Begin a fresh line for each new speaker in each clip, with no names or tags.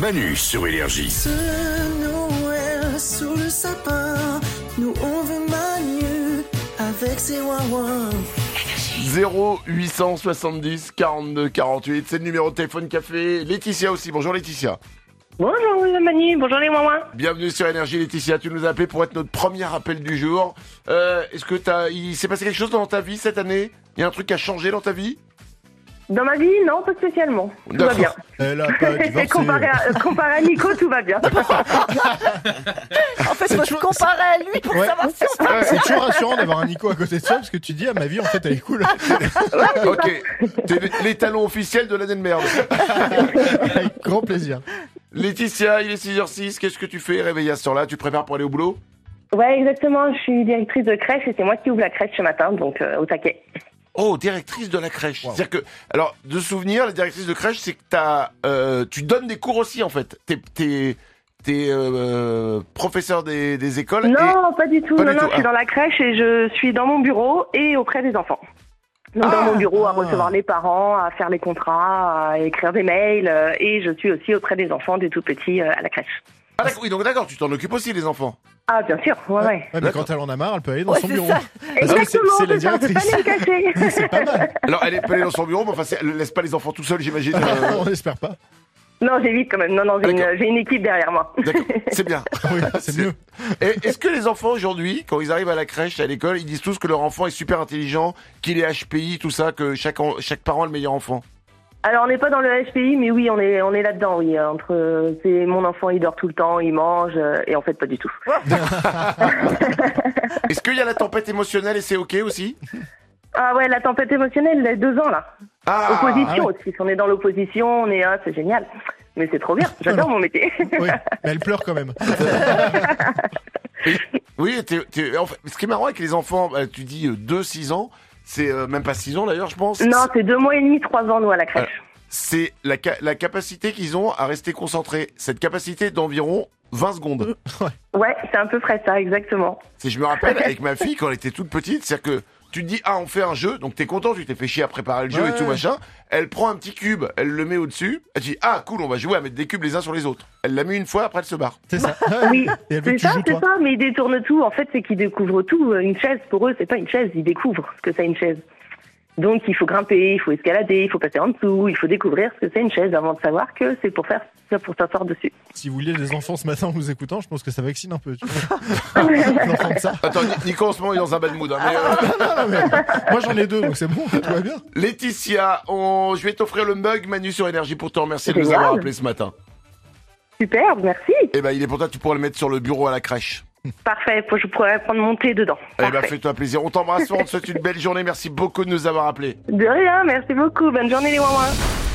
Manu sur Énergie.
Ce Noël sous le sapin, nous on veut Manu avec ses ouin-ouin.
0870 42 48, c'est le numéro de téléphone café. Laetitia aussi, bonjour Laetitia.
Bonjour Manu, bonjour les mamans.
Bienvenue sur Énergie Laetitia, tu nous as appelé pour être notre premier appel du jour. Est-ce que il s'est passé quelque chose dans ta vie cette année? Il y a un truc qui a changé dans ta vie?
Dans ma vie, non, pas spécialement. Tout va bien.
Elle a pas divorcé.
comparé à Nico, tout va bien.
En fait, faut se comparer à lui pour savoir si on peut.
C'est toujours rassurant d'avoir un Nico à côté de soi parce que tu dis, ma vie, en fait, elle est cool.
Ok, t'es l'étalon officiel de l'année de merde.
Avec grand plaisir.
Laetitia, il est 6h06, qu'est-ce que tu fais réveillé à ce temps-là? Tu te prépares pour aller au boulot?
Ouais, exactement. Je suis directrice de crèche et c'est moi qui ouvre la crèche ce matin, donc au taquet.
Oh, directrice de la crèche.
Wow.
C'est-à-dire que, alors, de souvenir, la directrice de crèche, c'est que tu donnes des cours aussi, en fait. T'es professeur des écoles.
Non, pas du tout.
Pas
Non,
du
non,
tout.
je suis dans la crèche et je suis dans mon bureau et auprès des enfants. Donc dans mon bureau, à recevoir les parents, à faire les contrats, à écrire des mails et je suis aussi auprès des enfants, des tout petits à la crèche.
Ah, d'accord, oui, donc d'accord, tu t'en occupes aussi, les enfants.
Ah, bien sûr, ouais.
Ouais, mais quand elle en a marre, elle peut aller dans son
c'est
bureau.
ça.
Parce que
Exactement,
c'est la
c'est ça, c'est pas
directrice.
les cacher.
C'est pas mal.
Alors, elle est pas allée dans son bureau, mais enfin, elle laisse pas les enfants tout seuls, j'imagine.
On n'espère pas.
Non, j'évite quand même. Non,
D'accord.
j'ai une équipe derrière moi.
D'accord, c'est bien.
Oui, c'est mieux.
Et est-ce que les enfants, aujourd'hui, quand ils arrivent à la crèche, à l'école, ils disent tous que leur enfant est super intelligent, qu'il est HPI, tout ça, que chaque parent a le meilleur enfant?
Alors, on n'est pas dans le HPI, mais oui, on est là-dedans, oui. C'est mon enfant, il dort tout le temps, il mange, et en fait, pas du tout.
Est-ce qu'il y a la tempête émotionnelle et c'est ok aussi?
Ah ouais, la tempête émotionnelle, il a 2 ans, là. Opposition aussi. Si on est dans l'opposition, c'est génial. Mais c'est trop bien. J'adore mon métier.
Oui, mais elle pleure quand même.
Oui, en fait, ce qui est marrant avec les enfants, tu dis 2-6 ans, c'est même pas 6 ans d'ailleurs, je pense.
Non, c'est 2 mois et demi, 3 ans, nous, à la crèche.
C'est la capacité qu'ils ont à rester concentrés. Cette capacité d'environ 20 secondes.
Ouais, c'est à peu près ça, exactement.
Je me rappelle avec ma fille quand elle était toute petite, c'est-à-dire que tu te dis, on fait un jeu, donc t'es content, tu t'es fait chier à préparer le jeu et tout machin. Elle prend un petit cube, elle le met au-dessus, elle dit, cool, on va jouer à mettre des cubes les uns sur les autres. Elle l'a mis une fois, après elle se barre.
C'est ça.
Oui,
Et elle veut
c'est
que tu
ça,
joues,
c'est
toi.
ça, mais ils détournent tout. En fait, c'est qu'ils découvrent tout. Une chaise, pour eux, c'est pas une chaise, ils découvrent ce que c'est une chaise. Donc, il faut grimper, il faut escalader, il faut passer en dessous, il faut découvrir ce que c'est une chaise avant de savoir que c'est pour s'asseoir dessus.
Si vous vouliez les enfants ce matin en nous écoutant, je pense que ça vaccine un peu. Tu vois. D'entendre ça.
Attends, Nico en ce moment il est dans un bad mood. Hein,
Non, mais moi j'en ai 2, donc c'est bon, tout va bien.
Laetitia, je vais t'offrir le mug Manu sur Énergie pour te remercier de nous
Génial.
avoir appelé ce matin.
Super, merci.
Eh ben, il est pour toi, tu pourras le mettre sur le bureau à la crèche.
Parfait, je pourrais prendre mon thé dedans.
Eh ben,
Parfait.
fais-toi plaisir. On t'embrasse fort, on te souhaite une belle journée. Merci beaucoup de nous avoir appelés.
De rien, merci beaucoup. Bonne journée les ouin-ouin.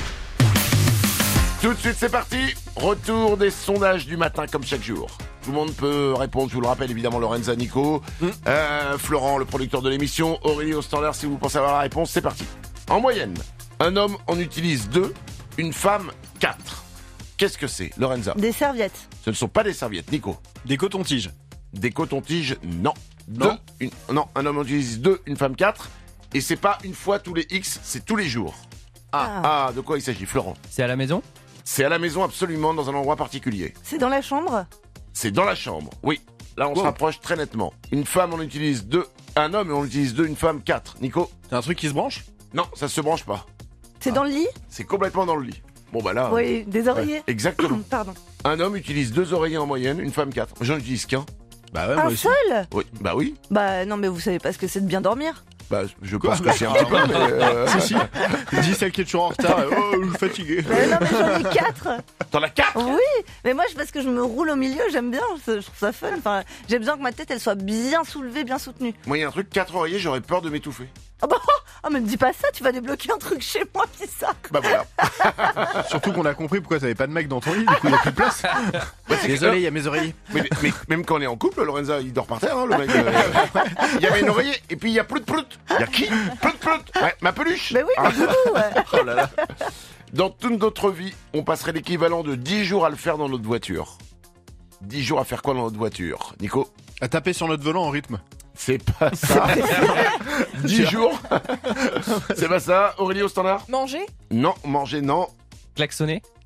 Tout de suite, c'est parti. Retour des sondages du matin, comme chaque jour. Tout le monde peut répondre, je vous le rappelle, évidemment, Lorenza, Nico, Florent, le producteur de l'émission, Aurélie au standard, si vous pensez avoir la réponse, c'est parti. En moyenne, un homme en utilise 2, une femme 4. Qu'est-ce que c'est, Lorenza?
Des serviettes.
Ce ne sont pas des serviettes, Nico.
Des cotons-tiges.
Des cotons-tiges, non.
Non.
Non, un homme en utilise 2, une femme 4. Et c'est pas une fois tous les X, c'est tous les jours. De quoi il s'agit, Florent?
C'est à la maison?
C'est à la maison, absolument, dans un endroit particulier.
C'est dans la chambre.
C'est dans la chambre, oui. Là, on se rapproche très nettement. Une femme, on utilise 2. Un homme, on utilise 2. Une femme, 4. Nico?
C'est un truc qui se branche?
Non, ça se branche pas.
C'est dans le lit.
C'est complètement dans le lit. Bon, bah là...
Oui, des oreillers.
Exactement.
Pardon.
Un homme utilise 2 oreillers en moyenne, une femme 4. J'en utilise qu'un.
Bah ouais,
Un
moi aussi.
seul.
Oui, bah oui.
Bah non, mais vous savez pas ce que c'est de bien dormir.
Bah, je pense que c'est un petit peu, mais...
Si. Dis celle qui est toujours en retard. Je suis fatigué.
Mais non, mais j'en ai 4.
T'en as 4?
Oui, mais moi, parce que je me roule au milieu, j'aime bien, je trouve ça fun. Enfin, j'ai besoin que ma tête, elle soit bien soulevée, bien soutenue.
Moi, il y a un truc, 4 oreillers, j'aurais peur de m'étouffer.
Oh, mais me dis pas ça, tu vas débloquer un truc chez moi, qui ça.
Bah voilà.
Surtout qu'on a compris pourquoi t'avais pas de mec dans ton lit, du coup il y a plus de place. Désolé, il y a mes oreillers.
Mais même quand on est en couple, Lorenza, il dort par terre, hein, le mec. Il y avait une oreiller, et puis il y a plout. Il y a qui? Plout. Ouais, ma peluche.
Mais oui, mais doudou, ouais.
Oh là là. Dans toute notre vie, on passerait l'équivalent de 10 jours à le faire dans notre voiture. 10 jours à faire quoi dans notre voiture, Nico?
À taper sur notre volant en rythme.
C'est pas ça. 10 jours. C'est pas ça. Aurélie au standard?
Manger,
Non, manger, non.
klaxonner,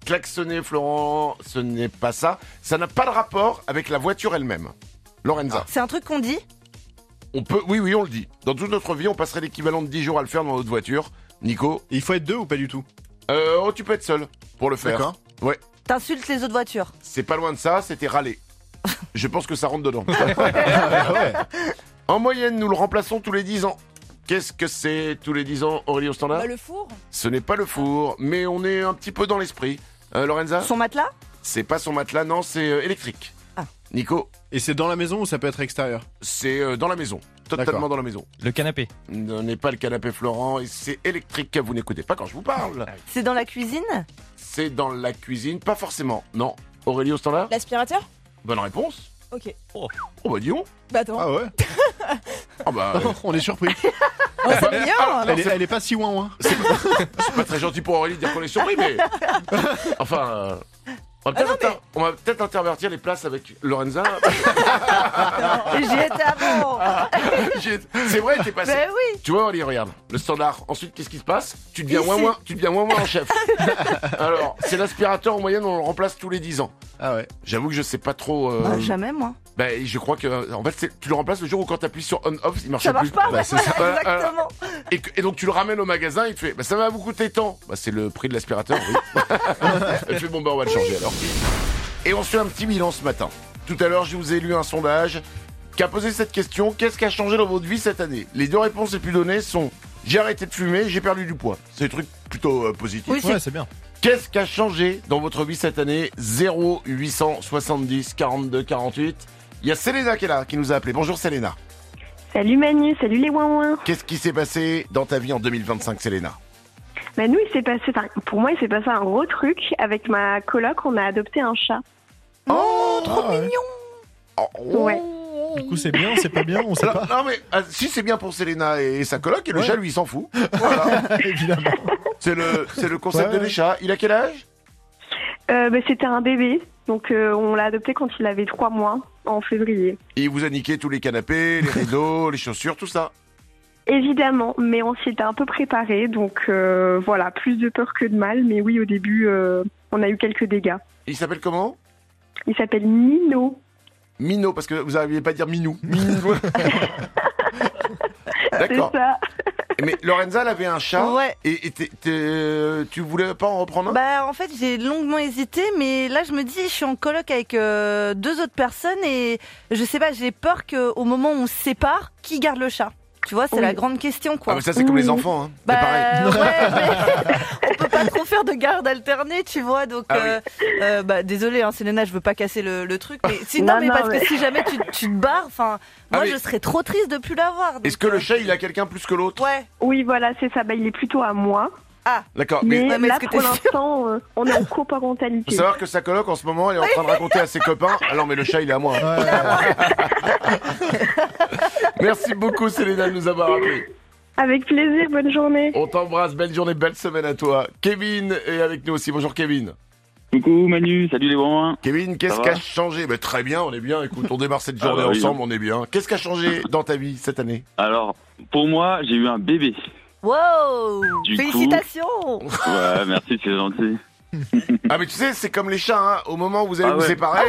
klaxonner, Florent, ce n'est pas ça. Ça n'a pas de rapport avec la voiture elle-même. Lorenza.
C'est un truc qu'on dit?
Oui, on le dit. Dans toute notre vie, on passerait l'équivalent de 10 jours à le faire dans notre voiture. Nico?
Et il faut être deux ou pas du tout?
Tu peux être seul pour le faire.
D'accord.
Ouais.
T'insultes les autres voitures?
C'est pas loin de ça, c'était râler. Je pense que ça rentre dedans.
Ouais.
En moyenne, nous le remplaçons tous les 10 ans. Qu'est-ce que c'est tous les 10 ans, Aurélie au standard?
Le four.
Ce n'est pas le four, mais on est un petit peu dans l'esprit. Lorenza?
Son matelas?
C'est pas son matelas, non, c'est électrique.
Ah.
Nico?
Et c'est dans la maison ou ça peut être extérieur?
C'est dans la maison. Totalement
D'accord.
dans la maison.
Le canapé.
Ce n'est pas le canapé Florent, et c'est électrique. Vous n'écoutez pas quand je vous parle.
C'est dans la cuisine?
C'est dans la cuisine, pas forcément. Non. Aurélie au standard?
L'aspirateur.
Bonne réponse.
Ok.
Oh bah dis donc.
Bah attends.
Ah ouais.
Ah bah,
On est surpris.
Oh, c'est bien.
Elle est pas si ouin.
c'est pas très gentil pour Aurélie de dire qu'on est surpris, mais... Enfin... On va peut-être intervertir les places avec Lorenza.
J'y étais avant.
C'est vrai, t'es passé.
Ben oui.
Tu vois, Aurélie, regarde, le standard. Ensuite, qu'est-ce qui se passe? Tu deviens
Ici.
moins en chef. Alors, c'est l'aspirateur en moyenne, on le remplace tous les 10 ans.
Ah ouais.
J'avoue que je sais pas trop.
Jamais moi.
Je crois que en fait, tu le remplaces le jour où quand t'appuies sur on/off, il marche
Ça
plus.
marche pas.
Bah, c'est ça.
Voilà,
Exactement.
Et donc tu le ramènes au magasin, il te fait, ça va vous coûter tant. C'est le prix de l'aspirateur, oui. Il fait, on va le changer alors. Et on se fait un petit bilan ce matin. Tout à l'heure, je vous ai lu un sondage qui a posé cette question: qu'est-ce qui a changé dans votre vie cette année? Les deux réponses les plus données sont: j'ai arrêté de fumer, j'ai perdu du poids. C'est des trucs plutôt positifs.
Oui,
Ouais, c'est bien.
Qu'est-ce qui a changé dans votre vie cette année? 0870 42 48. Il y a Selena qui est là, qui nous a appelé. Bonjour Selena.
Salut Manu, salut les ouin-ouin.
Qu'est-ce qui s'est passé dans ta vie en 2025, Selena?
Manu, pour moi, il s'est passé un gros truc. Avec ma coloc, on a adopté un chat.
Oh, trop
Ah ouais.
mignon.
Ouais.
Du coup, c'est bien, c'est pas bien, on sait pas.
Non mais si c'est bien pour Selena et sa coloc, et le
Ouais.
chat lui il s'en fout. Voilà.
Évidemment.
C'est le concept
Ouais.
de les chats. Il a quel âge?
C'était un bébé. Donc, on l'a adopté quand il avait 3 mois, en février.
Et il vous a niqué tous les canapés, les rideaux, les chaussures, tout ça.
Évidemment, mais on s'y était un peu préparé. Donc, voilà, plus de peur que de mal. Mais oui, au début, on a eu quelques dégâts.
Il s'appelle comment?
Il s'appelle Nino.
Mino, parce que vous n'arriviez pas à dire Minou. Minou. D'accord.
C'est ça.
Mais Lorenza, elle avait un chat.
Ouais.
Et tu voulais pas en reprendre un?
Bah en fait j'ai longuement hésité, mais là je me dis je suis en coloc avec 2 autres personnes et je sais pas, j'ai peur qu'au moment où on se sépare, qui garde le chat? Tu vois, c'est
Oui.
la grande question quoi.
Ah mais ça c'est comme les enfants, hein. C'est pareil.
Ouais, mais on peut pas trop faire de garde alternée, tu vois. Donc, désolé, hein, Selena, je veux pas casser le truc, mais
Non,
parce
mais-
que si jamais tu te barres, enfin, moi
mais-
je serais trop triste de plus l'avoir. donc,
Est-ce que le chat il a quelqu'un plus que l'autre?
Ouais.
Oui, voilà, c'est ça. Bah, il est plutôt à moi.
D'accord.
Mais,
Mais
Ouais, mais
là,
est-ce que
pour
t'es
l'instant, on est en
faut
coparentalité.
savoir que sa coloc en ce moment elle est en train de raconter à ses copains. Ah non mais le chat il est à moi. Merci beaucoup Selena de nous avoir appelé.
Avec plaisir, bonne journée.
On t'embrasse, belle journée, belle semaine à toi. Kevin est avec nous aussi. Bonjour Kevin.
Coucou Manu, salut les bons.
Kevin, qu'est-ce
Ça
qui a
va
changé? Très bien, on est bien. Écoute, on démarre cette journée
bah oui,
ensemble, on est bien. Qu'est-ce qui a changé dans ta vie cette année?
Alors, pour moi, j'ai eu un bébé.
Wow!
Du
Félicitations!
Ouais, merci, c'est gentil.
Ah mais tu sais, c'est comme les chats, hein. Au moment où vous allez
Ah
vous
ouais.
séparer.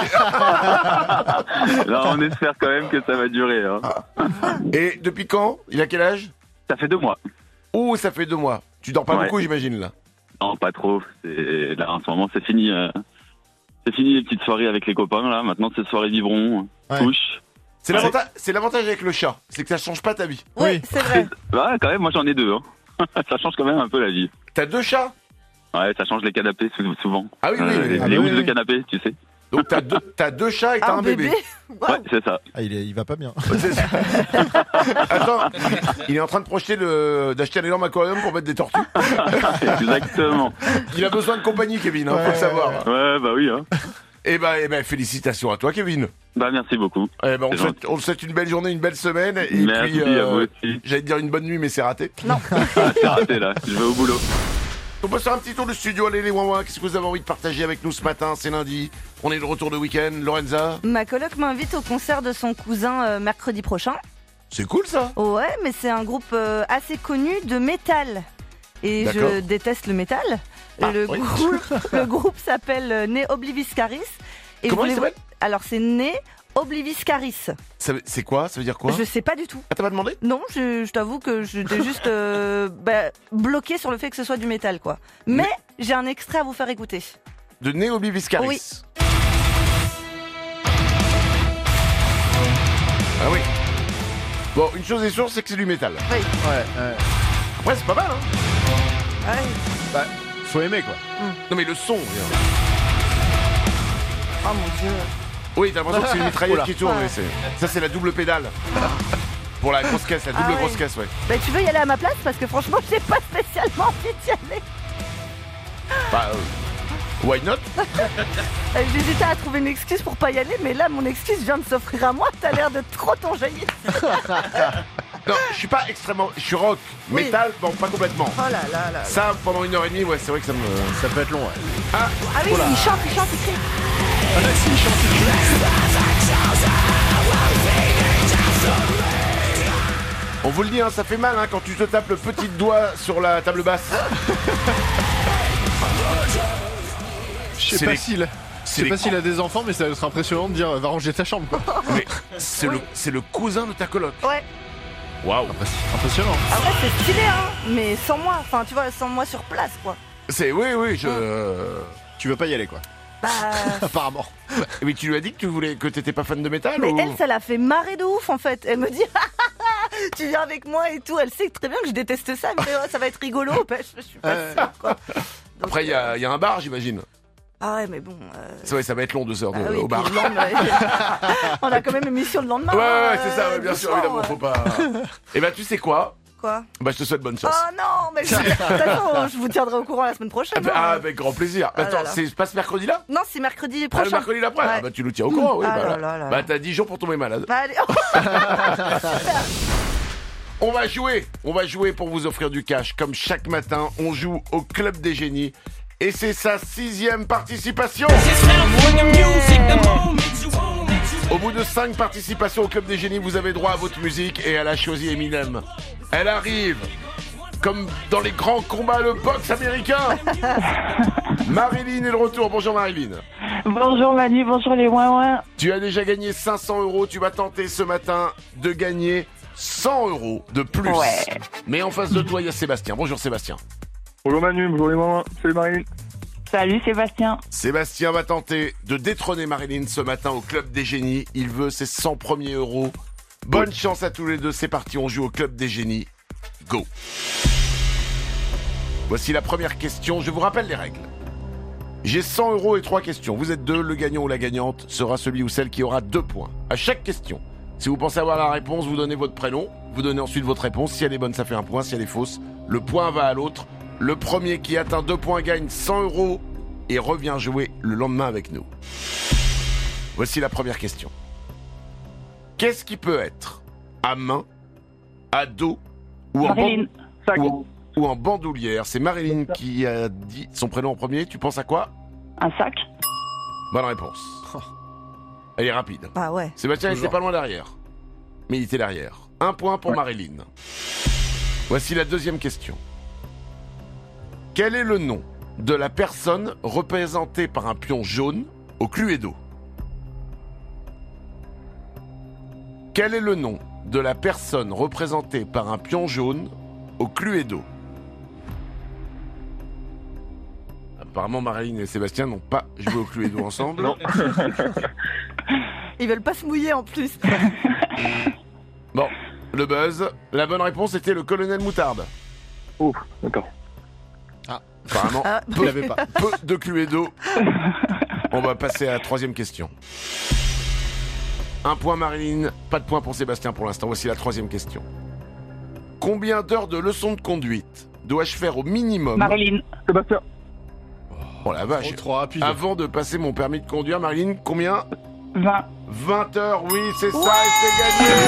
Là, on espère quand même que ça va durer. Hein.
Et depuis quand? Il a quel âge?
Ça fait 2 mois.
Oh, ça fait 2 mois. Tu dors pas
Ouais.
beaucoup, j'imagine, là.
Non, pas trop. Là, en ce moment, c'est fini. C'est fini les petites soirées avec les copains. Là, maintenant, c'est soirée biberon,
Ouais.
couche.
C'est l'avantage avec le chat, c'est que ça change pas ta vie.
Oui,
Oui.
c'est vrai.
Ouais, quand même, moi, j'en ai 2. Hein. Ça change quand même un peu la vie.
T'as 2 chats?
Ouais, ça change les canapés souvent.
Ah oui, oui,
les
oui.
les
oui,
housses de
oui.
canapé, tu sais.
Donc t'as deux chats et t'as un bébé.
Ouais, c'est ça.
Ah, il va pas bien.
Attends, il est en train de projeter d'acheter un énorme aquarium pour mettre des tortues.
Exactement.
Il a besoin de compagnie, Kevin, hein, faut
Ouais.
le savoir.
Ouais, bah oui. Hein.
Eh ben, félicitations à toi, Kevin.
Bah, merci beaucoup.
Eh ben,
C'est
on te souhaite une belle journée, une belle semaine. Et
Merci
puis,
à vous aussi.
j'allais te dire une bonne nuit, mais c'est raté.
C'est raté là, je vais au boulot.
On peut faire un petit tour de studio. Allez, les ouin-ouin, qu'est-ce que vous avez envie de partager avec nous ce matin? C'est lundi. On est de retour de week-end. Lorenza?
Ma coloc m'invite au concert de son cousin mercredi prochain.
C'est cool, ça.
Ouais, mais c'est un groupe assez connu de métal. Et
D'accord.
je déteste le métal. Le groupe s'appelle Ne Oblivis Caris. Et
Comment il
voulez-
s'appelle ?
Alors c'est Ne Oblivis Caris.
C'est quoi ? Ça veut dire quoi ?
Je sais pas du tout.
Ah, t'as pas demandé ?
Non, je t'avoue que j'étais juste bloquée sur le fait que ce soit du métal, quoi. Mais j'ai un extrait à vous faire écouter.
De Neobliviscaris.
Oui.
Ah oui. Bon, une chose est sûre, c'est que c'est du métal.
Oui.
Ouais.
Après, c'est pas mal, hein.
Ouais.
Bah, faut aimer quoi.
Non, mais le son.
Oh mon dieu.
Oui, t'as l'impression que c'est une mitraillette
Oula.
qui tourne.
Ouais.
Mais ça, c'est la double pédale. Pour la grosse caisse, la double
Ah ouais.
grosse caisse, ouais.
Bah tu veux y aller à ma place parce que franchement j'ai pas spécialement envie d'y aller.
Bah, why not ?
J'hésitais à trouver une excuse pour pas y aller, mais là mon excuse vient de s'offrir à moi. T'as l'air de trop t'enjailler.
Non, je suis pas extrêmement. Je suis rock,
Oui.
métal, bon, pas complètement.
Oh là là là.
Ça, pendant 1h30, ouais, c'est vrai que ça me.
Ça peut être long, ouais.
Ah oui, il chante, il crie.
On vous le dit, hein, ça fait mal hein, quand tu te tapes le petit doigt sur la table basse.
Je sais
C'est
pas
les-
s'il
c'est les
a des enfants, mais ça va être impressionnant de dire va ranger ta chambre quoi.
Mais c'est le cousin de ta coloc.
Ouais.
Waouh.
Impressionnant.
Après c'est stylé hein, mais sans moi. Enfin tu vois, sans moi sur place quoi.
Oui,
Tu veux pas y aller quoi.
Bah.
Apparemment.
Mais tu lui as dit que t'étais pas fan de métal
Mais
ou...
elle, ça l'a fait marrer de ouf en fait. Elle me dit tu viens avec moi et tout. Elle sait très bien que je déteste ça, mais ça va être rigolo. Bah, je suis pas sûre quoi. Donc,
Après, il y a un bar, j'imagine.
Ah ouais, mais bon.
C'est vrai, ça va être long 2 heures
Ah oui,
au bar.
puis le lendemain, on a quand même émission le lendemain.
Ouais, c'est ça, ouais, bien sûr,
doucement,
évidemment, faut pas. Et bah, tu sais quoi ?
Quoi ?
Bah, je te souhaite bonne chance.
Oh non, mais de toute façon, je vous tiendrai au courant la semaine prochaine. hein.
Avec grand plaisir.
Ah là
Attends,
là.
c'est pas ce mercredi-là ?
Non, c'est mercredi
Ah,
prochain.
le mercredi d'après.
Ouais.
Ah, bah, tu nous tiens au courant, oui.
Ah
bah,
là
voilà.
là là.
Bah, t'as 10 jours pour tomber malade.
Bah, allez.
On va jouer pour vous offrir du cash. Comme chaque matin, on joue au Club des Génies. Et c'est sa 6e participation. Au bout de 5 participations au Club des Génies, vous avez droit à votre musique et elle a choisi Eminem. Elle arrive comme dans les grands combats de boxe américain. Marilyn est de retour. Bonjour Marilyn.
Bonjour Manu, bonjour les ouin-ouin.
Tu as déjà gagné 500 €. Tu vas tenter ce matin de gagner 100 € de plus.
Ouais.
Mais en face de toi, il y a Sébastien. Bonjour Sébastien.
Bonjour Manu, bonjour les mamans, salut Marilyn.
Salut Sébastien.
Sébastien va tenter de détrôner Marilyn ce matin au Club des Génies. Il veut ses 100 premiers euros. Bonne chance à tous les deux. C'est parti, on joue au Club des Génies. Go. Voici la première question. Je vous rappelle les règles. J'ai 100 € et 3 questions. Vous êtes deux. Le gagnant ou la gagnante sera celui ou celle qui aura 2 points. À chaque question, si vous pensez avoir la réponse, vous donnez votre prénom. Vous donnez ensuite votre réponse. Si elle est bonne, ça fait 1 point. Si elle est fausse, le point va à l'autre. Le premier qui atteint 2 points gagne 100 € et revient jouer le lendemain avec nous. Voici la première question. Qu'est-ce qui peut être à main, à dos ou en,
Marilyn.
ou en bandoulière? C'est Marilyn qui a dit son prénom en premier. Tu penses à quoi?
Un sac.
Bonne réponse. Elle est rapide.
Bah ouais.
Sébastien
Toujours.
était pas loin derrière. Mais il était derrière. 1 point pour Marilyn. Voici la deuxième question. Quel est le nom de la personne représentée par un pion jaune au Cluedo? Quel est le nom de la personne représentée par un pion jaune au Cluedo? Apparemment, Marilyn et Sébastien n'ont pas joué au Cluedo ensemble.
Non.
Ils veulent pas se mouiller en plus.
Bon, le buzz. La bonne réponse était le colonel Moutarde.
Oh, d'accord.
Apparemment,
Ah,
Je l'avais pas.
peu de Cluedo. On va passer à la troisième question. 1 point Marilyn, pas de point pour Sébastien pour l'instant. Voici la troisième question. Combien d'heures de leçons de conduite dois-je faire au minimum?
Marilyn.
Sébastien.
Oh la vache.
Trop rapide.
Avant de passer mon permis de conduire, Marilyn, combien?
20.
20 heures, oui, c'est ça, et c'est gagné.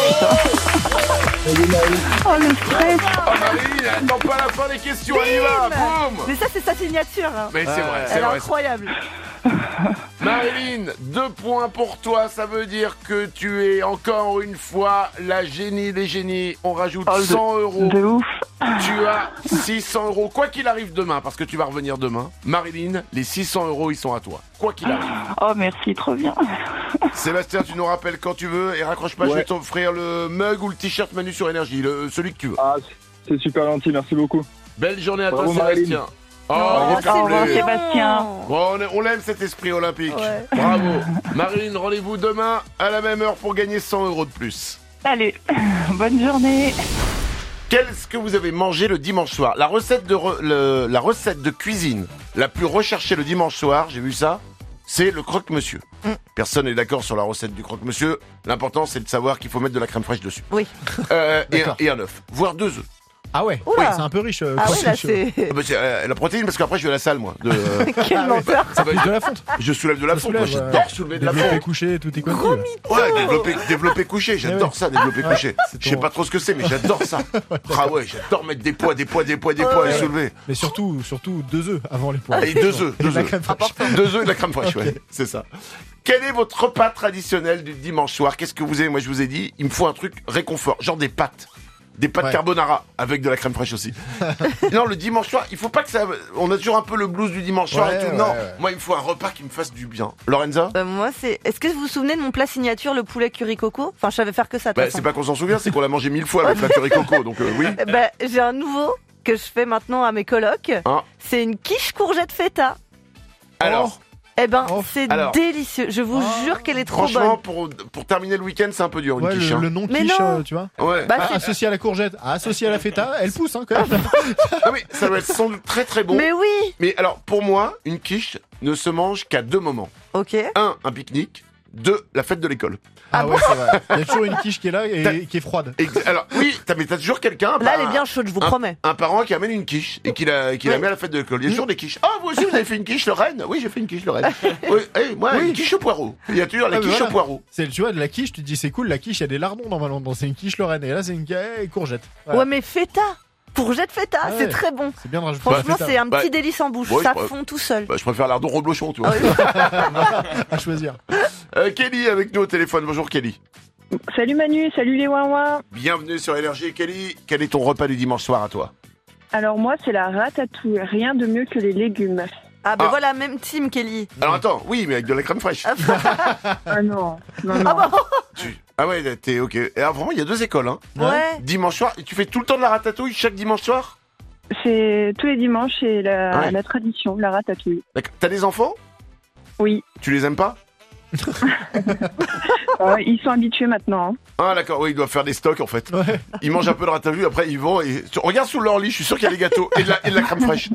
Oh le stress.
Oh Marilyn, elle attend pas la fin des questions, elle y va, boum.
Mais ça, c'est sa signature. Hein.
Mais c'est vrai, c'est
Elle est
vrai.
incroyable.
Marilyn, 2 points pour toi, ça veut dire que tu es encore une fois la génie des génies. On rajoute
Oh,
100 €
De ouf.
Tu as 600 euros, quoi qu'il arrive demain, parce que tu vas revenir demain. Marilyn, les 600 euros, ils sont à toi. Quoi qu'il arrive.
Oh, merci, trop bien.
Sébastien, tu nous rappelles quand tu veux et raccroche pas, je vais t'offrir le mug ou le t-shirt Manu sur Énergie, celui que tu veux.
Ah, c'est super gentil, merci beaucoup.
Belle journée à toi,
Bravo,
Sébastien.
Oh,
Au revoir, Sébastien.
Bon, on aime cet esprit olympique. Bravo. Marilyn, rendez-vous demain à la même heure pour gagner 100 euros de plus.
Allez, bonne journée.
Qu'est-ce que vous avez mangé le dimanche soir? La recette de cuisine la plus recherchée le dimanche soir, j'ai vu ça, c'est le croque-monsieur. Personne n'est d'accord sur la recette du croque-monsieur. L'important, c'est de savoir qu'il faut mettre de la crème fraîche dessus.
Oui.
Et un œuf, voire 2 œufs.
Ah ouais,
Oula.
c'est un peu riche.
Ah oui, là, c'est...
Ah bah, c'est la protéine, parce qu'après, je vais à la salle, moi.
Quel menteur.
Ça va être
de la fonte.
Je soulève de la fonte, moi, j'adore soulever de la
Développer
fonte.
couché, tout est connu.
Ouais, développer couché, j'adore ça, développer couché.
c'est
Je sais
ton-
pas trop ce que c'est, mais j'adore ça. Ah ouais, j'adore mettre des poids et soulever.
Mais surtout 2 œufs avant les pois.
Et 2 œufs,
Et de la crème fraîche.
2 œufs et de la crème fraîche, ouais, c'est ça. Quel est votre repas traditionnel du dimanche soir? Qu'est-ce que vous aimez? Moi, je vous ai dit, il me faut un truc réconfort, genre des pâtes. Des pâtes
Ouais.
carbonara avec de la crème fraîche aussi. Non, le dimanche soir, il faut pas que ça... On a toujours un peu le blues du dimanche soir et tout. Non, moi, il me faut un repas qui me fasse du bien. Lorenza?
Moi, c'est... Est-ce que vous vous souvenez de mon plat signature, le poulet curry coco? Enfin, je savais faire que ça, de toute façon.
C'est pas qu'on s'en souvient, c'est qu'on l'a mangé 1000 fois avec la curry coco, donc oui.
J'ai un nouveau que je fais maintenant à mes colocs.
Hein?
C'est une quiche courgette feta.
Alors,
C'est
Alors.
délicieux. Je vous jure qu'elle est trop
franchement,
bonne.
pour terminer le week-end, c'est un peu dur, une
Ouais,
quiche.
le nom
Mais
quiche,
non.
tu vois.
Ouais.
Associé à la courgette, associé à la feta, elle pousse hein, quand même.
Ah, mais ça doit être sans doute très très bon.
Mais oui.
Mais alors, pour moi, une quiche ne se mange qu'à 2 moments.
Ok.
1, un pique-nique. 2, la fête de l'école.
Ah ouais, c'est vrai. Il y a toujours une quiche qui est là et qui est froide.
Alors, oui, mais t'as toujours quelqu'un.
Là, elle est bien chaude, je vous promets.
Un parent qui amène une quiche et qui la met à la fête de l'école. Il y a toujours des quiches. Ah, vous aussi, vous avez fait une quiche Lorraine? Oui, j'ai fait une quiche Lorraine. Oui, moi, une quiche au poireau. Il y a toujours la quiche au poireau.
Tu vois, de la quiche, tu te dis c'est cool, la quiche, il y a des lardons normalement. Donc c'est une quiche Lorraine. Et là, c'est une courgette. Voilà.
Ouais, mais feta. Courgette feta,
Ah ouais.
c'est très bon.
C'est bien de rajouter
Franchement,
la feta.
c'est un petit
Ouais.
délice en bouche.
Ouais,
Ça
ouais.
fond tout seul.
Je préfère lardon reblochon, tu vois.
à choisir.
Kelly avec nous au téléphone. Bonjour Kelly.
Salut Manu, salut les ouin-ouin.
Bienvenue sur Énergie. Kelly, quel est ton repas du dimanche soir à toi?
Alors moi, c'est la ratatouille. Rien de mieux que les légumes.
Ah, ben voilà, même team, Kelly.
Alors attends, oui, mais avec de la crème fraîche.
Ah non, non, non.
Ah bon?
Ah ouais, t'es ok. Et alors vraiment, il y a 2 écoles, hein.
Ouais.
Dimanche soir, et tu fais tout le temps de la ratatouille chaque dimanche soir?
C'est tous les dimanches, c'est
Ouais.
la tradition, la ratatouille.
D'accord. T'as des enfants?
Oui.
Tu les aimes pas?
Ils sont habitués maintenant. Hein.
Ah d'accord, oui, ils doivent faire des stocks en fait.
Ouais.
Ils mangent un peu de ratatouille, après ils vont et... Regarde sous leur lit, je suis sûr qu'il y a des gâteaux et de la crème fraîche.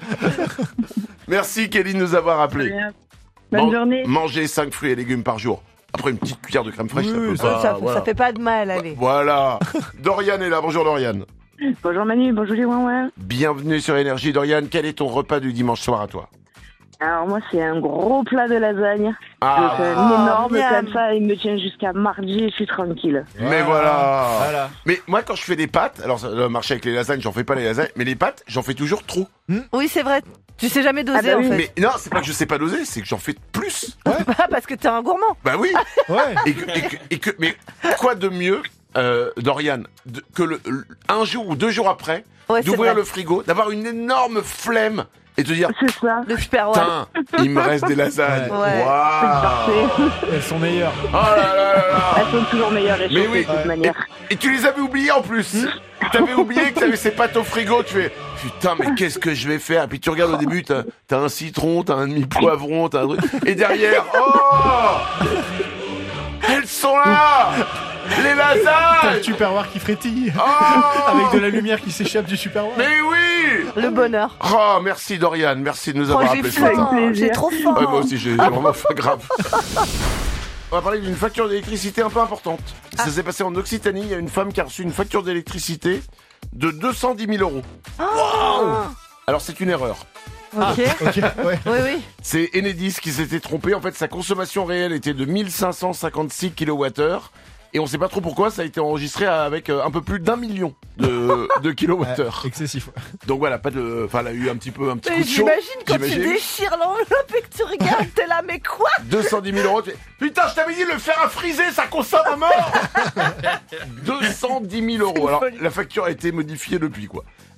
Merci Kelly de nous avoir appelé.
Bonne journée.
Manger 5 fruits et légumes par jour. Après une petite cuillère de crème fraîche,
Oui,
ça peut pas...
Ça
voilà.
fait pas de mal, allez.
Voilà. Dorian est là, bonjour Dorian.
Bonjour Manu, bonjour les ouin-ouin.
Bienvenue sur Énergie. Dorian, quel est ton repas du dimanche soir à toi?
Alors moi, c'est un gros plat de lasagne.
Ah,
Donc, un énorme
miam.
comme ça, il me tient jusqu'à mardi et je suis tranquille.
mais voilà.
Voilà.
Mais moi quand je fais des pâtes, alors le marché avec les lasagnes, j'en fais pas les lasagnes, mais les pâtes, j'en fais toujours trop.
Oui, c'est vrai. Tu sais jamais doser,
Ah bah oui.
en fait.
Mais non, c'est pas que je sais pas doser, c'est que j'en fais plus.
Parce que t'es un gourmand.
Bah oui.
Ouais.
Mais quoi de mieux, Dorian, que un jour ou 2 jours après,
Ouais, c'est
d'ouvrir
vrai.
le frigo, d'avoir une énorme flemme et de dire
C'est ça.
Le super ouais.
putain, il me reste des lasagnes.
Ouais.
Waouh.
C'est parfait.
Elles sont meilleures.
Oh là là là là.
Elles sont toujours meilleures
Mais
réchauffées
oui.
de toute manière.
Et tu les avais oubliés en plus. T'avais oublié que t'avais ces pâtes au frigo. Tu fais putain, mais qu'est-ce que je vais faire? Et puis tu regardes au début, t'as un citron, t'as un demi-poivron, t'as un truc. Et derrière, oh, elles sont là, les
T'as le
lasagnes.
tupperware qui frétille.
Oh,
Avec de la lumière qui s'échappe du tupperware.
mais oui.
Le bonheur.
Oh, merci Dorian, merci de nous
Oh,
avoir
j'ai
appelés ce
faim.
matin.
J'ai trop faim.
Ouais, moi aussi, j'ai vraiment faim grave. On va parler d'une facture d'électricité un peu importante. Ça s'est passé en Occitanie. Il y a une femme qui a reçu une facture d'électricité de 210 000 euros. Alors, c'est une erreur.
Ok.
Ok, ouais.
Oui, oui.
C'est Enedis qui s'était trompé. En fait, sa consommation réelle était de 1556 kWh. Et on sait pas trop pourquoi, ça a été enregistré avec un peu plus d'1 million de kilowattheures.
Excessif.
Donc voilà, pas de... Enfin, elle a eu un petit coup
Mais
de chaud.
j'imagine quand tu
J'imagine.
déchires l'enveloppe et que tu regardes, t'es là, mais quoi?
210 000 euros. Putain, je t'avais dit de le faire à friser, ça consomme à mort. 210 000 euros. Alors, la facture a été modifiée depuis, quoi.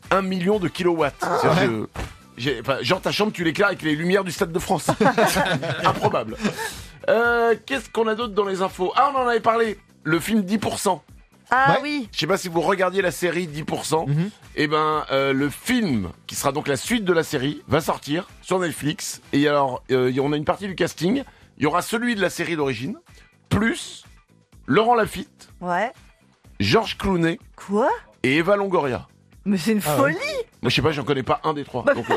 1 million de kilowatts. Genre ta chambre, tu l'éclaires avec les lumières du Stade de France. Improbable. Qu'est-ce qu'on a d'autre dans les infos? Ah, on en avait parlé. Le film 10%.
Ah oui.
Je sais pas si vous regardiez la série 10%. Et le film, qui sera donc la suite de la série, va sortir sur Netflix. Et alors, on a une partie du casting. Il y aura celui de la série d'origine, plus Laurent Lafitte, Georges Clooney, et Eva Longoria.
Mais c'est une folie.
Moi, je sais pas, j'en connais pas un des trois. Donc,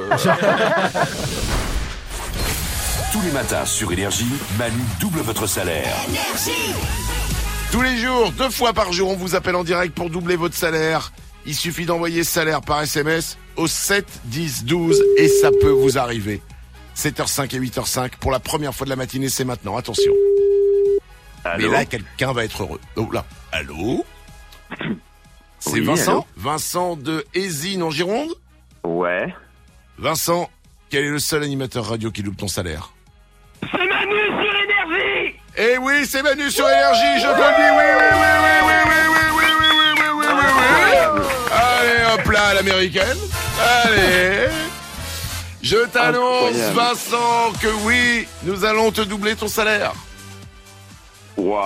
Tous les matins sur Énergie, Manu double votre salaire.
tous les jours, 2 fois par jour, on vous appelle en direct pour doubler votre salaire. Il suffit d'envoyer salaire par SMS au 7 10 12 et ça peut vous arriver. 7h05 et 8h05 pour la première fois de la matinée, c'est maintenant. Attention.
Allô.
Mais là, quelqu'un va être heureux. Oh là. Allô? C'est
Oui,
Vincent?
allô.
Vincent de Hésine en Gironde?
Ouais.
Vincent, quel est le seul animateur radio qui loupe ton salaire?
C'est Manu sur Énergie.
Eh oui, c'est Manu sur Énergie, je te le dis, oui. Allez, hop là, à l'américaine. Allez. Je t'annonce,
Incroyable.
Vincent, que oui, nous allons te doubler ton salaire.
Waouh.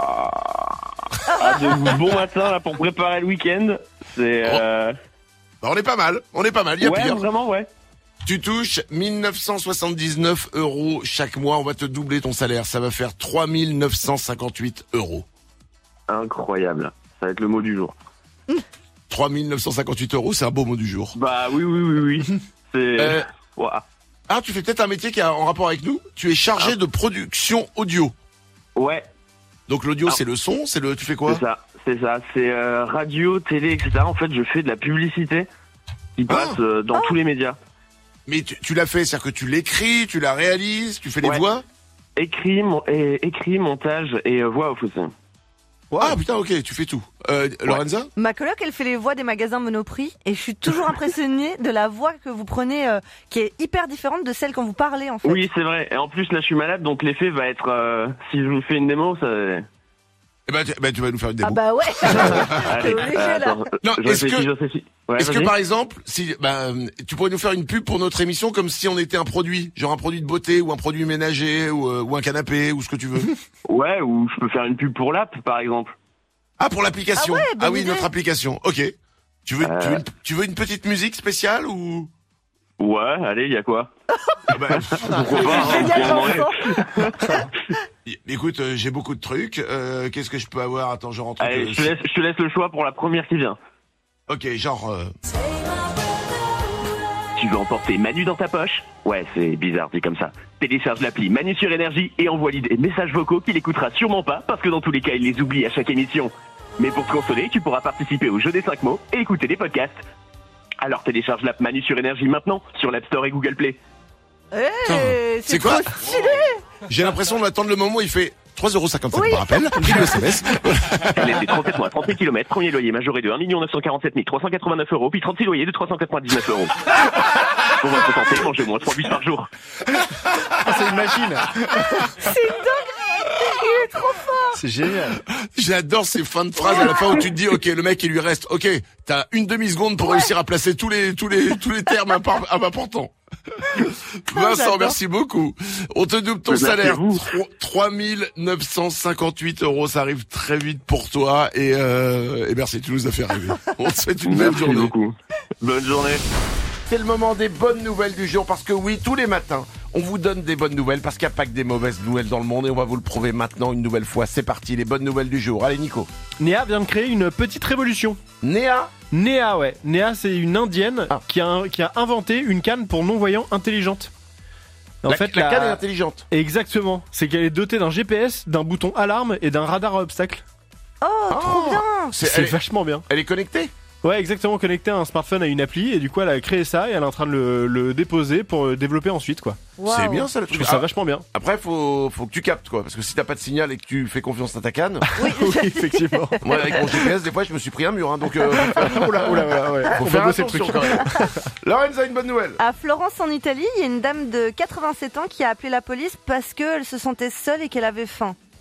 De bon matin là pour préparer le week-end. C'est.
On est pas mal, il y a pire.
Vraiment, ouais.
Tu touches 1979 € chaque mois, on va te doubler ton salaire, ça va faire 3958 €.
Incroyable. Ça va être le mot du jour.
3958 €, c'est un beau mot du jour.
Bah oui. C'est. Waouh.
Ah, tu fais peut-être un métier qui a en rapport avec nous? Tu es chargé de production audio.
Ouais.
Donc l'audio, c'est le son, tu fais quoi?
C'est ça. C'est radio, télé, etc. En fait, je fais de la publicité qui passe dans tous les médias.
Mais tu l'as fait, c'est-à-dire que tu l'écris, tu la réalises, tu fais les voix?
Écrit, montage et voix off aussi.
Ah putain, ok, tu fais tout. Lorenza?
Ma coloc, elle fait les voix des magasins Monoprix et je suis toujours impressionnée de la voix que vous prenez, qui est hyper différente de celle quand vous parlez en fait.
Oui, c'est vrai. Et en plus, là, je suis malade, donc l'effet va être... si je vous fais une démo, ça...
Eh ben, tu vas nous faire une démo.
Ah bah ouais.
Allez,
obligé, là.
attends,
Non,
je réfléchis. Ouais,
est-ce que
vas-y.
par exemple, si, tu pourrais nous faire une pub pour notre émission comme si on était un produit, genre un produit de beauté ou un produit ménager ou un canapé ou ce que tu veux?
Ouais, ou je peux faire une pub pour l'app, par exemple.
Ah, pour l'application.
Ah ouais, bonne
oui,
idée.
notre application. Ok. Tu veux une petite musique spéciale ou?
Ouais, allez, il y a quoi?
Pourquoi pas,
Génial,
hein,
Vincent.
Écoute, j'ai beaucoup de trucs. Qu'est-ce que je peux avoir? Attends, je rentre.
Allez, je te laisse le choix pour la première qui vient.
Ok, genre.
Tu veux emporter Manu dans ta poche? Ouais, c'est bizarre dit comme ça. Télécharge l'appli Manu sur Énergie et envoie-lui des messages vocaux qu'il écoutera sûrement pas parce que dans tous les cas, il les oublie à chaque émission. Mais pour te consoler, tu pourras participer au jeu des 5 mots et écouter des podcasts. Alors télécharge l'app Manu sur Énergie maintenant sur l'App Store et Google Play.
C'est quoi?
trop stylé.
J'ai l'impression d'attendre le moment où il fait 3,55 € par appel. Puis le SMS.
Elle était 37 mois, 38 km, premier loyer majoré de 1 947 389 €, puis 36 loyers de 399 €. Pour votre santé, mangez moins 3 bus par jour.
C'est une machine.
C'est une dinguerie. Il est trop fort.
C'est génial.
J'adore ces fins de phrases à la fin où tu te dis, ok, le mec, il lui reste, ok, t'as une demi-seconde pour réussir à placer tous les termes importants. Vincent,
j'adore.
merci beaucoup. On te double ton
Merci à
salaire.
vous.
3958 €, ça arrive très vite pour toi et merci, tu nous as fait rêver. On te souhaite une belle
Merci
journée.
beaucoup. Bonne journée.
C'est le moment des bonnes nouvelles du jour parce que oui, tous les matins, on vous donne des bonnes nouvelles parce qu'il n'y a pas que des mauvaises nouvelles dans le monde et on va vous le prouver maintenant une nouvelle fois. C'est parti, les bonnes nouvelles du jour. Allez Nico.
Néa vient de créer une petite révolution.
Néa,
ouais. Néa, c'est une indienne qui a inventé une canne pour non-voyants intelligente. En
la
fait,
canne est intelligente.
Exactement. C'est qu'elle est dotée d'un GPS, d'un bouton alarme et d'un radar à obstacles.
Oh, trop bien.
C'est vachement bien.
Elle est connectée?
Ouais, exactement, connectée à un smartphone, à une appli, et du coup elle a créé ça et elle est en train de le déposer pour le développer ensuite, quoi.
Wow.
C'est bien ça le
Je
truc.
trouve ça vachement bien.
Après, faut que tu captes quoi, parce que si t'as pas de signal et que tu fais confiance à ta canne.
Oui,
Oui, effectivement.
Moi, avec mon GPS, des fois, je me suis pris un mur, hein, donc
Oula, ouais.
faut
On
faire
va bosser le
attention
truc.
quand même. Lorenza, une bonne nouvelle.
À Florence en Italie, il y a une dame de 87 ans qui a appelé la police parce qu'elle se sentait seule et qu'elle avait faim.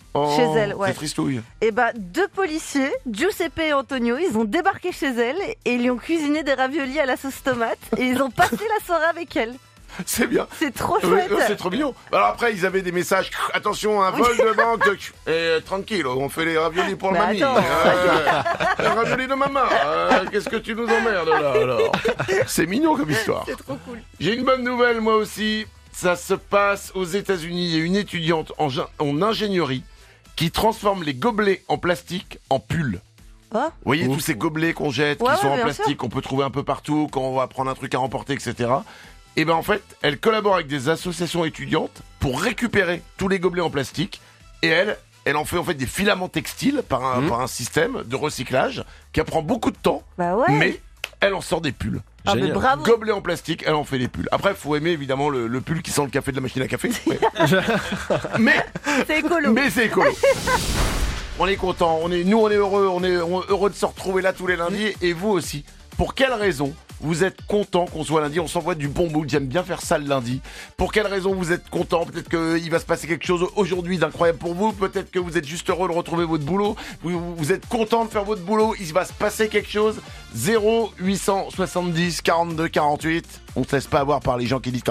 Chez elle, ouais.
C'est tristouille.
Et bah, 2 policiers, Giuseppe et Antonio, ils ont débarqué chez elle et ils lui ont cuisiné des raviolis à la sauce tomate et ils ont passé la soirée avec elle.
C'est bien.
C'est trop chouette.
C'est trop mignon. Alors après, ils avaient des messages. Attention, un vol de banque. Tranquille, on fait les raviolis pour le mamie. Les raviolis de maman. Qu'est-ce que tu nous emmerdes là alors? C'est mignon comme histoire.
C'est trop cool.
J'ai une bonne nouvelle moi aussi. Ça se passe aux États-Unis. Il y a une étudiante en ingénierie qui transforme les gobelets en plastique en pulls.
Oh.
Vous voyez tous ces gobelets qu'on jette, qui sont en plastique, qu'on peut trouver un peu partout, quand on va prendre un truc à remporter, etc. Et ben en fait, elle collabore avec des associations étudiantes pour récupérer tous les gobelets en plastique. Et elle en fait des filaments textiles par un système de recyclage qui prend beaucoup de temps.
Bah ouais.
Mais elle en sort des pulls.
Ah mais bravo.
Gobelets en plastique, elle en fait des pulls. Après, faut aimer évidemment le pull qui sent le café de la machine à café. Mais
c'est écolo.
Mais c'est écolo. On est content, on est heureux, on est heureux de se retrouver là tous les lundis et vous aussi. Pour quelle raison vous êtes content qu'on soit lundi? On s'envoie du bon bout, j'aime bien faire ça le lundi. Pour quelle raison vous êtes content? Peut-être qu'il va se passer quelque chose aujourd'hui d'incroyable pour vous. Peut-être que vous êtes juste heureux de retrouver votre boulot. Vous êtes content de faire votre boulot. Il va se passer quelque chose. 0870 42 48. On se laisse pas avoir par les gens qui disent...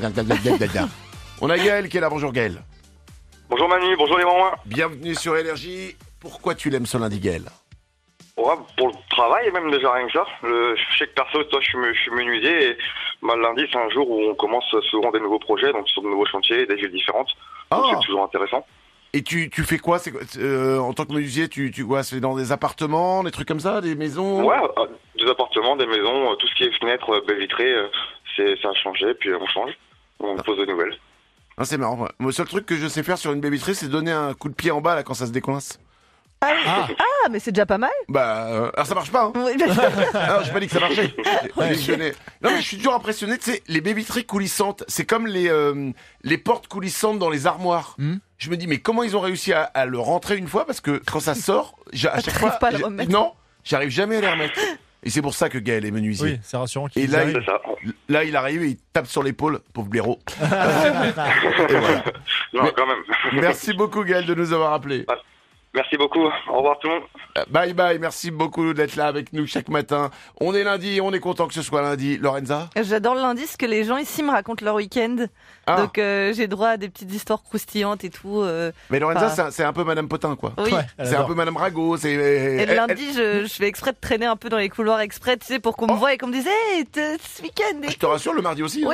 On a Gaël qui est là. Bonjour Gaël.
Bonjour Manu, bonjour les mamans.
Bienvenue sur Énergie. Pourquoi tu l'aimes ce lundi Gaël?
Ouais, pour le travail, même déjà rien que ça. Je sais que perso, toi, je suis menuisier et le lundi, c'est un jour où on commence souvent des nouveaux projets, donc sur de nouveaux chantiers, des villes différentes. Donc c'est toujours intéressant.
Et tu fais quoi? En tant que menuisier, tu c'est dans des appartements, des trucs comme ça, des maisons?
Ouais, des appartements, des maisons, tout ce qui est fenêtres, baies vitrées, ça a changé, puis on change, on pose de nouvelles.
Ah, c'est marrant. Moi, le seul truc que je sais faire sur une baie vitrée, c'est donner un coup de pied en bas là quand ça se décoince.
Ah, mais c'est déjà pas mal.
Bah, alors ça marche pas, hein.
Oui.
Non, j'ai pas dit que ça marchait. Non, mais je suis toujours impressionné, tu sais, les baies vitrées coulissantes, c'est comme les portes coulissantes dans les armoires. Je me dis, mais comment ils ont réussi à le rentrer une fois? Parce que quand ça sort, à chaque fois,
pas à le remettre.
non, j'arrive jamais à les remettre. Et c'est pour ça que Gaël est menuisier.
Oui, c'est rassurant qu'il
Et là,
arrive.
là, il arrive et il tape sur l'épaule, pauvre blaireau. Et voilà.
Non, quand même.
Merci beaucoup Gaël de nous avoir appelés.
Merci beaucoup, au revoir tout le monde.
Bye bye, merci beaucoup d'être là avec nous chaque matin. On est lundi, on est content que ce soit lundi. Lorenza?
J'adore le lundi, parce que les gens ici me racontent leur week-end. Donc j'ai droit à des petites histoires croustillantes et tout.
Mais Lorenza, c'est un peu Madame Potin, quoi.
Oui.
Ouais,
C'est un peu Madame Rago.
Et le lundi, je fais exprès de traîner un peu dans les couloirs exprès, tu sais, pour qu'on me voie et qu'on me dise « Hey, ce week-end !»
Je te rassure, le mardi aussi.
Oui,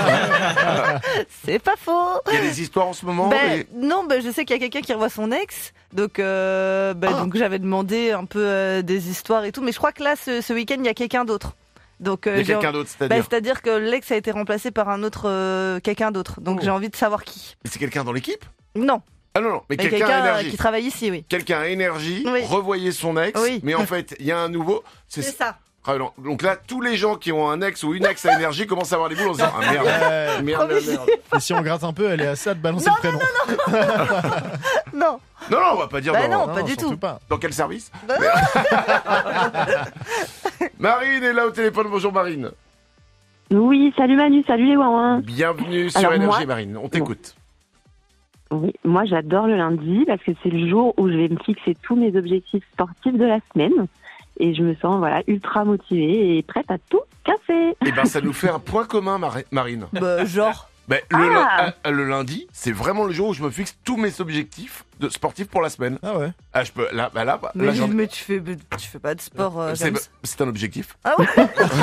hein.
c'est pas faux.
Il y a des histoires en ce moment.
Non, je sais qu'il y a quelqu'un qui revoit son ex. Donc j'avais demandé un peu des histoires et tout. Mais je crois que là, ce week-end, il y a quelqu'un d'autre. Donc,
il y a quelqu'un d'autre, c'est-à-dire
c'est-à-dire que l'ex a été remplacé par un autre quelqu'un d'autre. Donc j'ai envie de savoir qui.
Mais c'est quelqu'un dans l'équipe?
Non.
Ah non, mais quelqu'un à énergie.
Qui travaille ici, oui.
Quelqu'un à énergie,
Oui.
revoyait son ex,
Oui.
mais en fait, il y a un nouveau.
C'est ça.
Ah non. Donc là, tous les gens qui ont un ex ou une ex à énergie commencent à avoir des boules en se disant « Ah merde.
Et si on gratte un peu, elle est à ça de balancer le prénom.
Non.
Non, on va pas dire
non, pas du tout.
Pas.
Dans quel service? Marine est là au téléphone. Bonjour Marine.
Oui, salut Manu, salut les Wouin.
Bienvenue sur
Alors,
Énergie
moi-
Marine, on t'écoute.
Oui, moi j'adore le lundi parce que c'est le jour où je vais me fixer tous mes objectifs sportifs de la semaine. Et je me sens ultra motivée et prête à tout casser.
Eh ben ça nous fait un point commun Marine.
Genre.
Le lundi, c'est vraiment le jour où je me fixe tous mes objectifs sportifs pour la semaine.
Ah ouais.
Ah je peux
Mais tu fais pas de sport.
c'est un objectif.
Ah ouais.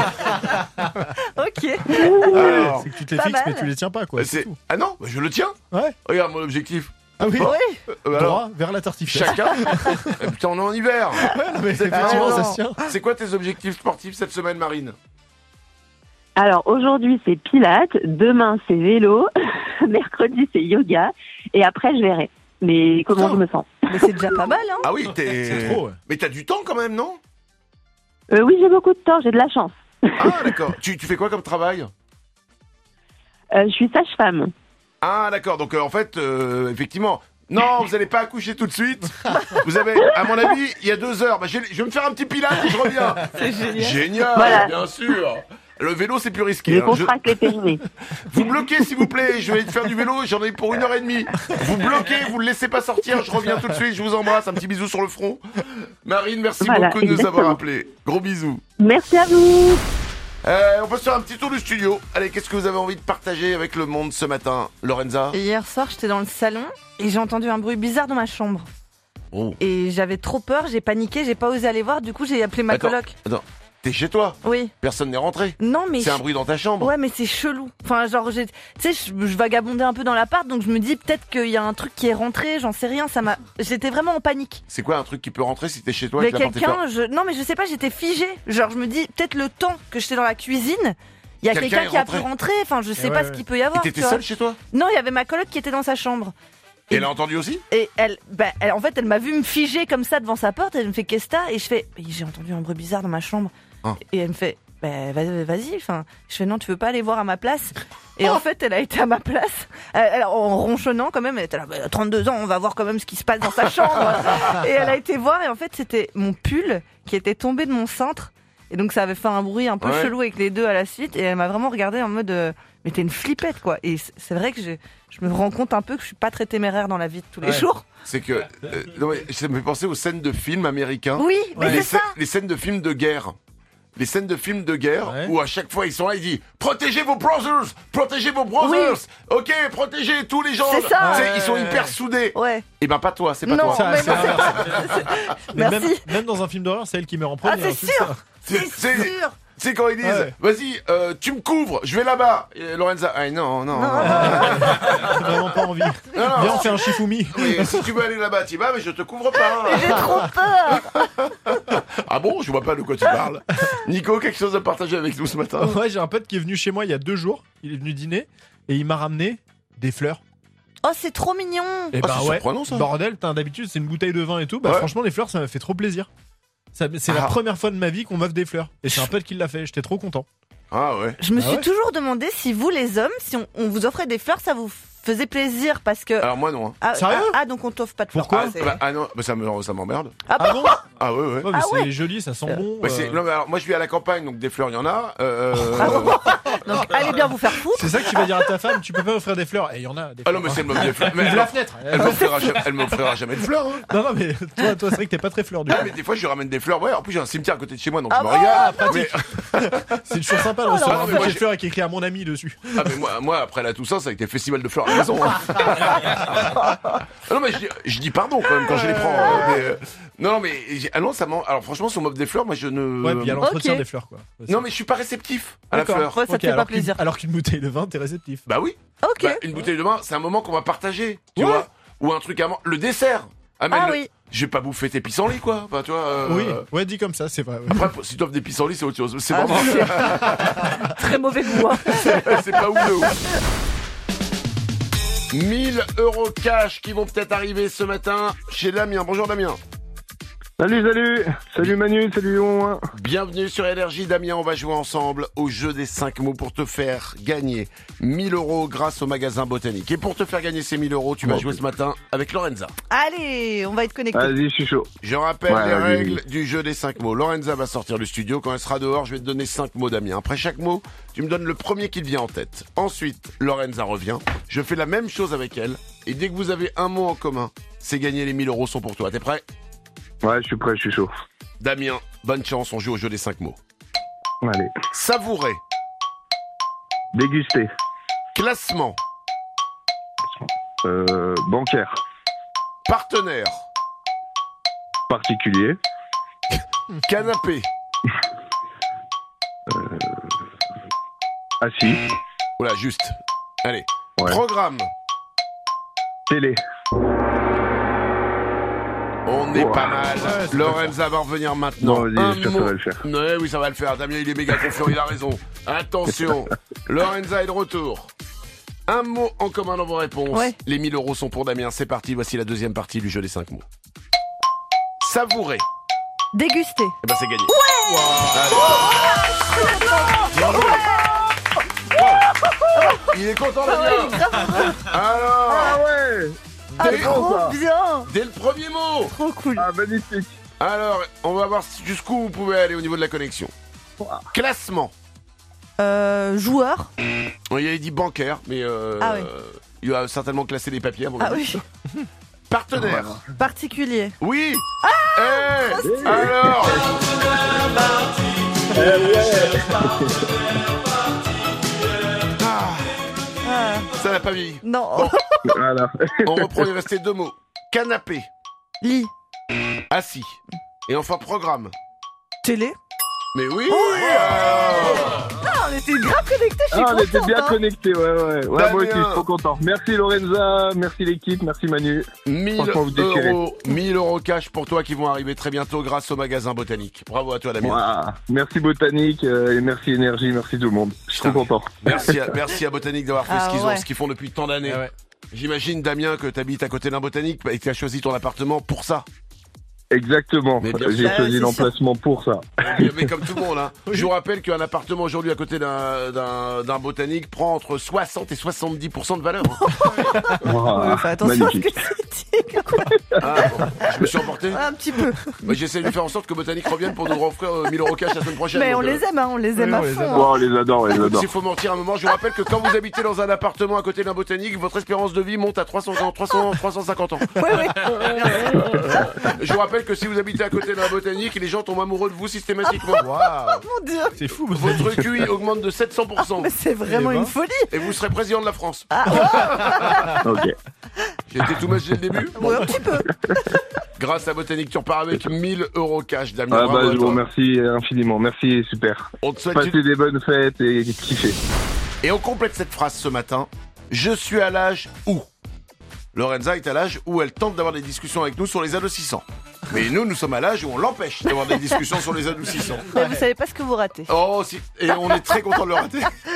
Ok.
Alors,
C'est que tu te les fixes, mais tu les tiens pas, quoi. C'est tout.
Ah non, je le tiens.
Ouais.
Regarde mon objectif.
Ah oui.
Oui.
Droit vers la tartiflette.
Chacun. Putain, on est en hiver.
Ouais, non, mais effectivement, ça se tient.
C'est quoi tes objectifs sportifs cette semaine, Marine?
Alors aujourd'hui c'est pilates, demain c'est vélo, mercredi c'est yoga et après je verrai. Mais comment je me sens.
Mais c'est déjà pas mal, hein.
Ah oui,
C'est trop, ouais.
Mais t'as du temps quand même, non?
Oui, j'ai beaucoup de temps, j'ai de la chance.
Ah d'accord. Tu fais quoi comme travail?
Je suis sage-femme.
Ah d'accord, donc en fait, effectivement... Non, vous n'allez pas accoucher tout de suite. Vous avez, à mon avis, il y a 2 heures. Je vais me faire un petit pilates et je reviens.
C'est génial.
Génial,
Voilà.
bien sûr. Le vélo, c'est plus risqué.
Je
hein.
contracte les périnées.
Vous bloquez, s'il vous plaît. Je vais faire du vélo. J'en ai pour 1h30. Vous bloquez, vous le laissez pas sortir. Je reviens tout de suite. Je vous embrasse. Un petit bisou sur le front. Marine, merci beaucoup de nous avoir appelés. Gros bisous.
Merci à vous.
On peut se faire un petit tour du studio. Allez, qu'est-ce que vous avez envie de partager avec le monde ce matin, Lorenza?
Hier soir, j'étais dans le salon et j'ai entendu un bruit bizarre dans ma chambre.
Oh.
Et j'avais trop peur, j'ai paniqué, j'ai pas osé aller voir, du coup j'ai appelé ma coloc.
Attends, t'es chez toi?
Oui.
Personne n'est rentré?
Non, mais...
C'est un bruit dans ta chambre?
Ouais, mais c'est chelou. Enfin, genre, tu sais, je vagabondais un peu dans l'appart, donc je me dis peut-être qu'il y a un truc qui est rentré, j'en sais rien, j'étais vraiment en panique.
C'est quoi un truc qui peut rentrer si t'es chez toi?
Mais non, mais je sais pas, j'étais figée. Genre, je me dis, peut-être le temps que j'étais dans la cuisine, il y a quelqu'un qui a pu rentrer, enfin, je sais pas ce qu'il peut y avoir.
Et t'étais seule chez toi?
Non, il y avait ma coloc qui était dans sa chambre.
Et elle a entendu aussi?
Et en fait, elle m'a vu me figer comme ça devant sa porte, elle me fait qu'est-ce que t'as? Et je fais, j'ai entendu un bruit bizarre dans ma chambre. Ah. Et elle me fait, vas-y, enfin, je fais non, tu veux pas aller voir à ma place? Et en fait, elle a été à ma place, en ronchonnant quand même, elle était là, 32 ans, on va voir quand même ce qui se passe dans sa chambre. Et elle a été voir, et en fait, c'était mon pull qui était tombé de mon cintre. Et donc, ça avait fait un bruit un peu chelou avec les deux à la suite, et elle m'a vraiment regardé en mode, mais t'es une flippette, quoi. Et c'est vrai que je me rends compte un peu que je suis pas très téméraire dans la vie de tous les jours.
C'est que, ça me fait penser aux scènes de films américains.
Oui, mais c'est ça.
Les scènes de films de guerre. Les scènes de films de guerre où à chaque fois ils sont là, ils disent protégez vos brothers, protégez vos brothers. Oui. Ok, protégez tous les gens.
C'est ça.
Ils sont hyper soudés.
Ouais.
Et ben pas toi, c'est pas
non,
toi.
Mais même dans un film d'horreur, c'est elle qui meurt en premier.
Ah, c'est sûr. C'est sûr.
C'est quand ils disent, vas-y, tu me couvres, je vais là-bas. Et Lorenza, non.
J'ai vraiment pas envie. Viens, on fait un shifumi.
Oui, si tu veux aller là-bas, tu vas, mais je te couvre pas.
J'ai trop peur.
Ah bon, je vois pas de quoi tu parles. Nico, quelque chose à partager avec nous ce matin?
Ouais, j'ai un pote qui est venu chez moi il y a 2 jours. Il est venu dîner et il m'a ramené des fleurs.
Oh, c'est trop mignon.
Et
c'est surprenant ça.
Bordel, d'habitude c'est une bouteille de vin et tout. Franchement, les fleurs, ça m'a fait trop plaisir. C'est la première fois de ma vie qu'on m'offre des fleurs. Et c'est un pote qui l'a fait, j'étais trop content.
Ah ouais.
Je me suis toujours demandé si vous les hommes, si on vous offrait des fleurs, ça vous faisait plaisir parce que...
Alors moi non.
Sérieux?
Donc on t'offre pas de fleurs.
Pourquoi? Non, ça m'emmerde.
Ah bon?
Ah ouais.
Mais c'est joli, ça sent bon.
Non, mais alors, moi je vis à la campagne, donc des fleurs il y en a.
Donc allez bien vous faire foutre.
C'est ça que tu vas dire à ta femme, tu peux pas offrir des fleurs. Et il y en a des fleurs.
Ah non, mais c'est le moment des fleurs. Mais
la fenêtre.
Elle m'offrira jamais de fleurs. Hein.
Non, mais toi c'est vrai que t'es pas très fleur du coup.
Mais des fois je lui ramène des fleurs. Ouais, en plus j'ai un cimetière à côté de chez moi, donc je me régale.
Pratique. C'est toujours sympa de recevoir un bouquet de fleurs avec écrit à mon ami dessus.
Ah mais moi après la Toussaint, ça a été le festival de fleurs à la maison. Non mais je dis pardon quand même quand je les prends. Non mais ça alors franchement si on m'offre des fleurs, moi je ne.
Ouais, puis il y a l'entretien des fleurs quoi.
Non mais je suis pas réceptif à la fleur.
Ouais, ça te fait pas plaisir.
Alors qu'une bouteille de vin, t'es réceptif.
Bah oui.
Ok.
Une bouteille de vin, c'est un moment qu'on va partager, tu vois. Ou un truc à le dessert.
Oui.
Je vais pas bouffer tes pissenlits quoi. Enfin, tu vois.
Oui. Ouais, dit comme ça, c'est vrai. Ouais.
Après, si tu offres des pissenlits, c'est autre chose. C'est vraiment.
Très mauvais goût. Hein.
C'est pas ouf de ouf. 1000 € cash qui vont peut-être arriver ce matin chez Damien. Bonjour Damien.
Salut Manu, salut Lyon.
Bienvenue sur Énergie Damien, on va jouer ensemble au jeu des 5 mots pour te faire gagner 1000 € grâce au magasin Botanique. Et pour te faire gagner ces 1000 €, tu vas jouer ce matin avec Lorenza.
Allez, on va être connectés.
Vas-y, je suis chaud.
Je rappelle les règles du jeu des 5 mots. Lorenza va sortir du studio, quand elle sera dehors, je vais te donner 5 mots Damien. Après chaque mot, tu me donnes le premier qui te vient en tête. Ensuite, Lorenza revient, je fais la même chose avec elle. Et dès que vous avez un mot en commun, c'est gagné, les 1000 € sont pour toi. T'es prêt ?
Ouais, je suis prêt, je suis chaud.
Damien, bonne chance, on joue au jeu des 5 mots.
Allez.
Savourer.
Déguster.
Classement.
Bancaire.
Partenaire.
Particulier.
Canapé.
Assis.
Voilà, juste. Allez.
Ouais.
Programme.
Télé.
On est pas mal. Lorenza va revenir maintenant.
Non, ça va le faire.
Ouais, oui, ça va le faire. Damien, il est méga confiant, il a raison. Attention. Lorenza est de retour. Un mot en commun dans vos réponses.
Ouais.
Les 1000 € sont pour Damien. C'est parti. Voici la deuxième partie du jeu des 5 mots. Savourer.
Déguster.
Eh ben, c'est gagné. Il est content, Damien. Alors.
Ah ouais.
Trop bien.
Dès le premier mot.
Trop cool.
Ah, magnifique.
Alors, on va voir jusqu'où vous pouvez aller au niveau de la connexion. Classement.
Joueur.
Il a dit bancaire, mais
Ah oui.
il a certainement classé les papiers à mon
Ah
avis.
oui.
Partenaire.
Particulier.
Oui.
Trop stylé.
Alors ça n'a pas vieilli.
Non.
Bon.
Voilà.
On reprend, il restait 2 mots. Canapé.
Lit.
Assis. Et enfin programme.
Télé.
Mais oui.
Ah, on était grave connectés, je suis
On était
contente,
bien
hein.
connectés, ouais. Moi aussi, je
Damien.
suis trop content. Merci Lorenza, merci l'équipe, merci Manu.
1000
Franchement, vous déchirez.
euros, 1000 euros cash pour toi qui vont arriver très bientôt grâce au magasin Botanique. Bravo à toi, Damien.
Ouah. Merci Botanique et merci Énergie, merci tout le monde. Je suis trop content.
Merci à Botanique d'avoir fait
Ah,
ce qu'ils font depuis tant d'années.
Ah ouais.
J'imagine, Damien, que tu habites à côté d'un Botanique et que tu as choisi ton appartement pour ça.
Exactement,
Mais bien
j'ai
sûr.
choisi
c'est
l'emplacement pour ça.
Mais comme tout le monde, hein. Je vous rappelle qu'un appartement aujourd'hui à côté d'un Botanique prend entre 60 et 70% de valeur.
Ouah,
Fais attention à ce
magnifique.
que tu dis.
Ah, bon, je me suis emporté.
Un petit peu.
Bah, j'essaie de faire en sorte que Botanique revienne pour nous offrir 1000 euros cash la semaine prochaine.
Mais
donc,
on les aime, hein, on les aime
oui,
à
on les
fond.
aime.
hein.
Ouah, on les adore, on les adore.
S'il faut mentir un moment, je vous rappelle que quand vous habitez dans un appartement à côté d'un Botanique, votre espérance de vie monte à 350 ans.
Ouais.
Je vous rappelle que si vous habitez à côté d'un Botanique, les gens tombent amoureux de vous systématiquement. Waouh.
Mon Dieu.
C'est fou,
Votre QI augmente de 700%.
Mais c'est vraiment
Eh ben.
une folie.
Et vous serez président de la France.
Ok.
J'ai été tout match dès le début.
Ouais, un petit peu.
Grâce à Botanique, tu repars avec 1000 euros cash, Damien.
Ah
Bravo à
je vous
toi.
remercie infiniment, merci, super.
On te souhaite
Passez des bonnes fêtes et kiffez.
Et on complète cette phrase ce matin. Je suis à l'âge où Lorenza est à l'âge où elle tente d'avoir des discussions avec nous sur les adoucissants. Mais nous sommes à l'âge où on l'empêche d'avoir des discussions sur les adoucissants.
Mais vous savez pas ce que vous ratez.
Oh, si. Et on est très content de le rater.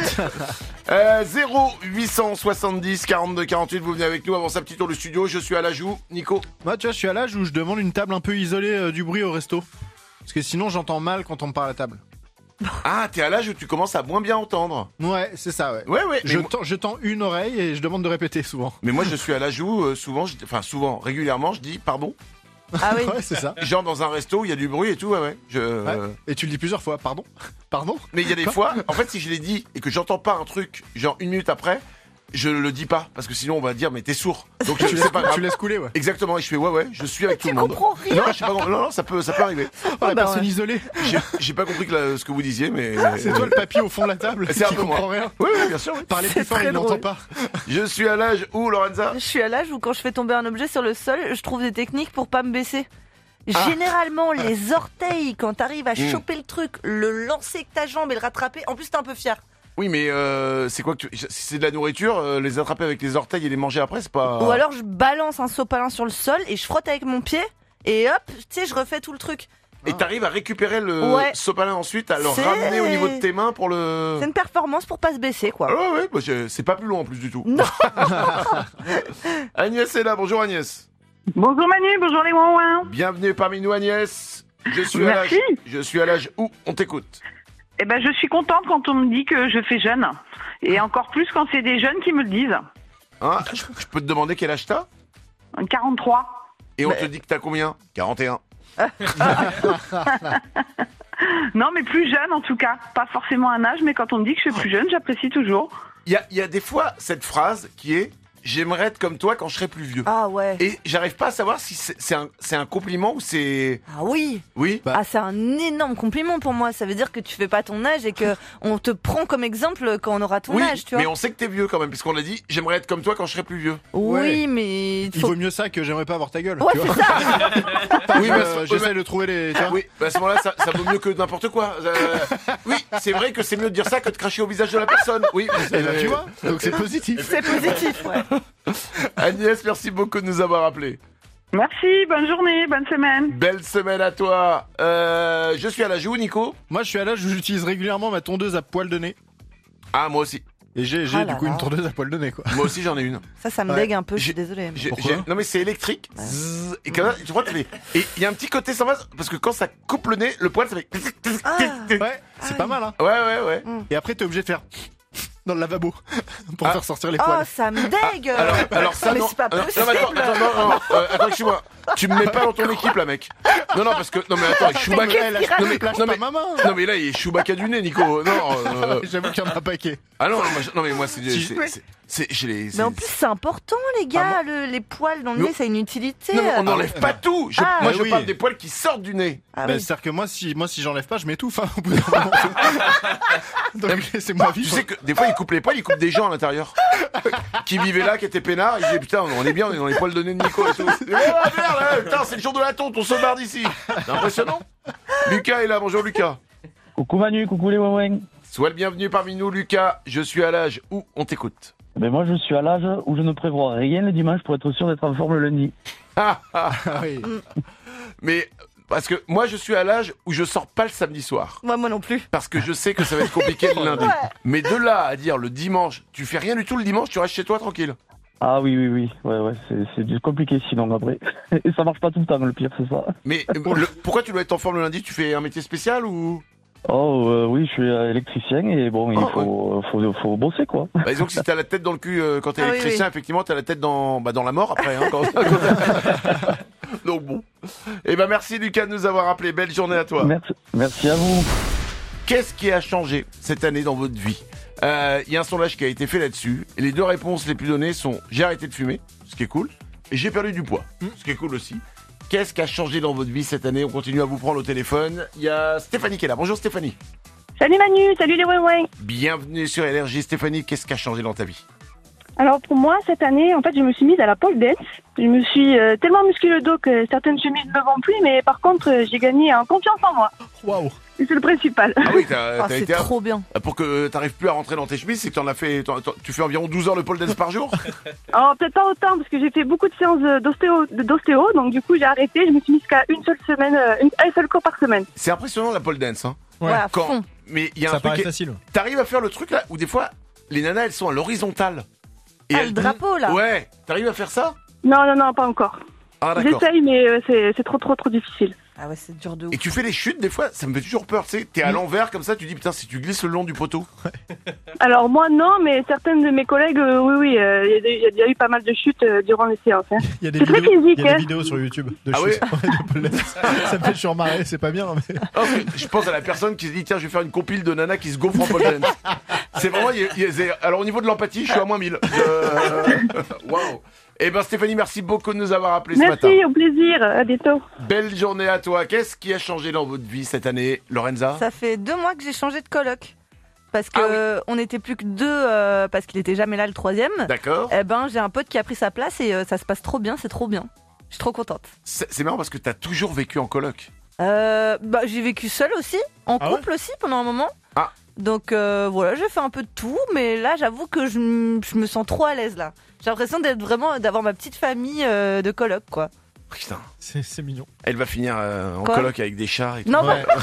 0870 42 48, vous venez avec nous avant sa petite tour du studio. Je suis à l'âge où, Nico?
Moi, tu vois, je suis à l'âge où je demande une table un peu isolée du bruit au resto. Parce que sinon, j'entends mal quand on me parle à table.
Ah, t'es à l'âge où tu commences à moins bien entendre.
Ouais, c'est ça, ouais.
Ouais.
Je tends une oreille et je demande de répéter souvent.
Mais moi, je suis à l'âge où, régulièrement, je dis pardon.
Ah oui.
Ouais, c'est ça.
Genre dans un resto, il y a du bruit et tout, ouais.
Ouais. Et tu le dis plusieurs fois, pardon. Pardon.
Mais il y a des fois, en fait, si je l'ai dit et que j'entends pas un truc, genre 1 minute après, je le dis pas, parce que sinon on va dire mais t'es sourd. Donc
Tu
c'est pas grave.
laisses couler, ouais.
Exactement, et je fais ouais, je suis avec tout le monde.
comprends rien.
Non, je sais pas, non, ça peut arriver.
Oh, la
bah
personne
ouais.
isolée.
J'ai pas compris ce que vous disiez, mais
C'est toi le papy au fond de la table
C'est un
qui
peu moi.
comprend rien.
Oui, bien sûr. Oui.
Parler
C'est
plus fort,
très
il n'entend
drôle.
pas.
Je suis à l'âge où, Lorenza?
Je suis à l'âge où quand je fais tomber un objet sur le sol, je trouve des techniques pour pas me baisser. Généralement, les orteils, quand t'arrives à choper le truc, le lancer avec ta jambe et le rattraper, en plus t'es un peu fier.
Oui, mais c'est quoi que si c'est de la nourriture, les attraper avec les orteils et les manger après, c'est pas.
Ou alors je balance un sopalin sur le sol et je frotte avec mon pied et hop, tu sais, je refais tout le truc.
Et t'arrives à récupérer le sopalin ensuite, à le
C'est-
ramener au niveau de tes mains pour le.
C'est une performance pour pas se baisser, quoi.
Ouais, bah, c'est pas plus long en plus du tout.
Non.
Agnès est là, bonjour Agnès.
Bonjour Manu, bonjour les ouin-ouin.
Bienvenue parmi nous Agnès. Je
Merci.
suis à l'âge où on t'écoute.
Eh ben, je suis contente quand on me dit que je fais jeune. Et encore plus quand c'est des jeunes qui me le disent.
Hein, je peux te demander quel âge t'as?
43.
Et on te dit que t'as combien? 41.
Non, mais plus jeune en tout cas. Pas forcément un âge, mais quand on me dit que je suis plus jeune, j'apprécie toujours.
Il y a des fois cette phrase qui est « J'aimerais être comme toi quand je serai plus vieux ».
Ah ouais.
Et j'arrive pas à savoir si c'est un compliment ou c'est...
Ah oui.
Oui.
Ah, c'est un énorme compliment pour moi. Ça veut dire que tu fais pas ton âge et que on te prend comme exemple quand on aura ton
Oui,
âge, tu vois.
mais on sait que t'es vieux quand même, puisqu'on a dit « J'aimerais être comme toi quand je serai plus vieux ».
Oui,
Ouais.
mais
Il vaut mieux ça que j'aimerais pas avoir ta gueule.
Ouais,
tu vois.
c'est ça.
Oui, mais
J'essaie de trouver les. Tu vois.
Oui, bah à ce moment-là, ça vaut mieux que n'importe quoi. Oui, c'est vrai que c'est mieux de dire ça que de cracher au visage de la personne. Oui,
Eh ben, tu vois, donc c'est positif.
C'est positif, ouais.
Agnès, merci beaucoup de nous avoir appelés.
Merci, bonne journée, bonne semaine.
Belle semaine à toi. Je suis à la joue, Nico.
Moi, je suis à l'âge où j'utilise régulièrement ma tondeuse à poil de nez.
Ah, moi aussi.
Et j'ai
Ah
du
là
coup
là.
une tondeuse à poil de nez, quoi.
Moi aussi, j'en ai une.
Ça me
Ouais.
dégue un peu, je suis désolée.
Pourquoi
Non, mais c'est électrique. Zzz, et comme ça, tu vois, et il y a un petit côté sympa parce que quand ça coupe le nez, le poil, ça fait.
Ah.
Ouais, c'est pas mal, hein.
Ouais.
Et après, t'es obligé de faire dans le lavabo pour
Ah.
faire sortir les
Oh,
poils.
ça me dégue.
Alors ça,
mais
non.
c'est pas
Non,
possible.
mais attends, excuse-moi. Tu me mets pas dans ton équipe, là, mec. Non, parce que, non, mais attends, Chewbacca, non, mais là, il est Chewbacca du nez, Nico. Non,
j'avoue qu'il y en a un paquet.
Ah non, mais moi, c'est
mais en plus, c'est important, les gars, les poils dans le nez, ça a une utilité.
Non, mais on n'enlève pas tout. Moi, je parle des poils qui sortent du nez.
C'est-à-dire que moi, si j'enlève pas, je m'étouffe, au bout d'un moment. Donc, laissez-moi vivre.
Tu sais que, des fois, ils coupent les poils, ils coupent des gens à l'intérieur. Qui vivaient là, qui étaient peinards, ils disaient, putain, on est bien, on est dans les poils de nez de Nico et tout. Oh, merde, putain, c'est le jour de la tonte, on se barre d'ici. C'est impressionnant. Lucas est là, bonjour Lucas.
Coucou Manu, coucou les Waweng.
Sois le bienvenu parmi nous, Lucas. Je suis à l'âge où on t'écoute.
Ben moi, je suis à l'âge où je ne prévois rien le dimanche pour être sûr d'être en forme le lundi.
Oui. Mais parce que moi, je suis à l'âge où je sors pas le samedi soir.
Moi non plus.
Parce que je sais que ça va être compliqué le lundi. Ouais. Mais de là à dire le dimanche, tu fais rien du tout le dimanche, tu restes chez toi tranquille.
Ah oui. Ouais, c'est compliqué sinon après. Et ça marche pas tout le temps, le pire, c'est ça.
Mais pourquoi tu dois être en forme le lundi? Tu fais un métier spécial ou?
Oui, je suis électricien et bon, il faut bosser quoi.
Bah, disons que si t'as la tête dans le cul quand t'es électricien, effectivement, t'as la tête dans la mort après. Hein, Donc bon. Eh ben merci Lucas de nous avoir appelé. Belle journée à toi.
Merci à vous.
Qu'est-ce qui a changé cette année dans votre vie? Il y a un sondage qui a été fait là-dessus. Et les deux réponses les plus données sont j'ai arrêté de fumer, ce qui est cool, et j'ai perdu du poids, ce qui est cool aussi. Qu'est-ce qui a changé dans votre vie cette année? On continue à vous prendre au téléphone. Il y a Stéphanie qui est là. Bonjour Stéphanie.
Salut Manu, salut les Waweng.
Bienvenue sur Énergie. Stéphanie, qu'est-ce qui a changé dans ta vie?
Alors pour moi, cette année, en fait, je me suis mise à la pole dance. Je me suis tellement musclé le dos que certaines chemises ne vont plus, mais par contre, j'ai gagné en confiance en moi.
Waouh.
C'est le principal.
Ah oui, t'as
c'est
été
trop bien.
Pour que t'arrives plus à rentrer dans tes chemises, c'est que tu fais environ 12 heures de pole dance par jour?
Oh, peut-être pas autant, parce que j'ai fait beaucoup de séances d'ostéo, donc du coup j'ai arrêté, je me suis mise qu'à une seule semaine, un seul cours par semaine.
C'est impressionnant la pole dance, hein.
Ouais, à fond.
Mais il y a
ça
un truc
paraît facile.
T'arrives à faire le truc là où des fois les nanas elles sont à l'horizontale.
Et le drapeau là.
Ouais, t'arrives à faire ça?
Non, pas encore.
Ah d'accord.
J'essaye, mais c'est trop difficile.
Ah ouais, c'est dur de ouf.
Et tu fais les chutes des fois, ça me fait toujours peur, tu sais, t'es à l'envers comme ça, tu dis putain si tu glisses le long du poteau.
Alors moi non, mais certaines de mes collègues, oui, il y a eu pas mal de chutes durant les séances. Hein.
Il y a des vidéos sur YouTube de chutes. Ouais. Ça me fait toujours marrer, c'est pas bien. Mais...
je pense à la personne qui se dit tiens je vais faire une compile de nanas qui se gaufrent en pole dance. C'est vraiment, alors au niveau de l'empathie, je suis à moins 1000. Waouh. Eh ben Stéphanie, merci beaucoup de nous avoir appelés ce matin.
Merci, au plaisir, à bientôt.
Belle journée à toi. Qu'est-ce qui a changé dans votre vie cette année, Lorenza?
Ça fait 2 mois que j'ai changé de coloc. Parce que on n'était plus que 2, parce qu'il était jamais là le 3e.
D'accord.
Eh ben j'ai un pote qui a pris sa place et ça se passe trop bien, c'est trop bien. Je suis trop contente.
C'est marrant parce que t'as toujours vécu en coloc.
J'ai vécu seule aussi, en couple aussi pendant un moment.
Ah.
Donc voilà, j'ai fait un peu de tout, mais là j'avoue que je me sens trop à l'aise là. J'ai l'impression d'avoir ma petite famille de coloc quoi.
Putain,
c'est mignon.
Elle va finir en coloc avec des chats et tout.
Non,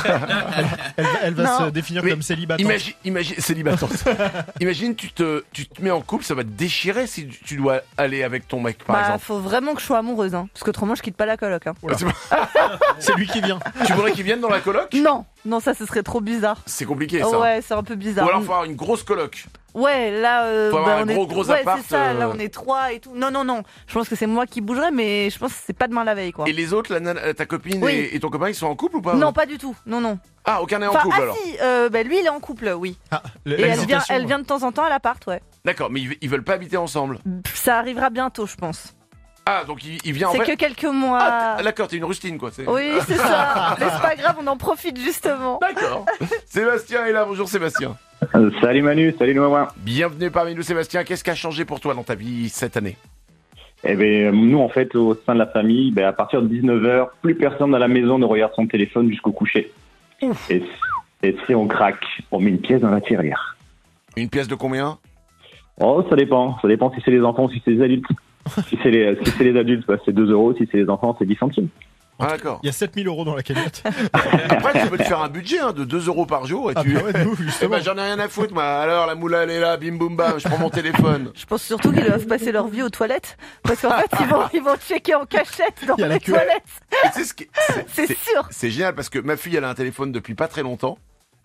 elle va se définir comme célibatante.
Imagine célibatante. Imagine tu te mets en couple, ça va te déchirer si tu dois aller avec ton mec par exemple.
Faut vraiment que je sois amoureuse parce qu'autrement je quitte pas la coloc.
C'est lui qui vient.
Tu voudrais qu'il vienne dans la coloc?
Non, ça ce serait trop bizarre.
C'est compliqué ça.
Ouais, c'est un peu bizarre.
Ou alors faut avoir une grosse coloc.
Ouais, là,
faut avoir un gros appart.
C'est ça, là on est 3 et tout. Non. Je pense que c'est moi qui bougerai, mais je pense que c'est pas demain la veille quoi.
Et les autres, ta copine et ton copain, ils sont en couple ou pas?
Non, pas du tout. Non.
Ah, aucun n'est en couple alors.
Si, lui il est en couple, oui.
Et
elle vient de temps en temps à l'appart, ouais.
D'accord, mais ils veulent pas habiter ensemble.
Ça arrivera bientôt, je pense.
Ah, donc il vient en fait...
C'est que quelques mois.
Ah, d'accord, t'es une rustine quoi.
Oui, c'est ça. Mais c'est pas grave, on en profite justement.
D'accord. Sébastien est là, bonjour Sébastien.
Salut Manu, salut Noah.
Bienvenue parmi nous Sébastien, qu'est-ce qui a changé pour toi dans ta vie cette année?
Eh bien, nous en fait, au sein de la famille, à partir de 19h, plus personne à la maison ne regarde son téléphone jusqu'au coucher. Et si on craque, on met une pièce dans la tirelire.
Une pièce de combien?
Oh, ça dépend si c'est les enfants ou si c'est les adultes. Si c'est les adultes, c'est 2 €. Si c'est les enfants, c'est 10 centimes.
Ah d'accord.
Il y a 7000 € dans la cagnotte.
Après, tu peux te faire un budget de 2 € par jour. Et j'en ai rien à foutre, moi. Alors, la moula, elle est là, bim boum bam, je prends mon téléphone.
Je pense surtout qu'ils doivent passer leur vie aux toilettes. Parce qu'en fait, ils vont checker en cachette dans les toilettes.
C'est
sûr.
C'est génial parce que ma fille, elle a un téléphone depuis pas très longtemps.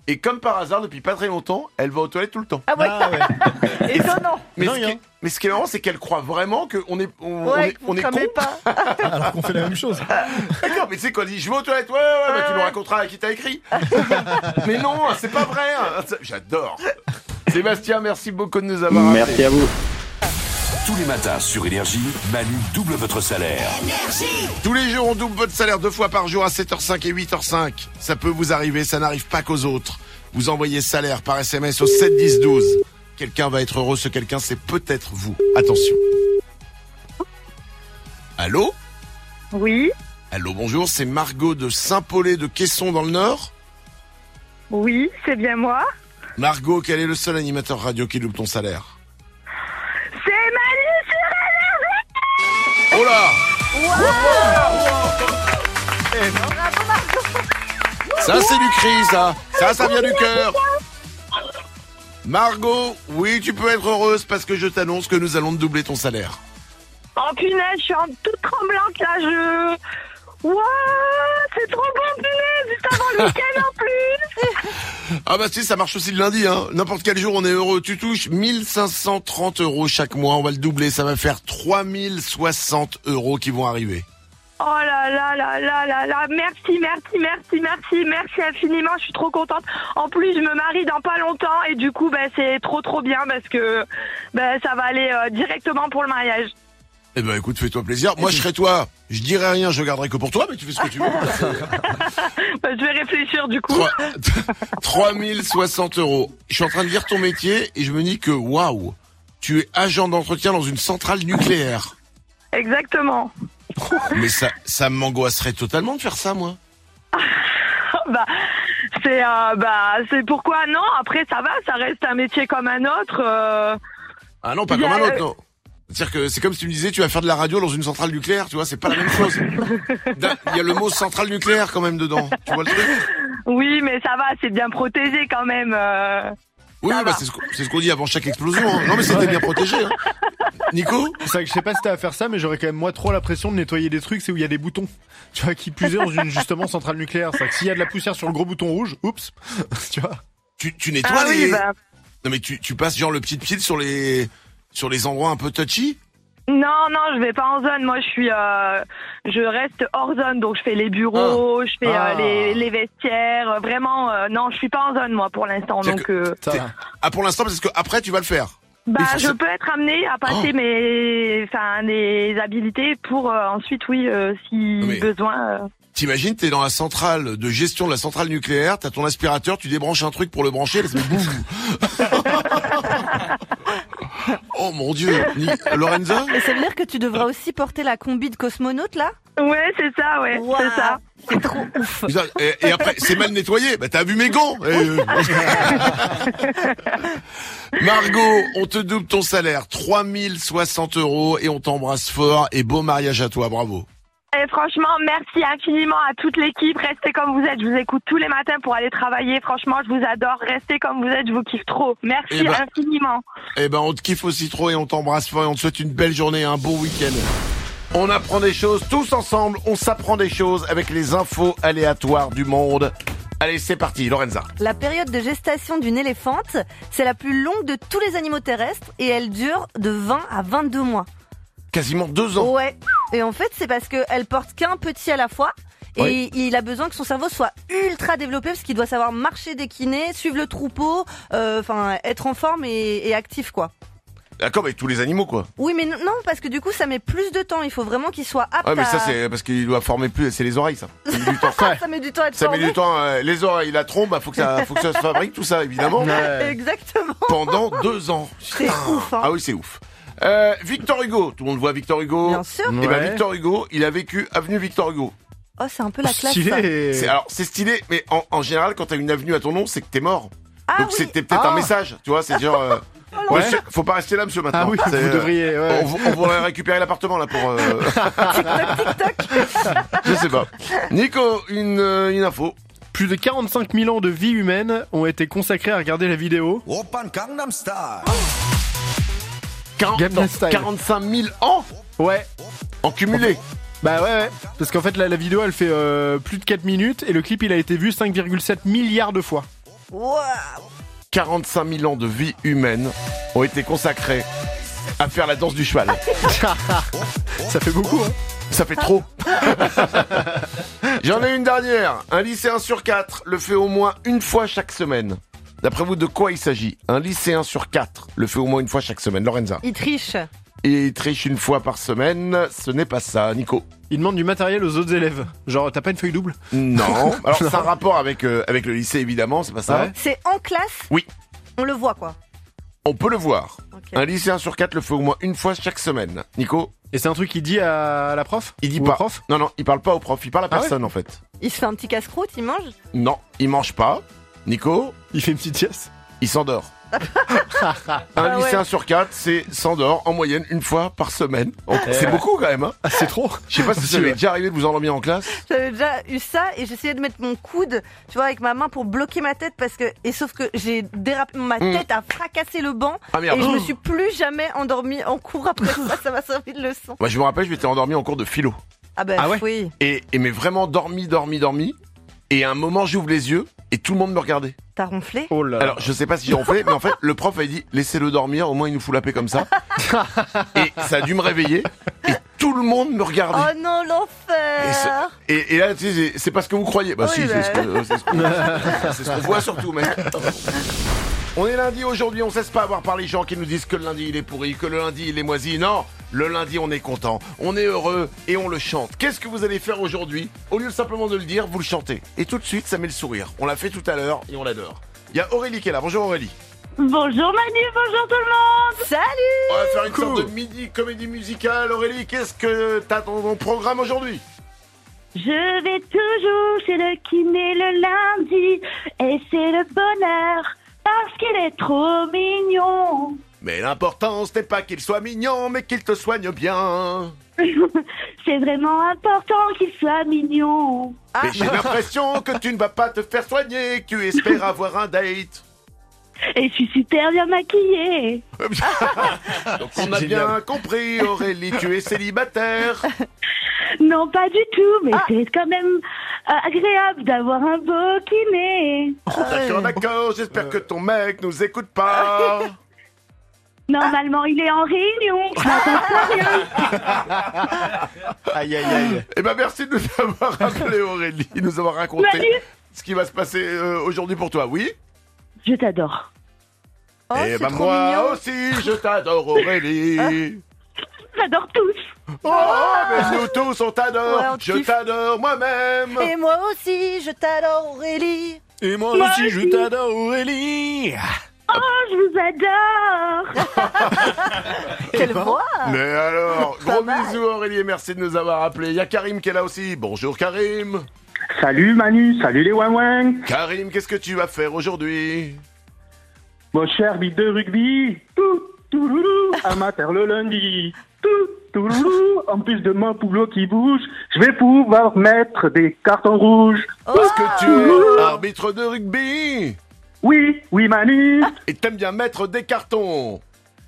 Et comme par hasard, depuis pas très longtemps, elle va aux toilettes tout le temps.
Ah ouais. Étonnant.
Mais ce qui est marrant, c'est qu'elle croit vraiment qu'on est con.
Pas.
Alors qu'on fait la même chose.
D'accord, mais tu sais quoi, elle dit je vais aux toilettes, tu nous raconteras à qui t'as écrit. Mais non, c'est pas vrai. J'adore. Sébastien, merci beaucoup de nous avoir appelés.
Merci à vous.
Tous les matins sur Énergie, Manu double votre salaire.
Tous les jours, on double votre salaire 2 fois par jour à 7h05 et 8h05. Ça peut vous arriver, ça n'arrive pas qu'aux autres. Vous envoyez salaire par SMS au 7 10 12. Quelqu'un va être heureux, ce quelqu'un, c'est peut-être vous. Attention. Allô ?
Oui.
Allô, bonjour, c'est Margot de Saint-Paulé de Caisson dans le Nord.
Oui, c'est bien moi.
Margot, quel est le seul animateur radio qui double ton salaire ?
C'est Manu sur
Oh là !
Bravo Margot.
Ça, c'est du cri, ça. Ça vient du cœur. Margot, oui, tu peux être heureuse parce que je t'annonce que nous allons te doubler ton salaire.
Oh punaise, je suis toute tremblante là, Wouah, c'est trop bon, punaise, juste avant le week-end en plus.
Ah bah si, ça marche aussi le lundi, hein. N'importe quel jour, on est heureux. Tu touches 1530 € chaque mois. On va le doubler. Ça va faire 3060 € qui vont arriver.
Oh là là là là là là, merci infiniment, je suis trop contente. En plus, je me marie dans pas longtemps et du coup, c'est trop bien parce que ça va aller directement pour le mariage.
Eh ben écoute, fais-toi plaisir. Moi, je serai toi. Je dirai rien, je garderai que pour toi, mais tu fais ce que tu veux.
Je vais réfléchir du coup.
3060 €. Je suis en train de lire ton métier et je me dis que waouh, tu es agent d'entretien dans une centrale nucléaire.
Exactement.
Mais ça m'angoisserait totalement de faire ça, moi.
C'est pourquoi non. Après, ça va, ça reste un métier comme un autre.
Ah non, pas comme un autre, non. C'est-à-dire que c'est comme si tu me disais tu vas faire de la radio dans une centrale nucléaire, tu vois, c'est pas la même chose. Il y a le mot centrale nucléaire quand même dedans, tu vois le truc ?
Oui, mais ça va, c'est bien protégé quand même.
Oui, c'est ce qu'on dit avant chaque explosion. Hein. Non mais c'était bien protégé. Hein. Nico ?
C'est vrai que je sais pas si t'as à faire ça, mais j'aurais quand même moi trop la pression de nettoyer des trucs, c'est où il y a des boutons. Tu vois, qui plus est dans une justement centrale nucléaire. C'est que s'il y a de la poussière sur le gros bouton rouge, oups, tu vois.
Tu nettoies les... Non mais tu passes genre le petit pied sur les endroits un peu touchy ?
Non, je vais pas en zone. Moi, je reste hors zone. Donc, je fais les bureaux, je fais les vestiaires. Vraiment, non, je suis pas en zone, moi, pour l'instant. Donc,
pour l'instant, parce que après, tu vas le faire.
Je peux être amenée à passer des habilités pour ensuite, si besoin.
T'imagines, t'es dans la centrale de gestion de la centrale nucléaire, t'as ton aspirateur, tu débranches un truc pour le brancher, là, ça fait boum. Oh mon Dieu, Lorenzo ?
Et ça veut dire que tu devras aussi porter la combi de cosmonaute là ?
Ouais, c'est ça, c'est ça.
C'est trop ouf.
Et après, c'est mal nettoyé. T'as vu mes gants ? Margot, on te double ton salaire, 3060 € et on t'embrasse fort et beau mariage à toi, bravo.
Et franchement, merci infiniment à toute l'équipe. Restez comme vous êtes. Je vous écoute tous les matins pour aller travailler. Franchement, je vous adore. Restez comme vous êtes. Je vous kiffe trop. Merci infiniment.
On te kiffe aussi trop et on t'embrasse fort et on te souhaite une belle journée et un bon week-end. On apprend des choses tous ensemble. On s'apprend des choses avec les infos aléatoires du monde. Allez, c'est parti, Lorenza.
La période de gestation d'une éléphante, c'est la plus longue de tous les animaux terrestres et elle dure de 20 à 22 mois.
Quasiment 2 ans.
Ouais. Et en fait, c'est parce qu'elle porte qu'un petit à la fois. Et il a besoin que son cerveau soit ultra développé parce qu'il doit savoir marcher d'équiné, suivre le troupeau, être en forme et actif, quoi.
D'accord, avec tous les animaux, quoi.
Oui, mais non, parce que du coup, ça met plus de temps. Il faut vraiment qu'il soit apte.
Ah, mais ça, c'est parce qu'il doit former plus. C'est les oreilles, ça. Ça met du temps.
Ça met du temps à être formé.
Ça met du temps. Les oreilles, la trompe, faut que ça se fabrique, tout ça, évidemment.
Exactement.
Pendant 2 ans.
C'est ouf, hein.
Ah oui, c'est ouf. Victor Hugo, tout le monde voit Victor Hugo.
Bien sûr.
Et Victor Hugo, il a vécu avenue Victor Hugo.
Oh, c'est un peu la classe.
Stylé. C'est stylé, mais en général, quand t'as une avenue à ton nom, c'est que t'es mort.
Ah,
donc c'était peut-être un message, tu vois, c'est genre. Monsieur, faut pas rester là, monsieur, maintenant.
Ah oui, vous devriez. Ouais.
On voudrait récupérer l'appartement là pour. Je sais pas. Nico, une info.
Plus de 45 000 ans de vie humaine ont été consacrés à regarder la vidéo.
Open Gangnam Style.
45 000 ans.
Ouais.
En cumulé.
Bah ouais. Parce qu'en fait, la vidéo, elle fait plus de 4 minutes et le clip, il a été vu 5,7 milliards de fois.
Waouh.
45 000 ans de vie humaine ont été consacrés à faire la danse du cheval.
Ça fait beaucoup, hein.
Ça fait trop. J'en ai une dernière. Un lycéen sur 4 le fait au moins une fois chaque semaine. D'après vous, de quoi il s'agit? Un lycéen sur 4 le fait au moins une fois chaque semaine. Lorenza.
Il triche.
Et il triche une fois par semaine. Ce n'est pas ça. Nico.
Il demande du matériel aux autres élèves. Genre, t'as pas une feuille double?
Non. Alors, c'est un rapport avec le lycée, évidemment. C'est pas ça.
Ouais.
C'est en classe?
Oui.
On le voit, quoi.
On peut le voir.
Okay.
Un lycéen sur 4 le fait au moins une fois chaque semaine. Nico?
Et c'est un truc qu'il dit à la prof?
Il dit
ou
pas.
Au prof?
Non, il parle pas au prof. Il parle à personne,
ouais
en fait.
Il se fait un petit casse-croûte, il mange?
Non, il mange pas. Nico?
Il fait une petite sieste?
Il s'endort. Un lycéen sur 4 s'endort en moyenne une fois par semaine. C'est beaucoup quand même, hein.
Ah, c'est trop.
Je sais pas si ça m'est déjà arrivé de vous endormir en classe.
J'avais déjà eu ça et j'essayais de mettre mon coude, tu vois, avec ma main pour bloquer ma tête parce que, sauf que j'ai dérapé, ma tête a fracassé le banc et je me suis plus jamais endormie en cours après ça m'a servi de leçon.
Bah, je me rappelle, je m'étais endormi en cours de philo.
Ah bah
ouais.
Oui.
Et mais vraiment dormi. Et à un moment, j'ouvre les yeux et tout le monde me regardait.
T'as ronflé?
Oh là.
Alors, je sais pas si j'ai ronflé, mais en fait, le prof a dit laissez-le dormir, au moins il nous fout la paix comme ça. Et ça a dû me réveiller et tout le monde me regardait.
Oh non, l'enfer!
Et là, tu sais, c'est pas ce que vous croyez. Bah
oui,
si, c'est ce qu'on voit surtout, mec. On est lundi aujourd'hui, on cesse pas avoir par les gens qui nous disent que le lundi il est pourri, que le lundi il est moisi. Non, le lundi on est content, on est heureux et on le chante. Qu'est-ce que vous allez faire aujourd'hui? Au lieu simplement de le dire, vous le chantez. Et tout de suite, ça met le sourire. On l'a fait tout à l'heure et on l'adore. Il y a Aurélie qui est là. Bonjour Aurélie.
Bonjour Manu, bonjour tout le monde.
Salut.
On va faire une sorte de midi comédie musicale. Aurélie, qu'est-ce que t'as dans ton programme aujourd'hui?
Je vais toujours chez le kiné le lundi et c'est le bonheur. Parce qu'il est trop mignon.
Mais l'important, ce n'est pas qu'il soit mignon, mais qu'il te soigne bien.
C'est vraiment important qu'il soit mignon.
Mais j'ai l'impression que tu ne vas pas te faire soigner, que tu espères avoir un date.
Et je suis super bien maquillée.
Donc on a bien compris, Aurélie, tu es célibataire.
Non, pas du tout, mais c'est quand même agréable d'avoir un beau kiné.
D'accord, j'espère que ton mec nous écoute pas.
Normalement, il est en réunion. Je n'entends pas rien.
Aïe.
Eh ben merci de nous avoir appelé, Aurélie, nous avoir raconté ce qui va se passer aujourd'hui pour toi, oui?
Je t'adore.
Oh,
et ben moi mignon. Aussi, je t'adore, Aurélie.
J'adore tous.
Oh, mais nous tous, on t'adore.
Ouais,
je t'adore moi-même.
Et moi aussi, je t'adore, Aurélie.
Et moi aussi, je t'adore, Aurélie.
Oh, je vous adore.
Quelle voix.
Mais alors, gros bisous, Aurélie, et merci de nous avoir appelés. Il y a Karim qui est là aussi. Bonjour, Karim.
Salut Manu, salut les ouin-ouin.
Karim, qu'est-ce que tu vas faire aujourd'hui?
Mon cher bit de rugby, amateur le lundi, en plus de mon poulot qui bouge, je vais pouvoir mettre des cartons rouges.
Parce que tu es arbitre de rugby.
Oui, Manu.
Et t'aimes bien mettre des cartons.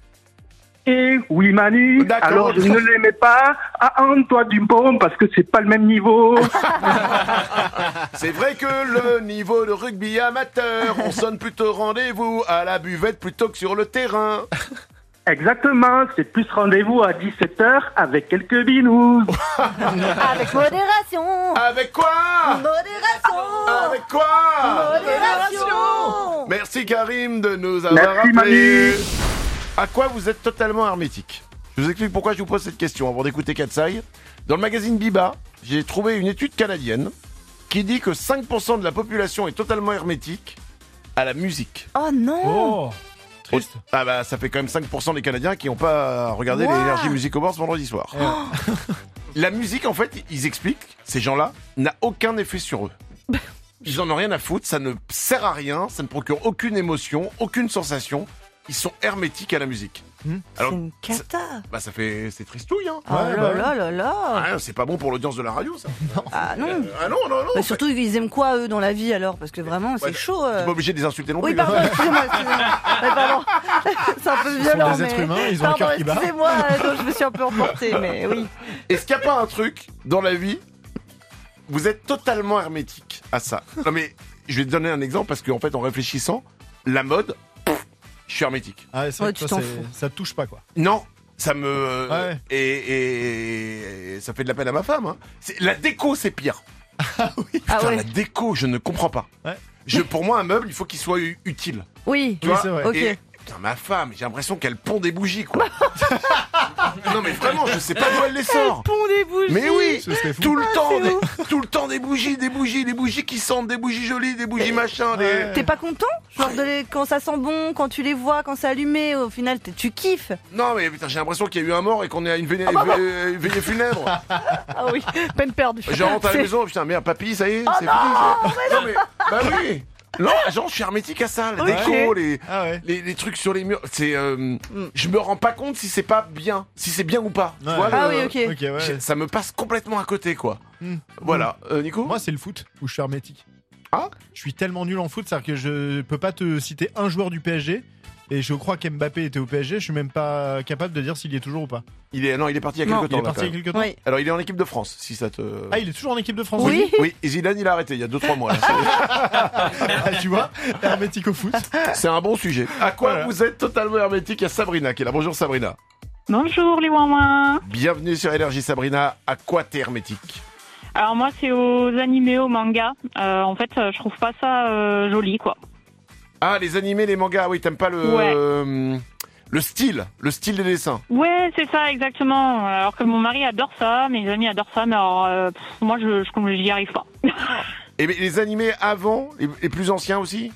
Et oui, Manu.
D'accord.
Alors je ne les mets pas à Antoine Dupont parce que c'est pas le même niveau.
C'est vrai que le niveau de rugby amateur, on sonne plutôt rendez-vous à la buvette plutôt que sur le terrain.
Exactement, c'est plus rendez-vous à 17h avec quelques binous.
Avec modération.
Avec quoi?
Modération.
Avec quoi?
Modération.
Merci Karim de nous avoir
Merci,
appelé.
Manu.
À quoi vous êtes totalement hermétique? Je vous explique pourquoi je vous pose cette question avant d'écouter Katsai. Dans le magazine Biba, j'ai trouvé une étude canadienne qui dit que 5% de la population est totalement hermétique à la musique.
Oh non.
Oh, triste.
Ah bah ça fait quand même 5% des Canadiens qui n'ont pas regardé les Energy Music Awards vendredi soir. La musique, en fait, ils expliquent, ces gens-là, n'a aucun effet sur eux. Ils en ont rien à foutre, ça ne sert à rien, ça ne procure aucune émotion, aucune sensation. Ils sont hermétiques à la musique.
Alors, c'est une cata.
Bah ça fait, c'est tristouille, hein.
Oh là là.
Ah, c'est pas bon pour l'audience de la radio, ça.
Non. Ah non.
Ah non.
Bah, surtout, ils aiment quoi, eux, dans la vie, alors? Parce que vraiment, c'est chaud.
T'es pas obligé de les insulter non plus.
Oui, pardon, excusez-moi. Ouais, pardon. C'est un peu violent,
des êtres humains, ils ont un cœur qui bat.
Excusez-moi, je me suis un peu emportée, mais oui.
Est-ce qu'il n'y a pas un truc dans la vie, vous êtes totalement hermétique à ça? Non mais, je vais te donner un exemple parce qu'en fait, en réfléchissant, la mode, je suis hermétique.
Ah ouais, c'est vrai que toi, ça te touche pas, quoi.
Non, ça me... Et ça fait de la peine à ma femme. Hein. La déco, c'est pire. Ah oui. Putain, la déco, je ne comprends pas. Ouais. Pour moi, un meuble, il faut qu'il soit utile.
Oui,
tu vois,
c'est vrai.
Ok.
Putain, ma femme, j'ai l'impression qu'elle pond des bougies, quoi. Non, mais vraiment, je sais pas d'où elle les sort.
Elle pond des bougies.
Mais oui, tout le temps des bougies qui sentent, des bougies jolies, des bougies machin.
T'es pas content? Genre quand ça sent bon, quand tu les vois, quand c'est allumé, au final, tu kiffes.
Non, mais putain, j'ai l'impression qu'il y a eu un mort et qu'on est à une veillée funèbre.
Ah oui, peine perdue.
Je rentre à la maison, putain, merde, papy, ça y est, c'est fini. Non, mais, bah oui. Non, genre, je suis hermétique à ça, la déco, les trucs sur les murs. Je me rends pas compte si c'est pas bien, si c'est bien ou pas.
Ouais.
Tu vois,
oui, ok.
Ça me passe complètement à côté, quoi. Voilà, Nico.
Moi, c'est le foot où je suis hermétique.
Ah,
je suis tellement nul en foot, c'est-à-dire que je peux pas te citer un joueur du PSG. Et je crois qu'Mbappé était au PSG, je suis même pas capable de dire s'il y est toujours ou pas.
Il est parti il y a quelques temps.
Il est parti il y a quelques temps.
Oui.
Alors il est en équipe de France, si ça te...
Ah, il est toujours en équipe de France.
Oui.
Oui, et Zidane il a arrêté il y a 2-3 mois. Là.
Tu vois, hermétique au foot.
C'est un bon sujet. À quoi vous êtes totalement hermétique? Il y a Sabrina qui est là. Bonjour Sabrina.
Bonjour les ouin-ouin.
Bienvenue sur Énergie Sabrina. À quoi t'es hermétique?
Alors moi c'est aux animés, aux mangas. En fait je trouve pas ça joli quoi.
Ah, les animés, les mangas, oui, t'aimes pas le style des dessins.
Ouais, c'est ça, exactement. Alors que mon mari adore ça, mes amis adorent ça, mais alors moi, j'y arrive pas.
Et les animés avant, les plus anciens aussi?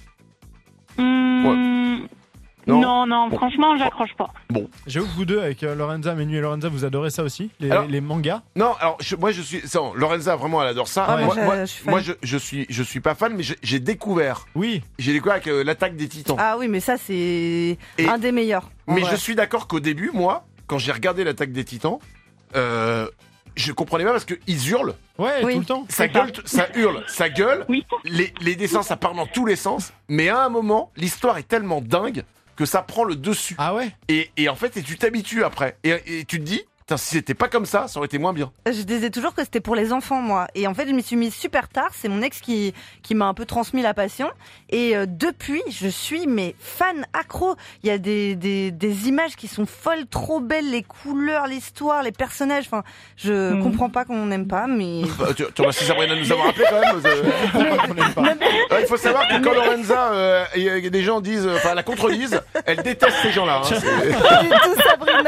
Non, bon. Franchement, j'accroche pas.
Bon.
J'avoue que vous deux, avec Lorenza, Menu et Lorenza, vous adorez ça aussi, les mangas?
Non, alors moi je suis... Lorenza, vraiment, elle adore ça.
Ah,
moi, je suis pas fan, mais j'ai découvert.
Oui.
J'ai découvert avec l'Attaque des Titans.
Ah oui, mais ça, c'est un des meilleurs.
Mais je suis d'accord qu'au début, moi, quand j'ai regardé l'Attaque des Titans, je comprenais pas parce qu'ils hurlent.
Ouais, tout le temps.
Ça hurle, ça gueule.
Oui.
Les dessins, ça part dans tous les sens. Mais à un moment, l'histoire est tellement dingue que ça prend le dessus.
Ah ouais.
Et en fait, tu t'habitues après. Et tu te dis, si c'était pas comme ça aurait été moins bien.
Je disais toujours que c'était pour les enfants, moi. Et en fait, je m'y suis mise super tard. C'est mon ex qui m'a un peu transmis la passion. Et depuis, je suis fan accro. Il y a des images qui sont folles, trop belles, les couleurs, l'histoire, les personnages. Enfin, je comprends pas qu'on n'aime pas, mais...
Tu remercies Sabrina de nous avoir appelé quand même. Il faut savoir que quand Lorenza, des gens disent, la contredisent, elle déteste ces gens-là. Hein,
pas du tout, Sabrina.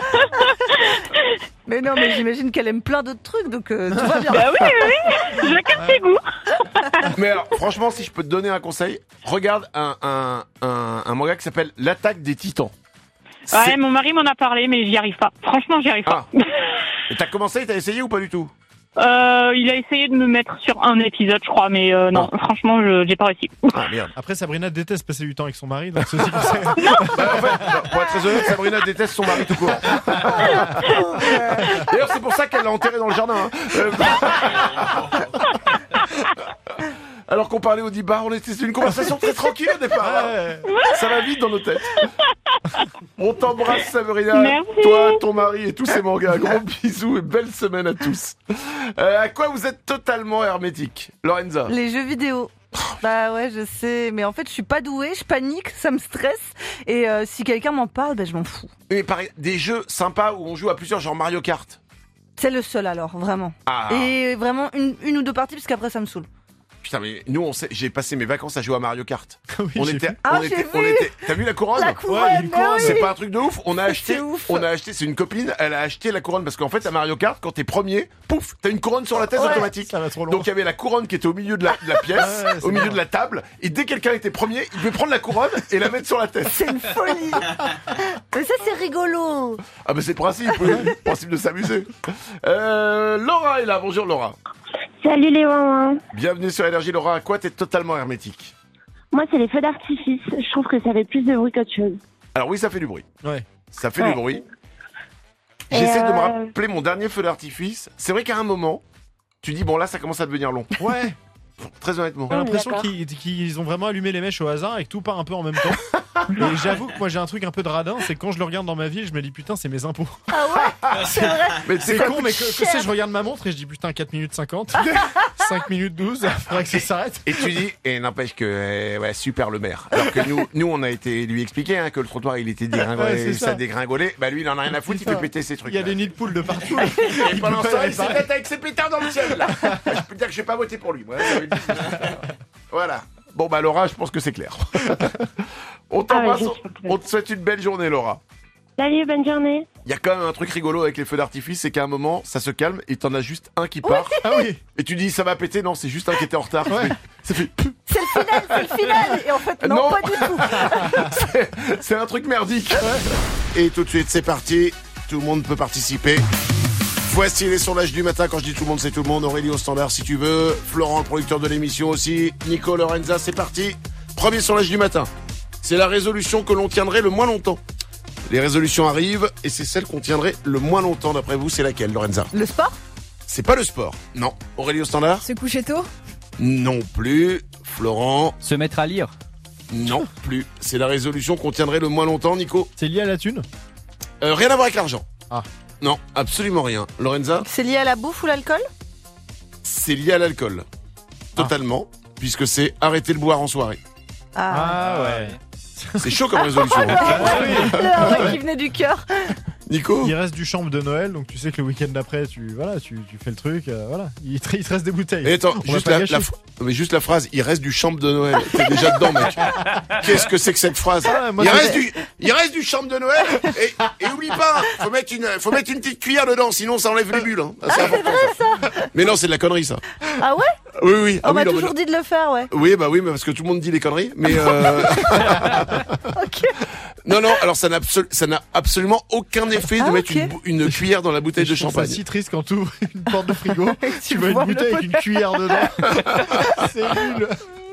Mais non, mais j'imagine qu'elle aime plein d'autres trucs, donc tout va bien.
Bah oui, chacun ses goûts.
Mais alors, franchement, si je peux te donner un conseil, regarde un manga qui s'appelle L'Attaque des Titans.
Ouais, mon mari m'en a parlé, mais j'y arrive pas. Franchement, j'y arrive pas.
Et t'as commencé, t'as essayé ou pas du tout?
Il a essayé de me mettre sur un épisode, je crois, mais non, franchement, j'ai pas réussi.
Ah merde.
Après, Sabrina déteste passer du temps avec son mari, donc c'est aussi que c'est...
En fait, pour être très honnête, Sabrina déteste son mari tout court. D'ailleurs, c'est pour ça qu'elle l'a enterré dans le jardin. Alors qu'on parlait au bar, c'était une conversation très tranquille au départ. Ça va vite dans nos têtes. On t'embrasse, Sabrina.
Merci.
Toi, ton mari et tous ces mangas. Gros bisous et belle semaine à tous. À quoi vous êtes totalement hermétique, Lorenza?
Les jeux vidéo. Bah ouais, je sais, mais en fait, je suis pas douée, je panique, ça me stresse, et si quelqu'un m'en parle, je m'en fous.
Mais pareil, des jeux sympas où on joue à plusieurs, genre Mario Kart.
C'est le seul alors, vraiment.
Ah.
Et vraiment une ou deux parties, parce qu'après ça me saoule.
Putain, mais nous, j'ai passé mes vacances à jouer à Mario Kart.
Oui,
on était. T'as vu la couronne?
La couronne,
c'est pas un truc de ouf. On a acheté, c'est une copine, elle a acheté la couronne parce qu'en fait, à Mario Kart, quand t'es premier, pouf, t'as une couronne sur la tête automatique.
Ça va trop loin.
Donc il y avait la couronne qui était au milieu de la pièce, au milieu de la table, et dès que quelqu'un était premier, il pouvait prendre la couronne et la mettre sur la tête.
C'est une folie. Mais ça, c'est rigolo.
Ah, bah c'est le principe de s'amuser. Laura est là. Bonjour Laura.
Salut les ouin-ouin.
Bienvenue sur Énergie. Laura, à quoi t'es totalement hermétique?
Moi, c'est les feux d'artifice. Je trouve que ça fait plus de bruit qu'autre chose.
Alors oui, ça fait du bruit.
Ouais.
Ça fait du bruit. J'essaie de me rappeler mon dernier feu d'artifice. C'est vrai qu'à un moment, tu dis, bon là, ça commence à devenir long.
Ouais.
Très honnêtement.
J'ai l'impression qu'ils ont vraiment allumé les mèches au hasard et que tout part un peu en même temps. Et j'avoue que moi j'ai un truc un peu de radin, c'est que quand je le regarde dans ma vie, je me dis putain, c'est mes impôts.
Ah ouais, c'est vrai.
Mais c'est con, mais je regarde ma montre et je dis putain, 4 minutes 50. 5 minutes 12, il faudrait que ça s'arrête.
Et tu dis, et n'empêche que, ouais, super le maire. Alors que nous, on a été lui expliquer que le trottoir, il était dégringolé,
Ouais,
ça dégringolait. Bah lui, il en a rien à foutre, il fait péter ses trucs.
Il y a des nids de poules de partout.
Et pendant ça, il s'est mettre avec ses pétards dans le ciel, là. Je peux te dire que j'ai pas voté pour lui, moi. Voilà. Bon, bah, Laura, je pense que c'est clair. On t'embrasse, on te souhaite une belle journée, Laura.
Salut, bonne journée.
Il y a quand même un truc rigolo avec les feux d'artifice, c'est qu'à un moment, ça se calme et t'en as juste un qui part.
Ah oui.
Et tu dis, ça va péter, non, c'est juste un qui était en retard.
Ouais.
Ça fait...
C'est le final. Et en fait, non, pas du tout.
c'est un truc merdique. Et tout de suite, c'est parti. Tout le monde peut participer. Voici les sondages du matin. Quand je dis tout le monde, c'est tout le monde. Aurélie au standard, si tu veux. Florent, le producteur de l'émission aussi. Nico, Lorenza, c'est parti. Premier sondage du matin. C'est la résolution que l'on tiendrait le moins longtemps. Les résolutions arrivent et c'est celle qu'on tiendrait le moins longtemps. D'après vous, c'est laquelle, Lorenza?
Le sport?
C'est pas le sport. Non. Aurélie au standard?
Se coucher tôt?
Non plus. Florent?
Se mettre à lire?
Non plus. C'est la résolution qu'on tiendrait le moins longtemps, Nico?
C'est lié à la thune?
Rien à voir avec l'argent.
Ah.
Non, absolument rien. Lorenza?
C'est lié à la bouffe ou l'alcool?
C'est lié à l'alcool. Totalement. Puisque c'est arrêter de boire en soirée.
Ah ouais.
C'est chaud comme résolution.
Le vrai qui venait du cœur.
Nico?
Il reste du chambre de Noël, donc tu sais que le week-end d'après, tu fais le truc, voilà. Il te reste des bouteilles.
Et attends, juste la phrase, il reste du chambre de Noël. T'es déjà dedans, mec. Qu'est-ce que c'est que cette phrase? Il reste du chambre de Noël, et oublie pas, faut mettre une petite cuillère dedans, sinon ça enlève les bulles. Hein. C'est important,
vrai, ça.
Mais non, c'est de la connerie, ça.
Ah ouais?
Oui.
On m'a toujours dit de le faire, ouais.
Oui, mais parce que tout le monde dit les conneries, mais
Ok.
Non, alors ça n'a absolument aucun effet de mettre une cuillère dans la bouteille de champagne.
C'est si triste quand tu ouvres une porte de frigo, tu vois une bouteille avec une cuillère dedans. C'est nul.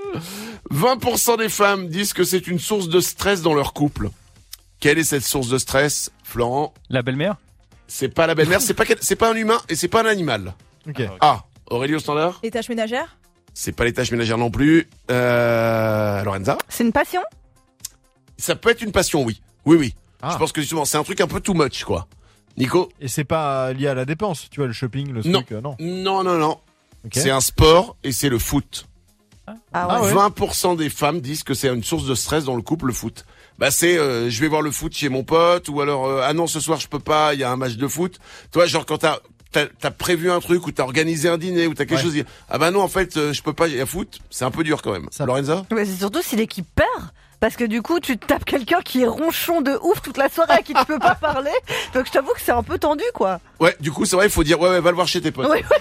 20% des femmes disent que c'est une source de stress dans leur couple. Quelle est cette source de stress, Florent?
La belle-mère?
C'est pas la belle-mère, c'est pas un humain et c'est pas un animal.
Ok.
Ah, Aurélie au standard?
Les tâches ménagères?
C'est pas les tâches ménagères non plus. Lorenza?
C'est une passion?
Ça peut être une passion, oui. Oui.
Ah.
Je pense que justement, c'est un truc un peu too much, quoi. Nico?
Et c'est pas lié à la dépense, tu vois, le shopping, le truc, non.
Non.
Okay.
C'est un sport et c'est le foot.
Ah ouais.
20% des femmes disent que c'est une source de stress dans le couple, le foot. Bah c'est, je vais voir le foot chez mon pote, ou alors, ah non, ce soir je peux pas, il y a un match de foot. Toi, genre quand t'as prévu un truc, ou t'as organisé un dîner, ou t'as quelque chose, ah bah non, en fait, je peux pas, il y a foot, c'est un peu dur quand même. Lorenza?
Ouais, c'est surtout si l'équipe perd. Parce que du coup, tu te tapes quelqu'un qui est ronchon de ouf toute la soirée à qui tu peux pas parler. Donc je t'avoue que c'est un peu tendu, quoi.
Ouais, du coup, c'est vrai, il faut dire, ouais, va le voir chez tes potes.
Ouais.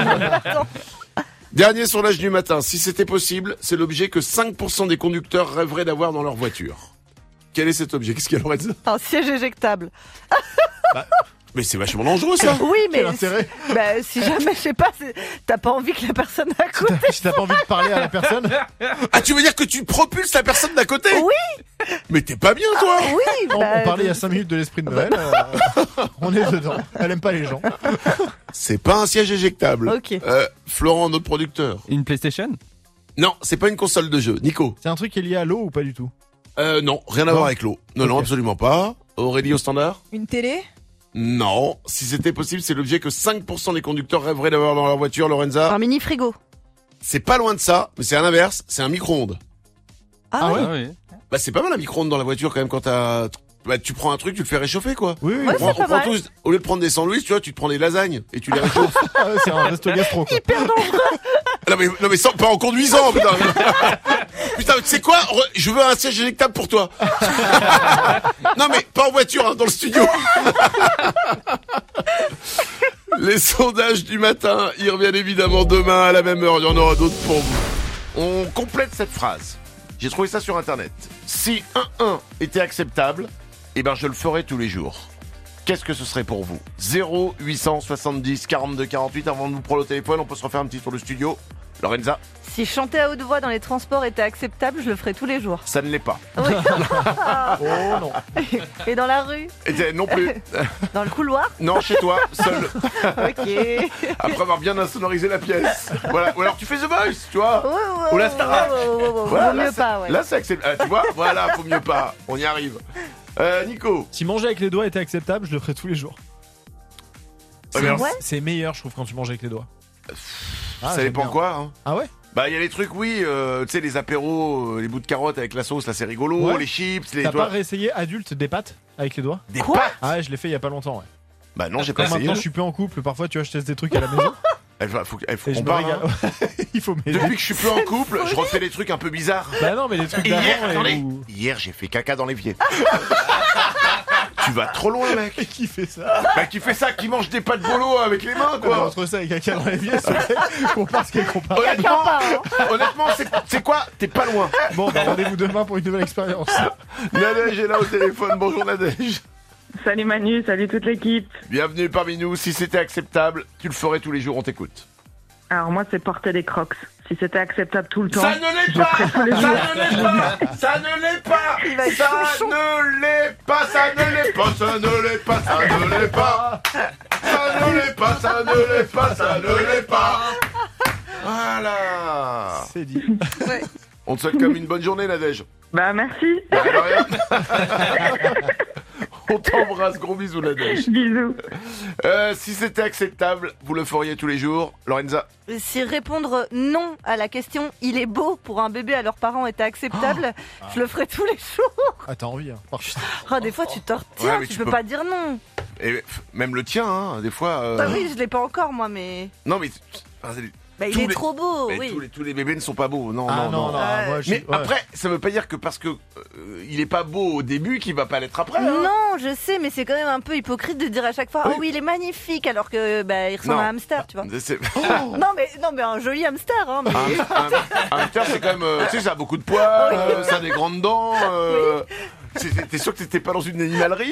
Dernier sondage du matin. Si c'était possible, c'est l'objet que 5% des conducteurs rêveraient d'avoir dans leur voiture. Quel est cet objet? Qu'est-ce qu'il y a, Lorenza?
Un siège éjectable.
Mais c'est vachement dangereux, ça.
Oui, mais
Quel intérêt?
si jamais, je sais pas, t'as pas envie que la personne à côté.
Si t'as pas envie de parler à la personne.
Ah, tu veux dire que tu propulses la personne d'à côté?
Oui.
Mais t'es pas bien, toi.
Oui.
On parlait il y a 5 minutes de l'esprit de Noël. On est dedans. Elle aime pas les gens.
C'est pas un siège éjectable.
Ok.
Florent, notre producteur.
Une PlayStation?
Non, c'est pas une console de jeu. Nico?
C'est un truc qui est lié à l'eau ou pas du tout?
Non, rien à voir avec l'eau. Non, absolument pas. Aurélie au standard?
Une télé?
Non. Si c'était possible, c'est l'objet que 5% des conducteurs rêveraient d'avoir dans leur voiture, Lorenza.
Un mini frigo.
C'est pas loin de ça, mais c'est à l'inverse, c'est un micro-ondes.
Ah ouais?
Oui.
Bah c'est pas mal un micro-ondes dans la voiture quand même quand tu prends un truc, tu le fais réchauffer, quoi.
Oui.
Ouais, c'est pas mal.
Au lieu de prendre des sandwichs, tu vois, tu te prends des lasagnes et tu les réchauffes.
C'est un resto gastro, quoi.
Hyper dangereux.
Non mais pas en conduisant, putain. Putain, tu sais quoi? Je veux un siège éjectable pour toi. Non mais pas en voiture, hein, dans le studio. Les sondages du matin, ils reviennent évidemment demain à la même heure. Il y en aura d'autres pour vous. On complète cette phrase. J'ai trouvé ça sur internet. Si 1-1 était acceptable, eh ben je le ferais tous les jours. Qu'est-ce que ce serait pour vous? 0870 42 48. Avant de vous prendre au téléphone, on peut se refaire un petit tour de studio. Lorenza?
Si chanter à haute voix dans les transports était acceptable, je le ferais tous les jours.
Ça ne l'est pas.
Oui.
Oh non.
Et dans la rue?
Non plus.
Dans le couloir?
Non, chez toi, seul.
Ok.
Après avoir bien insonorisé la pièce. Voilà. Ou alors tu fais The Voice, tu vois.
Ouais,
Ou la Starac.
Vaut mieux pas, ouais.
Là, c'est acceptable. Tu vois, voilà, faut mieux pas. On y arrive. Nico?
Si manger avec les doigts était acceptable, je le ferais tous les jours. C'est meilleur, je trouve, quand tu manges avec les doigts.
Ça dépend quoi. Hein.
Ah ouais?
Bah il y a les trucs oui, tu sais les apéros, les bouts de carottes avec la sauce là c'est rigolo,
Ouais.
les chips, les.
T'as pas réessayé adulte des pâtes avec les doigts?
Des pâtes?
Ah ouais, je l'ai fait il y a pas longtemps, ouais.
Bah non, j'ai pas
Comme
essayé.
maintenant je suis plus en couple, parfois tu vois je teste des trucs à la maison.
Il faut
Et
qu'on
je me
parle.
régale. Il faut m'aider.
Depuis que je suis plus en couple, je refais des trucs un peu bizarres.
Bah non, mais des trucs d'avant.
Hier, attendez,
où-
hier j'ai fait caca dans l'évier. Tu vas trop loin, mec.
Qui fait ça?
Bah qui fait ça, qui mange des pâtes bolo avec les mains,
Mais
quoi.
entre ça et caca dans l'évier, c'est qu'on passe qu'elle compare.
Honnêtement, c'est quoi? T'es pas loin.
Bon, bah rendez-vous demain pour une nouvelle expérience.
Nadège est là au téléphone. Bonjour Nadège.
Salut Manu, salut toute l'équipe.
Bienvenue parmi nous. Si c'était acceptable, tu le ferais tous les jours. On t'écoute.
Alors moi, c'est porter des crocs. Si c'était acceptable tout le temps,
Ça ne l'est
je le
pas.
ferais tous les jours.
Ça ne l'est pas. Ça ne l'est pas.
Il va être
Ça
chouchou.
ne l'est pas. Ça ne l'est pas. Ça ne l'est pas. Ça ne l'est pas. Ça ne l'est pas. Ça ne l'est pas. Ça ne l'est pas. Voilà.
C'est dit.
Ouais.
On te souhaite comme une bonne journée, Nadège.
Bah merci.
Bah, de rien. On t'embrasse, gros bisous, Nadège.
Bisous.
Si c'était acceptable, vous le feriez tous les jours. Lorenza.
Si répondre non à la question « il est beau » pour un bébé à leurs parents était acceptable, je le ferais tous les jours.
Ah, t'as envie, hein. Oh, putain.
Oh, des fois, tu te retiens,
Ouais, mais
tu
tu
peux
peux-
pas dire non.
Et même le tien, hein, des fois.
Bah oui, je l'ai pas encore, moi, mais...
Non, mais. enfin,
Bah, il
tous
est
les-
trop beau,
mais
oui.
tous les bébés ne sont pas beaux. Non,
Ah
non,
non, non, moi je
Mais
ouais.
après, ça veut pas dire que parce que il est pas beau au début qu'il va pas l'être après. Hein.
Non, je sais, mais c'est quand même un peu hypocrite de dire à chaque fois « oh oui, il est magnifique » alors que bah, il ressemble
Non.
à un hamster, tu vois.
C'est-
Non, mais un joli hamster, hein. Mais...
un hamster, c'est quand même. Tu sais, ça a beaucoup de poils, ça a des grandes dents. T'es sûr que t'étais pas dans une animalerie?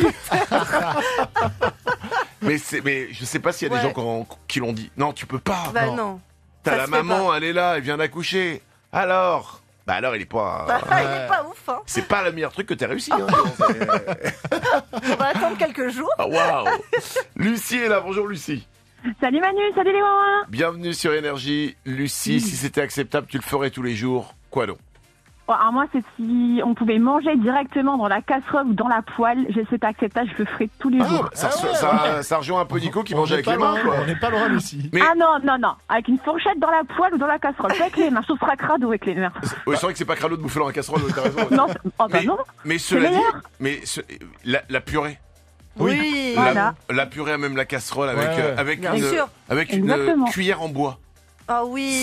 mais je sais pas s'il y a des
Ouais.
gens qui l'ont dit. Non, tu peux pas.
Bah non.
T'as
Ça
la
se fait
maman,
pas.
elle est là, elle vient d'accoucher. Alors? Bah alors, il est pas.
Bah, il est pas ouf, hein.
C'est pas le meilleur truc que t'as réussi. Hein.
On va attendre quelques jours.
Ah, waouh! Lucie est là, bonjour Lucie.
Salut Manu, salut les mamans.
Bienvenue sur Énergie. Lucie, si c'était acceptable, tu le ferais tous les jours. Quoi donc?
Alors moi, c'est si on pouvait manger directement dans la casserole ou dans la poêle, c'est acceptable, je le ferai tous les jours.
Ça rejoint un peu Nico qui mange avec les mains. Quoi.
On n'est pas loin, Lucie.
Mais-
Ah non, avec une fourchette dans la poêle ou dans la casserole, pas avec les mains, sauf sera crado avec les mains.
Oui, c'est vrai que c'est pas crado de bouffer dans la casserole, t'as raison.
Non, oh bah non.
Mais
C'est
cela dit,
meilleur.
la purée.
Oui.
Voilà.
La purée, même la casserole avec,
Ouais, ouais.
avec
Bien
une,
sûr.
avec une
Exactement.
cuillère en bois.
Ah oui.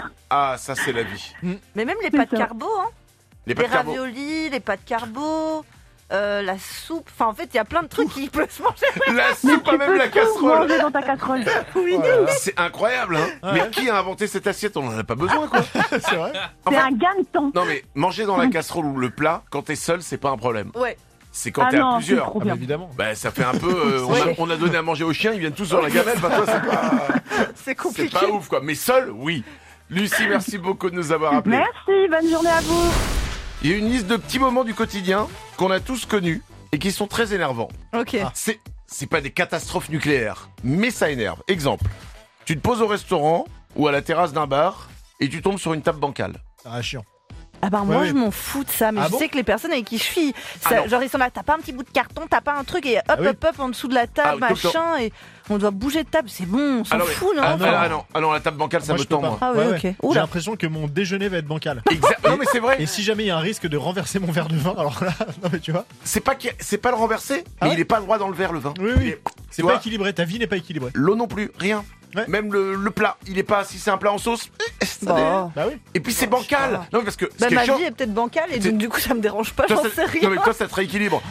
Ça c'est la vie.
Mais même les
C'est
pâtes
ça.
carbo, hein.
Les
Les
pâtes carbo.
raviolis, les pâtes carbo, la soupe. Enfin, en fait, il y a plein de trucs qui peuvent se manger.
La
Mais
soupe,
tu
même
peux
la
tout
casserole.
manger dans ta casserole.
Oui.
C'est incroyable, hein.
Ouais.
Mais qui a inventé cette assiette? On en a pas besoin, quoi.
C'est vrai.
C'est un gain de temps.
Non, mais manger dans la casserole ou le plat, quand t'es seul, c'est pas un problème.
Ouais.
C'est quand
Ah
t'es
non,
à
c'est
plusieurs.
trop
Ah, bah,
bien.
évidemment.
Bah, ça fait un peu.
Ouais.
On a donné à manger aux chiens, ils viennent tous sur la gamelle. Bah, toi,
C'est
c'est
compliqué.
pas ouf, quoi. Mais seul, oui. Lucie, merci beaucoup de nous avoir appelés.
Merci, bonne journée à vous.
Il y a une liste de petits moments du quotidien qu'on a tous connus et qui sont très énervants.
Ok.
C'est pas des catastrophes nucléaires, mais ça énerve. Exemple, tu te poses au restaurant ou à la terrasse d'un bar et tu tombes sur une table bancale.
Ah, chiant.
Ah bah moi
Ouais,
je
ouais.
m'en fous de ça, mais
Ah
je
bon
sais que les personnes avec qui je suis,
Ah
ça-
non.
genre ils sont là, t'as pas un petit bout de carton, t'as pas un truc et hop
oui.
hop hop en dessous de la table,
Ah oui, tout le
machin, et on doit bouger de table, c'est bon, on s'en
mais-
fout, non,
ah non, la table bancale, ça
Moi,
me
je peux
tend,
pas.
moi.
Ah oui,
Ouais,
ok.
ouais. J'ai
Oula.
l'impression que mon déjeuner va être bancal.
Non, mais c'est vrai.
Et si jamais il y a un risque de renverser mon verre de vin, alors là, non mais tu vois.
C'est pas le renverser,
Ah
mais
ouais
il est pas droit dans le verre, le vin.
Oui,
Il
oui.
est-
C'est
tu
pas
vois,
équilibré, ta vie n'est pas équilibrée.
l'eau non plus, rien.
Ouais.
Même le plat, il est pas. Si c'est un plat en sauce,
Bah.
Bah oui.
et puis c'est bancal. Non, mais parce que ce
Bah,
qui est
ma
chiant,
vie est peut-être bancale et
C'est-
donc du coup ça me dérange pas,
toi,
j'en
ça-
sais rien.
non, mais toi, ça te rééquilibre.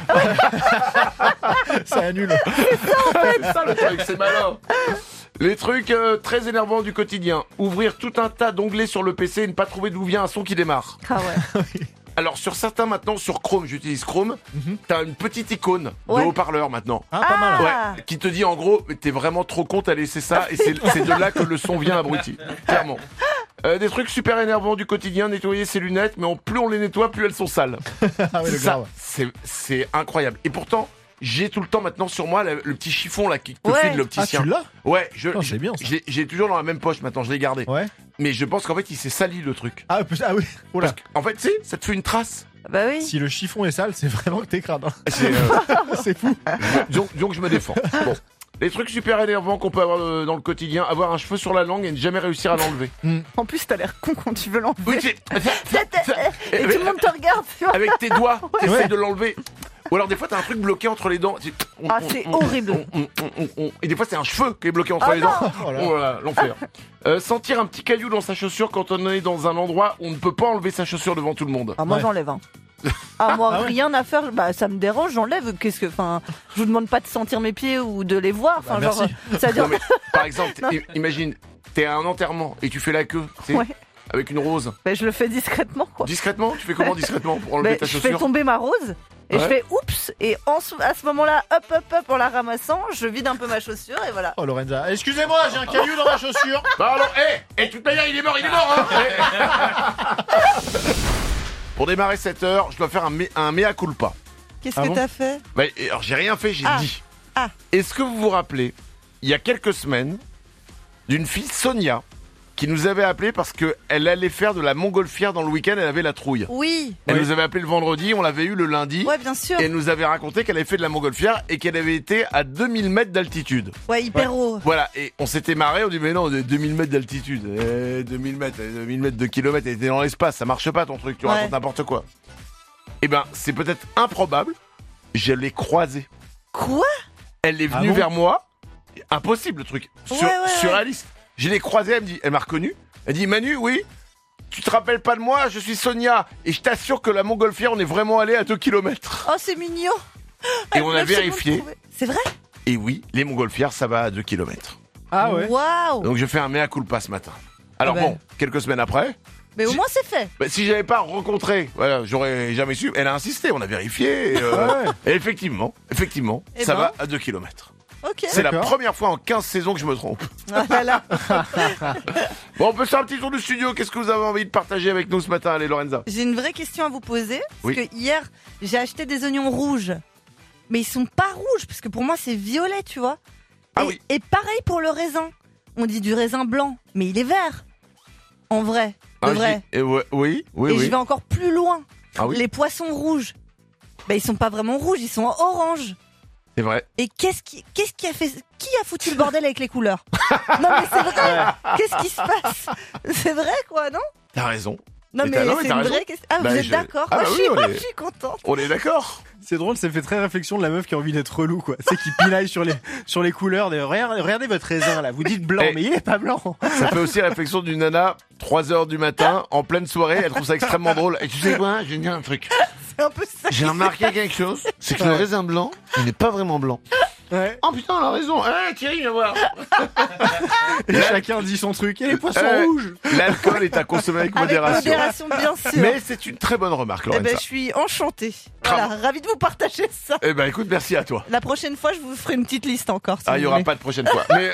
Ça annule.
C'est ça le truc, c'est malin. Les trucs très énervants du quotidien. Ouvrir tout un tas d'onglets sur le PC et ne pas trouver d'où vient un son qui démarre.
Ah ouais.
Alors sur certains maintenant, sur Chrome, j'utilise Chrome, t'as une petite icône
Ouais.
de haut-parleur maintenant.
Ah, pas mal.
Ah.
Ouais, qui te dit en gros, mais t'es vraiment trop con, t'as laissé ça, et c'est de là que le son vient abruti, clairement. Des trucs super énervants du quotidien, nettoyer ses lunettes, mais plus on les nettoie, plus elles sont sales.
Ah oui, le
Ça,
grave.
c'est incroyable. Et pourtant, j'ai tout le temps maintenant sur moi le petit chiffon là que
Ouais.
file l'opticien.
Ah, tu l'as?
Ouais,
Oh, c'est bien, ça.
j'ai toujours dans la même poche maintenant, je l'ai gardé.
Ouais.
Mais je pense qu'en fait, il s'est sali le truc.
Ah oui. Oula.
En fait, tu sais, ça te fait une trace.
Bah oui.
Si le chiffon est sale, c'est vraiment que t'es crade. Hein.
C'est
C'est fou.
donc je me défends. Bon. Les trucs super énervants qu'on peut avoir dans le quotidien, avoir un cheveu sur la langue et ne jamais réussir à l'enlever.
En plus, t'as l'air con quand tu veux l'enlever.
Oui,
Et tout le monde te regarde, tu vois.
avec tes doigts,
Ouais.
t'essayes de l'enlever. Ou alors des fois t'as un truc bloqué entre les dents.
C'est horrible.
Et des fois c'est un cheveu qui est bloqué entre les dents. Oh là, l'enfer. Sentir un petit caillou dans sa chaussure quand on est dans un endroit où on ne peut pas enlever sa chaussure devant tout le monde.
Ah, moi j'enlève. Rien à faire, ça me dérange, j'enlève. Je vous demande pas de sentir mes pieds ou de les voir.
Merci.
Ça dure...
Non, mais, par exemple, imagine, t'es à un enterrement et tu fais la queue, tu sais, avec une rose.
Je le fais discrètement, quoi.
Discrètement? Tu fais comment discrètement pour enlever ta chaussure?
Je fais tomber ma rose. Et je fais oups, et à ce moment-là, hop, en la ramassant, je vide un peu ma chaussure et voilà.
Oh Lorenza, excusez-moi, j'ai un caillou dans ma chaussure.
Bah alors, de toute manière, il est mort, hein. Pour démarrer cette heure, je dois faire un mea culpa.
Qu'est-ce que t'as fait?
Alors j'ai rien fait, j'ai dit. Est-ce que vous vous rappelez, il y a quelques semaines, d'une fille, Sonia, qui nous avait appelé parce qu'elle allait faire de la montgolfière dans le week-end, elle avait la trouille.
Oui.
Elle nous avait appelé le vendredi, on l'avait eu le lundi.
Ouais, bien sûr.
Et elle nous avait raconté qu'elle avait fait de la montgolfière et qu'elle avait été à 2000 mètres d'altitude.
Ouais, hyper haut.
Voilà, et on s'était marré, on dit mais non, 2000 mètres d'altitude, 2000 mètres de kilomètres, elle était dans l'espace, ça marche pas ton truc, tu racontes n'importe quoi. Eh ben, c'est peut-être improbable, je l'ai croisée.
Quoi?
Elle est venue vers moi, impossible le truc, surréaliste. Je l'ai croisée, elle m'a reconnu. Elle dit Manu, oui, tu te rappelles pas de moi, je suis Sonia. Et je t'assure que la montgolfière, on est vraiment allé à 2 km.
Oh, c'est mignon.
Et on a vérifié.
C'est vrai?
Et oui, les montgolfières, ça va à 2 km.
Ah ouais.
Waouh.
Donc je fais un mea culpa ce matin. Alors bon, quelques semaines après.
Mais au moins c'est fait.
Si j'avais pas rencontré, j'aurais jamais su. Elle a insisté, on a vérifié. Et effectivement, ça va à 2 km.
Okay.
C'est la première fois en 15 saisons que je me trompe.
Oh là là.
Bon, on peut faire un petit tour du studio. Qu'est-ce que vous avez envie de partager avec nous ce matin, allez Lorenza?
J'ai une vraie question à vous poser. Parce que hier, j'ai acheté des oignons rouges. Mais ils sont pas rouges, parce que pour moi c'est violet, tu vois. Et pareil pour le raisin. On dit du raisin blanc, mais il est vert. En vrai, vrai.
Oui.
Je vais encore plus loin. Les poissons rouges, ils sont pas vraiment rouges, ils sont orange.
C'est vrai.
Et qui a foutu le bordel avec les couleurs? Non mais c'est vrai. Qu'est-ce qui se passe? C'est vrai quoi, non?
T'as raison.
Non mais c'est une vraie question. Ah, vous êtes d'accord? Je suis contente.
On est d'accord.
C'est drôle, ça fait très réflexion de la meuf qui a envie d'être relou, quoi. C'est qui pinaille sur les couleurs. Regardez votre raisin, là. Vous dites blanc, mais il est pas blanc.
Ça fait aussi réflexion d'une nana, 3h du matin, en pleine soirée. Elle trouve ça extrêmement drôle. Et tu sais quoi? Je vais te dire un truc.
C'est un peu ça.
J'ai remarqué quelque chose. C'est que le raisin blanc, il n'est pas vraiment blanc.
Ouais.
Oh putain, elle a raison. Thierry, viens voir.
Et chacun dit son truc. Et les poissons rouges.
L'alcool est à consommer avec modération.
Avec modération, bien sûr.
Mais c'est une très bonne remarque, Lorenza.
Je suis enchantée. Voilà, ravie de vous partager ça.
Écoute, merci à toi.
La prochaine fois, je vous ferai une petite liste encore.
Il n'y aura pas de prochaine fois. Mais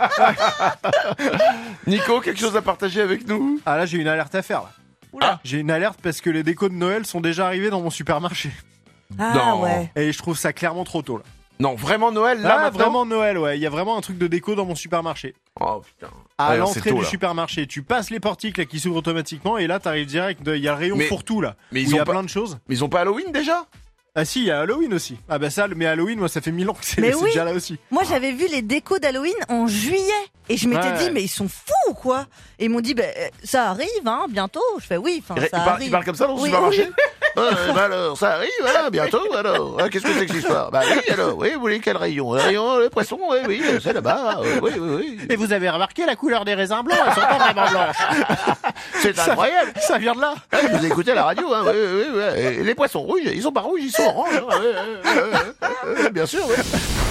Nico, quelque chose à partager avec nous?
Ah là, j'ai une alerte à faire. Là.
Oula.
J'ai une alerte parce que les décos de Noël sont déjà arrivés dans mon supermarché.
Ah ouais.
Et je trouve ça clairement trop tôt là.
Non, vraiment Noël là maintenant?
Vraiment Noël, ouais. Il y a vraiment un truc de déco dans mon supermarché.
Oh putain.
À l'entrée du supermarché, tu passes les portiques là qui s'ouvrent automatiquement et là t'arrives direct. Il y a le rayon fourre-tout là.
Mais
il y a plein de choses.
Mais ils ont pas Halloween déjà?
Ah si, il y a Halloween aussi. Ah bah ça, mais Halloween, moi ça fait 1000 ans que c'est déjà là aussi.
Moi j'avais vu les décos d'Halloween en juillet et je m'étais dit mais ils sont fous ou quoi? Et ils m'ont dit ça arrive bientôt. Je fais oui, ça arrive.
Ils parlent comme ça dans le supermarché? Alors ça arrive, bientôt alors. Qu'est-ce que c'est que cette histoire? Oui alors, oui, vous voulez quel rayon? Le rayon, les poissons, oui, c'est là-bas, oui.
Et vous avez remarqué la couleur des raisins blancs? Elles sont pas vraiment blanches.
C'est incroyable.
Ça vient de là.
Vous écoutez à la radio, oui. Et les poissons rouges, ils sont pas rouges, ils sont oranges. Bien sûr, oui.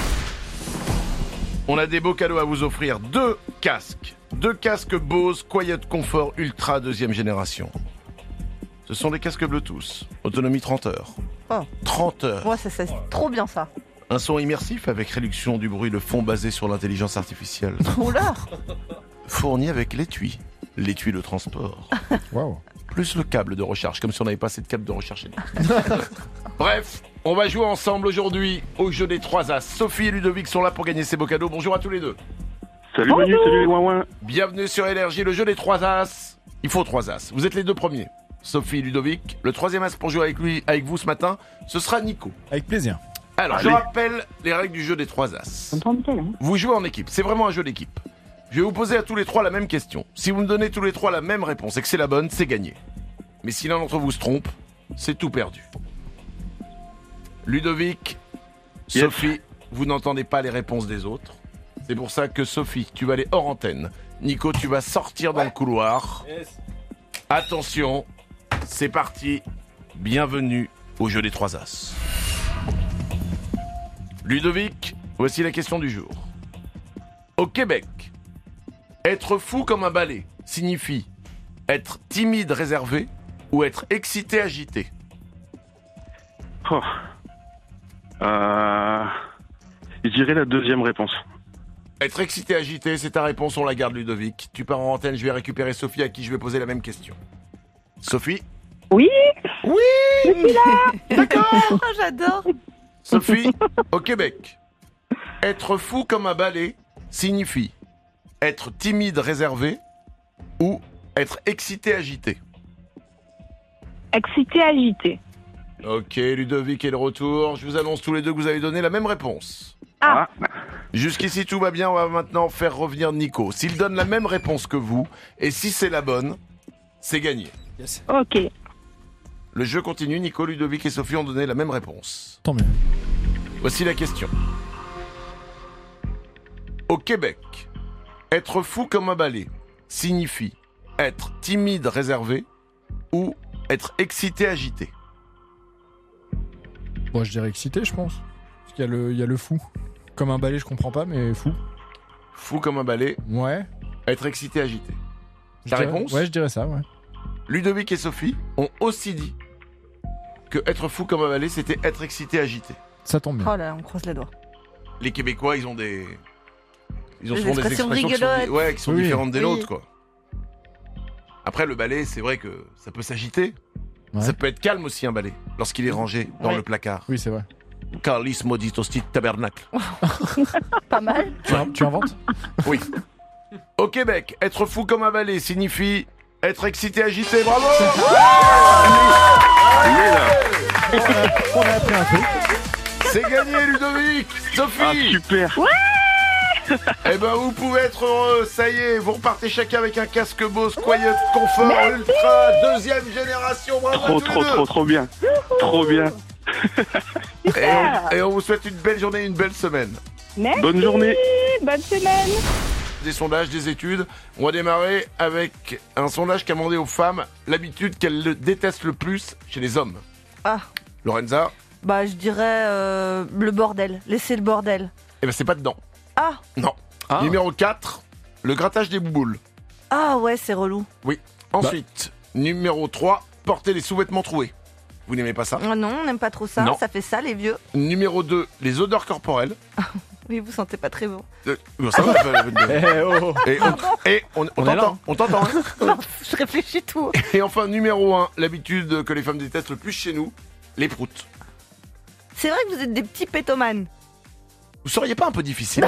On a des beaux cadeaux à vous offrir. 2 casques. 2 casques Bose Quiet Comfort Ultra 2e génération. Ce sont des casques Bluetooth. Autonomie 30 heures.
Oh.
30 heures.
Ouais, c'est trop bien ça.
Un son immersif avec réduction du bruit de fond basé sur l'intelligence artificielle.
Oula.
Fourni avec l'étui. L'étui de transport.
Waouh.
Plus le câble de recharge, comme si on n'avait pas assez de câble de recharge chez nous. Bref, on va jouer ensemble aujourd'hui au jeu des 3 As. Sophie et Ludovic sont là pour gagner ces beaux cadeaux. Bonjour à tous les deux.
Salut Manu, salut les ouin-ouin.
Bienvenue sur Énergie, le jeu des 3 As. Il faut 3 As. Vous êtes les 2 premiers. Sophie et Ludovic. Le 3e As pour jouer avec vous ce matin, ce sera Nico.
Avec plaisir.
Alors, je rappelle les règles du jeu des 3 As. Vous jouez en équipe, c'est vraiment un jeu d'équipe. Je vais vous poser à tous les 3 la même question. Si vous me donnez tous les 3 la même réponse et que c'est la bonne, c'est gagné. Mais si l'un d'entre vous se trompe, c'est tout perdu. Ludovic, Sophie, vous n'entendez pas les réponses des autres. C'est pour ça que Sophie, tu vas aller hors antenne. Nico, tu vas sortir dans le couloir. Attention, c'est parti. Bienvenue au jeu des 3 As. Ludovic, voici la question du jour. Au Québec, être fou comme un balai signifie être timide, réservé ou être excité, agité.
Je dirais la deuxième réponse.
Être excité, agité, c'est ta réponse, on la garde Ludovic. Tu pars en antenne, je vais récupérer Sophie à qui je vais poser la même question. Sophie ?
Oui.
Oui.
Je suis là.
D'accord.
Oh, j'adore.
Sophie, au Québec, être fou comme un balai signifie être timide, réservé ou être excité, agité.
Excité, agité.
Ok, Ludovic est de retour. Je vous annonce tous les deux que vous avez donné la même réponse.
Ah.
Jusqu'ici, tout va bien. On va maintenant faire revenir Nico. S'il donne la même réponse que vous, et si c'est la bonne, c'est gagné.
Yes.
Ok.
Le jeu continue. Nico, Ludovic et Sophie ont donné la même réponse.
Tant mieux.
Voici la question. Au Québec, être fou comme un balai signifie être timide, réservé ou être excité, agité.
Bon, je dirais excité, je pense. Parce qu'il y a le fou. Comme un balai, je comprends pas, mais fou.
Fou comme un balai.
Ouais.
Être excité, agité. Ta
dirais-
réponse ?
Ouais, je dirais ça, ouais.
Ludovic et Sophie ont aussi dit que être fou comme un balai, c'était être excité, agité.
Ça tombe bien.
Oh là, on croise les doigts.
Les Québécois, ils ont des... Ils ont
Des
souvent des
expressions
expressions qui sont,
rigolotes.
ouais, qui sont
Oui.
différentes des
Oui.
nôtres, quoi. Après, le balai, c'est vrai que ça peut s'agiter.
Ouais.
Ça peut être calme aussi, un balai, lorsqu'il est rangé dans
Ouais.
le placard.
Oui, c'est vrai.
Carlis moditos tit tabernacle.
Pas mal.
Tu inventes?
Oui. Au Québec, être fou comme un balai signifie être excité, agité. Bravo!
On a appris un truc.
C'est gagné, Ludovic! Sophie!
Super.
Eh ben, vous pouvez être heureux, ça y est, vous repartez chacun avec un casque Bose Quiet Confort Ultra, 2e génération, bravo à tous les deux.
Trop bien. Trop bien.
Et on vous souhaite une belle journée, une belle semaine.
Merci.
Bonne journée.
Bonne semaine.
Des sondages, des études, on va démarrer avec un sondage qui a demandé aux femmes l'habitude qu'elles détestent le plus chez les hommes.
Ah.
Lorenza,
Bah, je dirais le bordel. Laissez le bordel.
eh ben c'est pas dedans.
Ah.
Non.
Ah.
Numéro 4, le grattage des bouboules.
Ah ouais, c'est relou.
Oui. Ensuite, numéro 3, porter les sous-vêtements troués. Vous n'aimez pas ça?
Oh non, on n'aime pas trop ça.
Non.
Ça fait ça, les vieux.
Numéro 2, les odeurs corporelles.
Oui, vous sentez pas très bon.
Ça va, on
On est là,
t'entend,
hein.
on t'entend. Hein.
Non, je réfléchis tout.
Et enfin, numéro 1, l'habitude que les femmes détestent le plus chez nous, les proutes.
C'est vrai que vous êtes des petits pétomanes.
Vous seriez pas un peu difficile?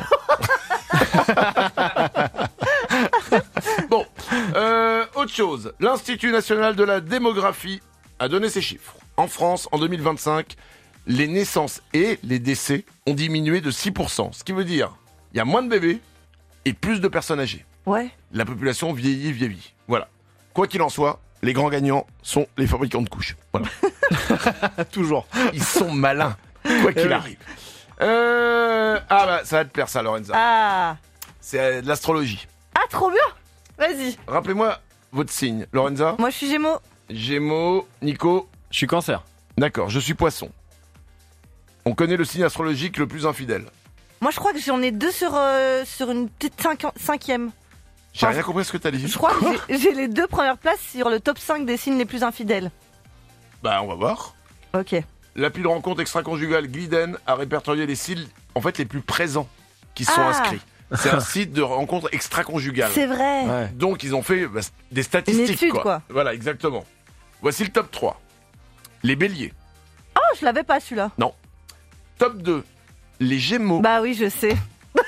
Bon, autre chose. L'Institut national de la démographie a donné ses chiffres. En France, en 2025, les naissances et les décès ont diminué de 6%. Ce qui veut dire, il y a moins de bébés et plus de personnes âgées.
Ouais.
La population vieillit. Voilà. Quoi qu'il en soit, les grands gagnants sont les fabricants de couches. Voilà.
Toujours.
Ils sont malins, quoi qu'il arrive. Ah bah, ça va te plaire ça, Lorenza.
Ah.
C'est de l'astrologie.
Ah, trop bien. Vas-y.
Rappelez-moi votre signe, Lorenza.
Moi, je suis Gémeaux.
Gémeaux, Nico.
Je suis Cancer.
D'accord, je suis Poisson. On connaît le signe astrologique le plus infidèle.
Moi, je crois que j'en ai 2 sur une petite 5e.
J'ai rien compris à ce que t'as dit.
Je crois que j'ai les 2 premières places sur le top 5 des signes les plus infidèles.
Bah, on va voir.
Ok.
L'appli de rencontre extra-conjugale Gliden a répertorié les signes, en fait, les plus présents qui sont inscrits. C'est un site de rencontre extra-conjugale.
C'est vrai.
Ouais.
Donc, ils ont fait des statistiques.
Une étude, quoi.
Voilà, exactement. Voici le top 3. Les béliers.
Oh, je l'avais pas celui-là.
Non. Top 2. Les gémeaux.
Bah oui, je sais.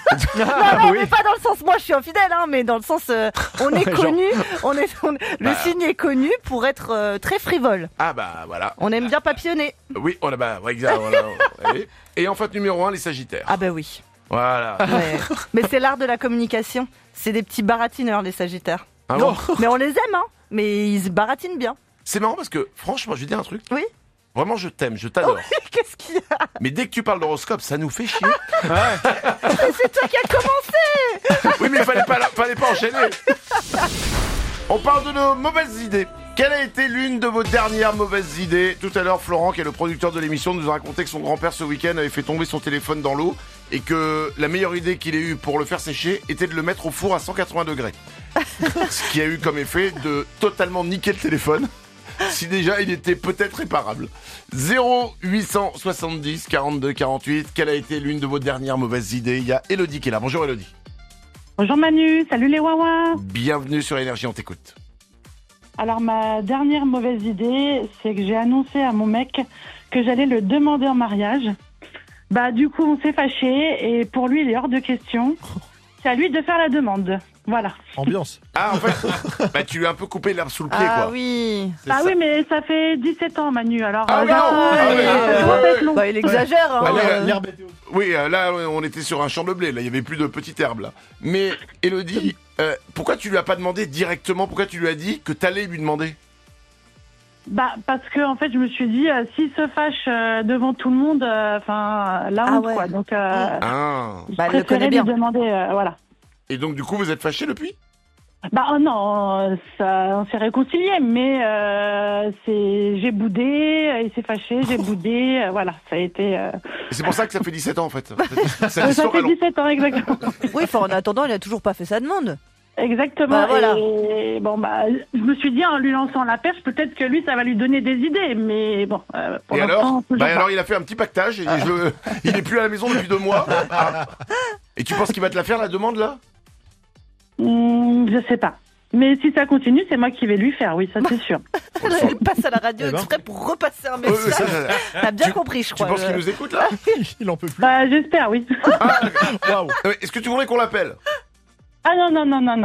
Non, mais pas dans le sens, moi je suis infidèle, hein, mais dans le sens, on est connu, le signe est connu pour être très frivole.
Ah bah voilà.
On aime bien papillonner.
Oui, on a exact. Et en fait, numéro 1, les Sagittaires.
Ah bah oui.
Voilà.
Ouais. Mais c'est l'art de la communication. C'est des petits baratineurs, les Sagittaires.
Ah bon
Mais on les aime, hein. Mais ils se baratinent bien.
C'est marrant parce que, franchement, je vais dire un truc.
Oui.
Vraiment, je t'aime, je t'adore.
Qu'est-ce qu'il y a?
Mais dès que tu parles d'horoscope, ça nous fait chier.
C'est toi qui as commencé.
Oui, mais fallait pas enchaîner. On parle de nos mauvaises idées. Quelle a été l'une de vos dernières mauvaises idées? Tout à l'heure, Florent, qui est le producteur de l'émission, nous a raconté que son grand-père, ce week-end, avait fait tomber son téléphone dans l'eau et que la meilleure idée qu'il ait eue pour le faire sécher était de le mettre au four à 180 degrés. Ce qui a eu comme effet de totalement niquer le téléphone. Si déjà il était peut-être réparable. 0870 42 48. Quelle a été l'une de vos dernières mauvaises idées? Il y a Elodie qui est là. Bonjour Elodie.
Bonjour Manu, salut les Wawa.
Bienvenue sur Énergie, on t'écoute.
Alors ma dernière mauvaise idée, c'est que j'ai annoncé à mon mec que j'allais le demander en mariage. Bah du coup on s'est fâchés et pour lui il est hors de question. C'est à lui de faire la demande. Voilà.
Ambiance.
Ah, en fait, bah, tu lui as un peu coupé l'herbe sous le pied, quoi.
Oui.
Ah oui, mais ça fait 17 ans, Manu. Alors,
il exagère. Hein.
L'herbe était... Oui, là, on était sur un champ de blé. Là, il y avait plus de petite herbe, là. Mais, Elodie, pourquoi tu lui as pas demandé directement? Pourquoi tu lui as dit que t'allais lui demander?
Bah, parce que, en fait, je me suis dit, s'il se fâche devant tout le monde, la honte, quoi. Donc, je préférais lui demander, voilà.
Et donc, du coup, vous êtes fâchés depuis?
Bah non, on s'est réconciliés, mais j'ai boudé, il s'est fâché, j'ai boudé, voilà, ça a été...
Et c'est pour ça que ça fait 17 ans, en fait.
Ça fait 17 ans, exactement.
Oui, en attendant, il a toujours pas fait sa demande.
Exactement,
bah, voilà.
Et bon, bah, je me suis dit, en lui lançant la perche, peut-être que lui, ça va lui donner des idées, mais bon, pour
et alors,
alors,
il a fait un petit pactage, et il est plus à la maison depuis 2 mois. Et tu penses qu'il va te la faire, la demande, là?
Je sais pas. Mais si ça continue, c'est moi qui vais lui faire, oui, ça c'est sûr.
Elle passe à la radio exprès pour repasser un message. T'as bien compris, je crois.
Tu penses qu'il nous écoute, là?
Il en peut plus.
Bah, j'espère, oui.
Waouh. Est-ce que tu voudrais qu'on l'appelle?
Ah non.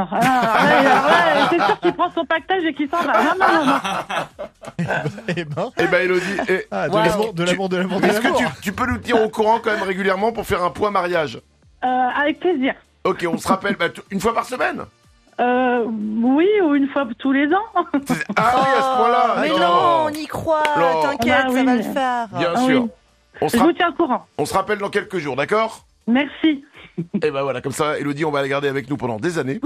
C'est sûr qu'il prend son pactage et qu'il s'en va. Non.
Eh ben, Elodie.
De l'amour.
Est-ce que tu peux nous tenir au courant quand même régulièrement pour faire un point mariage?
Avec plaisir.
Ok, on se rappelle une fois par semaine?
Oui, ou une fois tous les ans.
Ah oui, à ce point-là.
Mais non, on y croit. T'inquiète, ça va le faire.
Bien sûr.
Je vous tiens au courant.
On se rappelle dans quelques jours, d'accord?
Merci.
Et ben voilà, comme ça, Elodie, on va la garder avec nous pendant des années.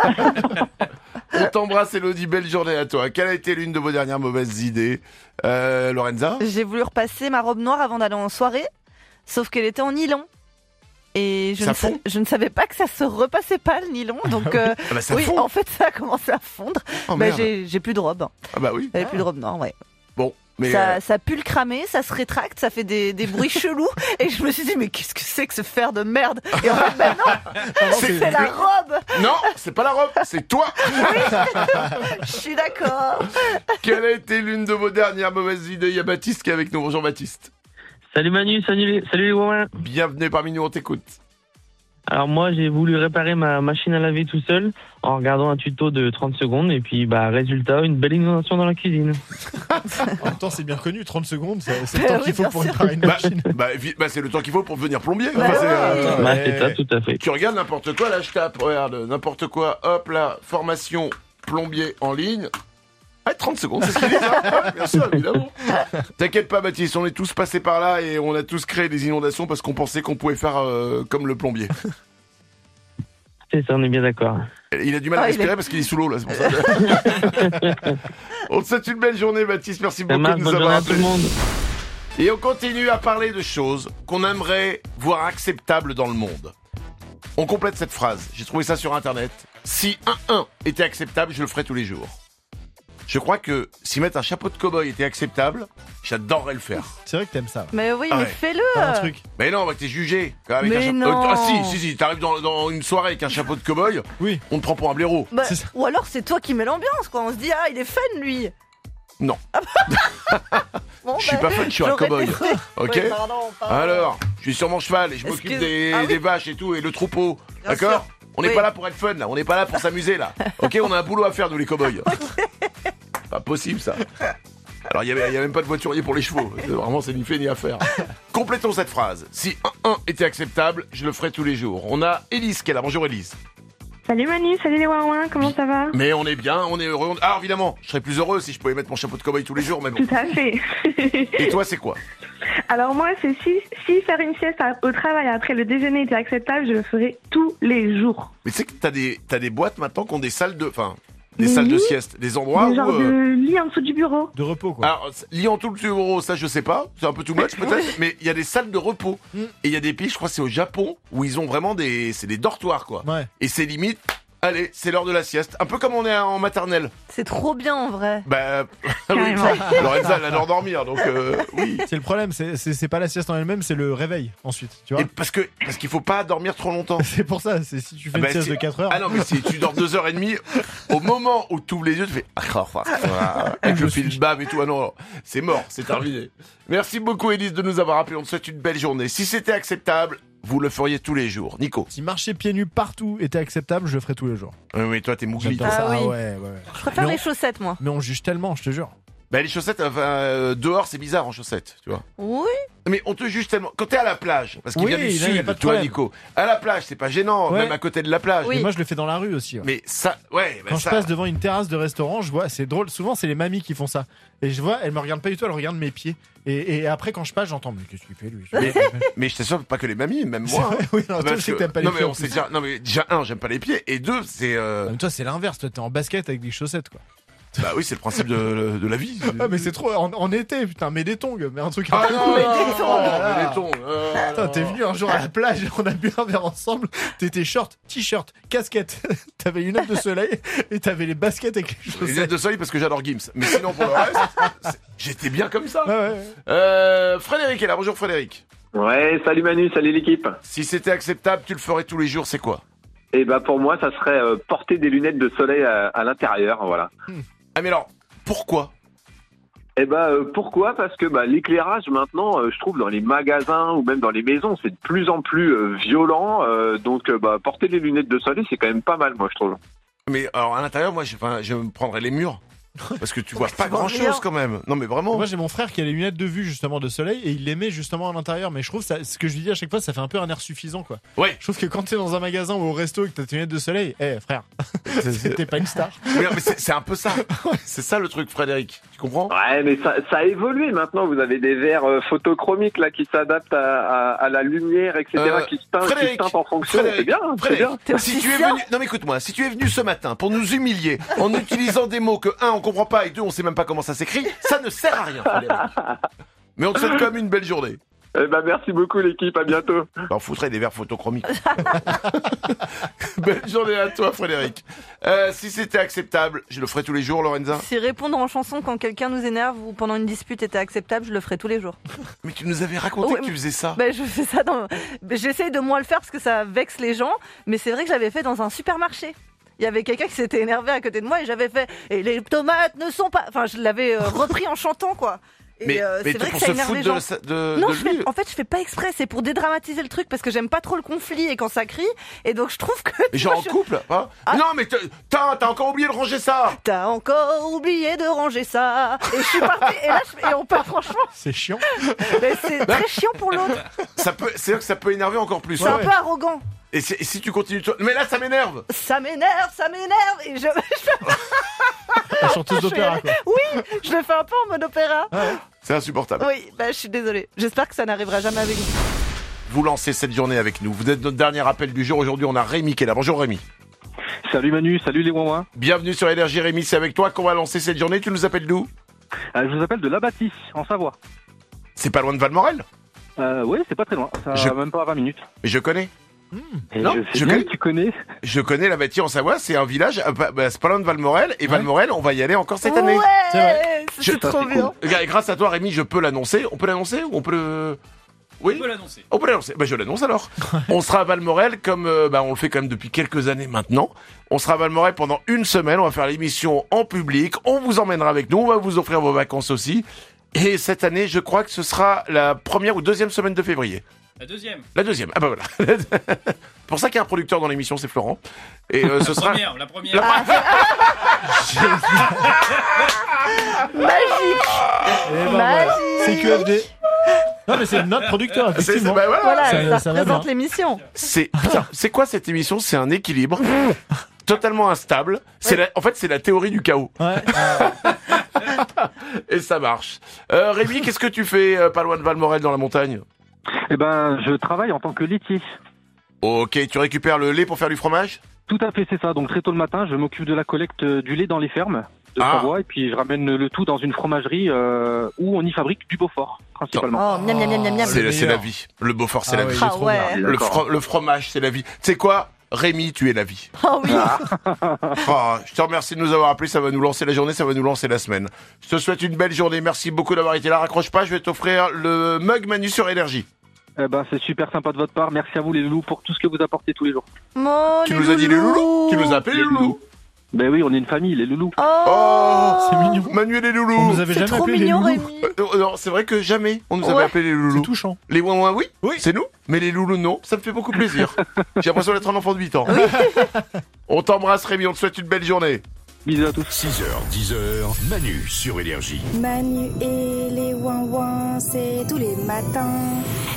On t'embrasse, Elodie, belle journée à toi. Quelle a été l'une de vos dernières mauvaises idées, Lorenza?
J'ai voulu repasser ma robe noire avant d'aller en soirée, sauf qu'elle était en nylon. Et je ne savais pas que ça se repassait pas, le nylon. Donc,
ça fond.
En fait, ça a commencé à fondre.
Oh,
j'ai plus de robe.
Ah bah oui.
J'avais plus de robe noire, ouais.
Bon. Mais
ça pue le cramer, ça se rétracte, ça fait des bruits chelous. Et je me suis dit, mais qu'est-ce que c'est que ce fer de merde? Et en fait, non, c'est la robe.
Non, c'est pas la robe, c'est toi.
Oui, je suis d'accord.
Quelle a été l'une de vos dernières mauvaises idées? Il y a Baptiste qui est avec nous. Bonjour Baptiste.
Salut Manu, salut les Wouin.
Bienvenue parmi nous, on t'écoute.
Alors moi, j'ai voulu réparer ma machine à laver tout seul en regardant un tuto de 30 secondes et puis résultat, une belle inondation dans la cuisine.
En même temps, c'est bien connu, 30 secondes, c'est le temps qu'il faut pour réparer une machine.
C'est le temps qu'il faut pour devenir plombier.
C'est ça, tout à fait.
Tu regardes n'importe quoi, là je tape, regarde, n'importe quoi, hop là, formation plombier en ligne. 30 secondes, c'est ce qu'il dit, ça. Bien sûr, évidemment. T'inquiète pas, Baptiste, on est tous passés par là et on a tous créé des inondations parce qu'on pensait qu'on pouvait faire comme le plombier.
C'est ça, on est bien d'accord.
Il a du mal à respirer parce qu'il est sous l'eau, là, c'est pour ça. On te souhaite une belle journée, Baptiste. Merci beaucoup de nous avoir appelés. Et on continue à parler de choses qu'on aimerait voir acceptables dans le monde. On complète cette phrase. J'ai trouvé ça sur Internet. Si 1-1 était acceptable, je le ferais tous les jours. Je crois que si mettre un chapeau de cow-boy était acceptable, j'adorerais le faire.
C'est vrai que t'aimes ça.
Mais oui, mais fais-le.
Un truc.
Mais non, t'es jugé. Avec
mais
non. Si, t'arrives dans une soirée avec un chapeau de cow-boy,
oui.
On te prend pour un blaireau.
Ou alors c'est toi qui mets l'ambiance, quoi. On se dit, il est fun, lui.
Non.
Bon,
Je suis pas fan, je suis un
j'aurais
cow-boy.
testé.
Ok.
Oui, pardon.
Alors, je suis sur mon cheval et je
Est-ce
m'occupe
que-
des vaches et tout et le troupeau.
Bien
D'accord.
sûr.
On n'est
Oui.
pas là pour être fun là, on n'est pas là pour s'amuser là. Ok, on a un boulot à faire nous les cow-boys. Pas possible ça. Alors il y a même pas de voiturier pour les chevaux. Vraiment c'est ni fait ni à faire. Complétons cette phrase. Si 1-1 était acceptable, je le ferais tous les jours. On a Élise qui est là. Bonjour Élise.
Salut Manu, salut les ouin comment ça va?
Mais on est bien, on est heureux. Ah évidemment, je serais plus heureux si je pouvais mettre mon chapeau de cow-boy tous les jours, mais bon.
Tout à fait.
Et toi c'est quoi?
Alors moi, c'est si faire une sieste au travail après le déjeuner était acceptable, je le ferais tous les jours.
Mais tu sais que t'as des boîtes maintenant qui ont des salles de... Enfin, des
Mais
salles de
oui.
sieste. Des endroits
Des genres
où...
de lit en dessous du bureau.
De repos, quoi.
Alors, lit en tout le bureau, ça je sais pas, c'est un peu too much peut-être, mais il y a des salles de repos. Et il y a des pays, je crois que c'est au Japon, où ils ont vraiment c'est des dortoirs quoi.
Ouais.
Et c'est limite, allez, c'est l'heure de la sieste. Un peu comme on est en maternelle.
C'est trop bien en vrai.
Bah, oui,
Carrément.
Lorenza elle adore dormir, donc oui.
C'est le problème, c'est pas la sieste en elle-même, c'est le réveil ensuite, tu vois.
Et parce qu'il faut pas dormir trop longtemps.
C'est pour ça, c'est si tu fais une sieste de 4 heures.
Ah non, mais si tu dors 2h30, au moment où tu ouvres les yeux, tu fais avec le fil de bave et tout. Ah non, c'est mort, c'est terminé. Merci beaucoup, Élise, de nous avoir appelé. On te souhaite une belle journée. Si c'était acceptable, vous le feriez tous les jours. Nico.
Si marcher pieds nus partout était acceptable, je le ferais tous les jours.
Oui, mais toi, t'es mougli.
J'adore ça.
Ah oui.
Ouais.
Je préfère
Mais
les chaussettes moi.
Mais on juge tellement, je te jure.
Bah, les chaussettes, dehors, c'est bizarre en chaussettes, tu vois.
Oui.
Mais on te juge tellement. Quand t'es à la plage, parce qu'il
Oui,
vient du
là, y a
sud,
pas de
tu vois,
problème.
Nico. À la plage, c'est pas gênant,
Ouais.
même à côté de la plage.
Mais moi, je le fais dans la rue aussi. Ouais.
Mais ça, ouais, bah
Quand
ça.
je passe devant une terrasse de restaurant, je vois, c'est drôle, souvent c'est les mamies qui font ça. Et je vois, elles me regardent pas du tout, elles regardent mes pieds. Et après, quand je passe, j'entends, mais qu'est-ce qu'il fait lui?
Mais je t'assure, pas que les mamies, même moi. hein.
Oui, non, toi,
Parce
je sais que t'aimes pas les
non,
pieds.
mais
en
on
plus.
sait déjà, non, mais déjà, j'aime pas les pieds, et deux, c'est,
Mais toi, c'est l'inverse, toi, t'es en basket avec des chaussettes, quoi.
bah oui, c'est le principe de la vie.
Ah, mais c'est trop, en été, putain, mets des tongs, mais un truc
Ah
un peu
non,
cool.
non,
Voilà.
mais des tons,
Putain, t'es venu un jour à la plage, on a bu un verre ensemble, t'étais short, t-shirt, casquette, t'avais une lunettes de soleil et t'avais les baskets avec les
Les
chaussettes.
lunettes de soleil parce que j'adore Gims. Mais sinon, pour le reste, j'étais bien comme ça.
Ouais.
Frédéric est là. Bonjour Frédéric.
Ouais, salut Manu, salut l'équipe.
Si c'était acceptable, tu le ferais tous les jours, c'est quoi?
Et bah pour moi, ça serait porter des lunettes de soleil à l'intérieur, voilà.
Ah mais alors, pourquoi?
Et bah pourquoi? Parce que bah, l'éclairage maintenant, je trouve dans les magasins ou même dans les maisons, c'est de plus en plus violent. Donc bah porter des lunettes de soleil, c'est quand même pas mal, moi je trouve.
Mais alors à l'intérieur, moi, je me prendrais les murs. Parce que tu vois pas grand chose
rien.
quand même. Non mais vraiment.
Moi j'ai mon frère qui a les lunettes de vue justement de soleil et il les met justement à l'intérieur, mais je trouve ça, ce que je lui dis à chaque fois, ça fait un peu un air suffisant quoi.
Ouais.
Je trouve que quand t'es dans un magasin ou au resto et que t'as tes lunettes de soleil, frère, t'es pas une star.
Mais c'est un peu ça. C'est ça le truc, Frédéric. Tu comprends?
Ouais, mais ça a évolué maintenant. Vous avez des verres photochromiques là qui s'adaptent à la lumière, etc., qui se teintent en fonction. C'est bien, c'est
Frédéric,
bien.
si tu es venu, non mais écoute-moi, si tu es venu ce matin pour nous humilier en utilisant des mots que on comprend pas et deux on sait même pas comment ça s'écrit, ça ne sert à rien, Frédéric. Mais on te souhaite quand même une belle journée.
Eh ben merci beaucoup l'équipe, à bientôt.
On foutrait des verres photochromiques. Belle journée à toi Frédéric. Si c'était acceptable, je le ferais tous les jours, Lorenza.
Si répondre en chanson quand quelqu'un nous énerve ou pendant une dispute était acceptable, je le ferais tous les jours.
Mais tu nous avais raconté
Ouais,
que tu faisais ça.
Ben, je fais ça j'essaye de moins le faire parce que ça vexe les gens, mais c'est vrai que je l'avais fait dans un supermarché. Il y avait quelqu'un qui s'était énervé à côté de moi et j'avais fait « Et les tomates ne sont pas... » Enfin, je l'avais repris en chantant, quoi. Et
Mais
c'est vrai
pour
que ça
se
énerve les
foutre
gens.
de
Non,
lui.
en fait, je fais pas exprès. C'est pour dédramatiser le truc parce que j'aime pas trop le conflit et quand ça crie. Et donc, je trouve que...
Mais genre en couple, hein. Non, mais t'as encore oublié de ranger ça.
T'as encore oublié de ranger ça. Et je suis partie. Et là, et on part franchement.
C'est chiant.
Mais c'est très chiant pour l'autre.
C'est vrai que ça peut énerver encore plus.
C'est un peu arrogant.
Et si tu continues, mais là ça m'énerve.
Ça m'énerve. Et je
La chanteuse d'opéra quoi.
Oui, je le fais un peu en mode opéra.
C'est insupportable.
Oui, bah je suis désolée. J'espère que ça n'arrivera jamais avec vous.
Vous lancez cette journée avec nous. Vous êtes notre dernier appel du jour. Aujourd'hui, on a Rémi qui est là. Bonjour Rémi.
Salut Manu, salut les ouin.
Bienvenue sur Énergie Rémi. C'est avec toi qu'on va lancer cette journée. Tu nous appelles d'où?
Je vous appelle de La Bâtisse, en Savoie.
C'est pas loin de Valmorel?
Oui, c'est pas très loin. Ça même pas à 20 minutes.
Mais je connais.
Et
Non,
je sais bien que tu connais.
Je connais La Bâtisse en Savoie. C'est un village. C'est pas loin de Valmorel. Et Valmorel, on va y aller encore cette année.
Ouais, c'est trop bien.
Grâce à toi, Rémi, je peux l'annoncer. On peut l'annoncer ou on peut le... Oui.
On peut l'annoncer.
On peut l'annoncer. Bah, je l'annonce alors. On sera à Valmorel comme on le fait quand même depuis quelques années maintenant. On sera à Valmorel pendant une semaine. On va faire l'émission en public. On vous emmènera avec nous. On va vous offrir vos vacances aussi. Et cette année, je crois que ce sera la première ou deuxième semaine de février.
La deuxième.
La deuxième, ah bah voilà. Pour ça qu'il y a un producteur dans l'émission, c'est Florent. Et ce sera...
La première.
Magique. Magique.
C'est QFD. Non mais c'est notre producteur, effectivement.
Bah
Voilà, ça
va
représente
bien.
l'émission.
Putain, c'est quoi cette émission? C'est un équilibre totalement instable. En fait, c'est la théorie du chaos.
Ouais.
Et ça marche. Rémi, qu'est-ce que tu fais pas loin de Valmorel dans la montagne?
Eh ben, je travaille en tant que laitier.
Ok, tu récupères le lait pour faire du fromage?
Tout à fait, c'est ça. Donc très tôt le matin, je m'occupe de la collecte du lait dans les fermes de Savoie et puis je ramène le tout dans une fromagerie où on y fabrique du Beaufort principalement.
Oh, miam miam miam miam miam.
C'est la vie. Le Beaufort, c'est la vie.
Ah ouais.
Le fromage, c'est la vie. Tu sais quoi? Rémi, tu es la vie.
Oh oui.
Je te remercie de nous avoir appelés, ça va nous lancer la journée, ça va nous lancer la semaine. Je te souhaite une belle journée, merci beaucoup d'avoir été là. Raccroche pas, je vais t'offrir le mug Manu sur Énergie.
Eh ben, c'est super sympa de votre part. Merci à vous les loulous pour tout ce que vous apportez tous les jours.
Tu nous as dit les loulous? Tu nous as appelés les loulous?
Ben oui, on est une famille, les loulous.
Oh,
c'est mignon.
Manu et les loulous.
On nous avait jamais appelé les loulous.
Non, c'est vrai que jamais on nous avait appelé les loulous.
C'est touchant.
Les ouin oui, c'est nous. Mais les loulous, non, ça me fait beaucoup plaisir. J'ai l'impression d'être un enfant de 8 ans. On t'embrasse Rémi, on te souhaite une belle journée.
Bisous à tous.
6h, 10h, Manu sur Énergie.
Manu et les ouin-ouin, c'est tous les matins.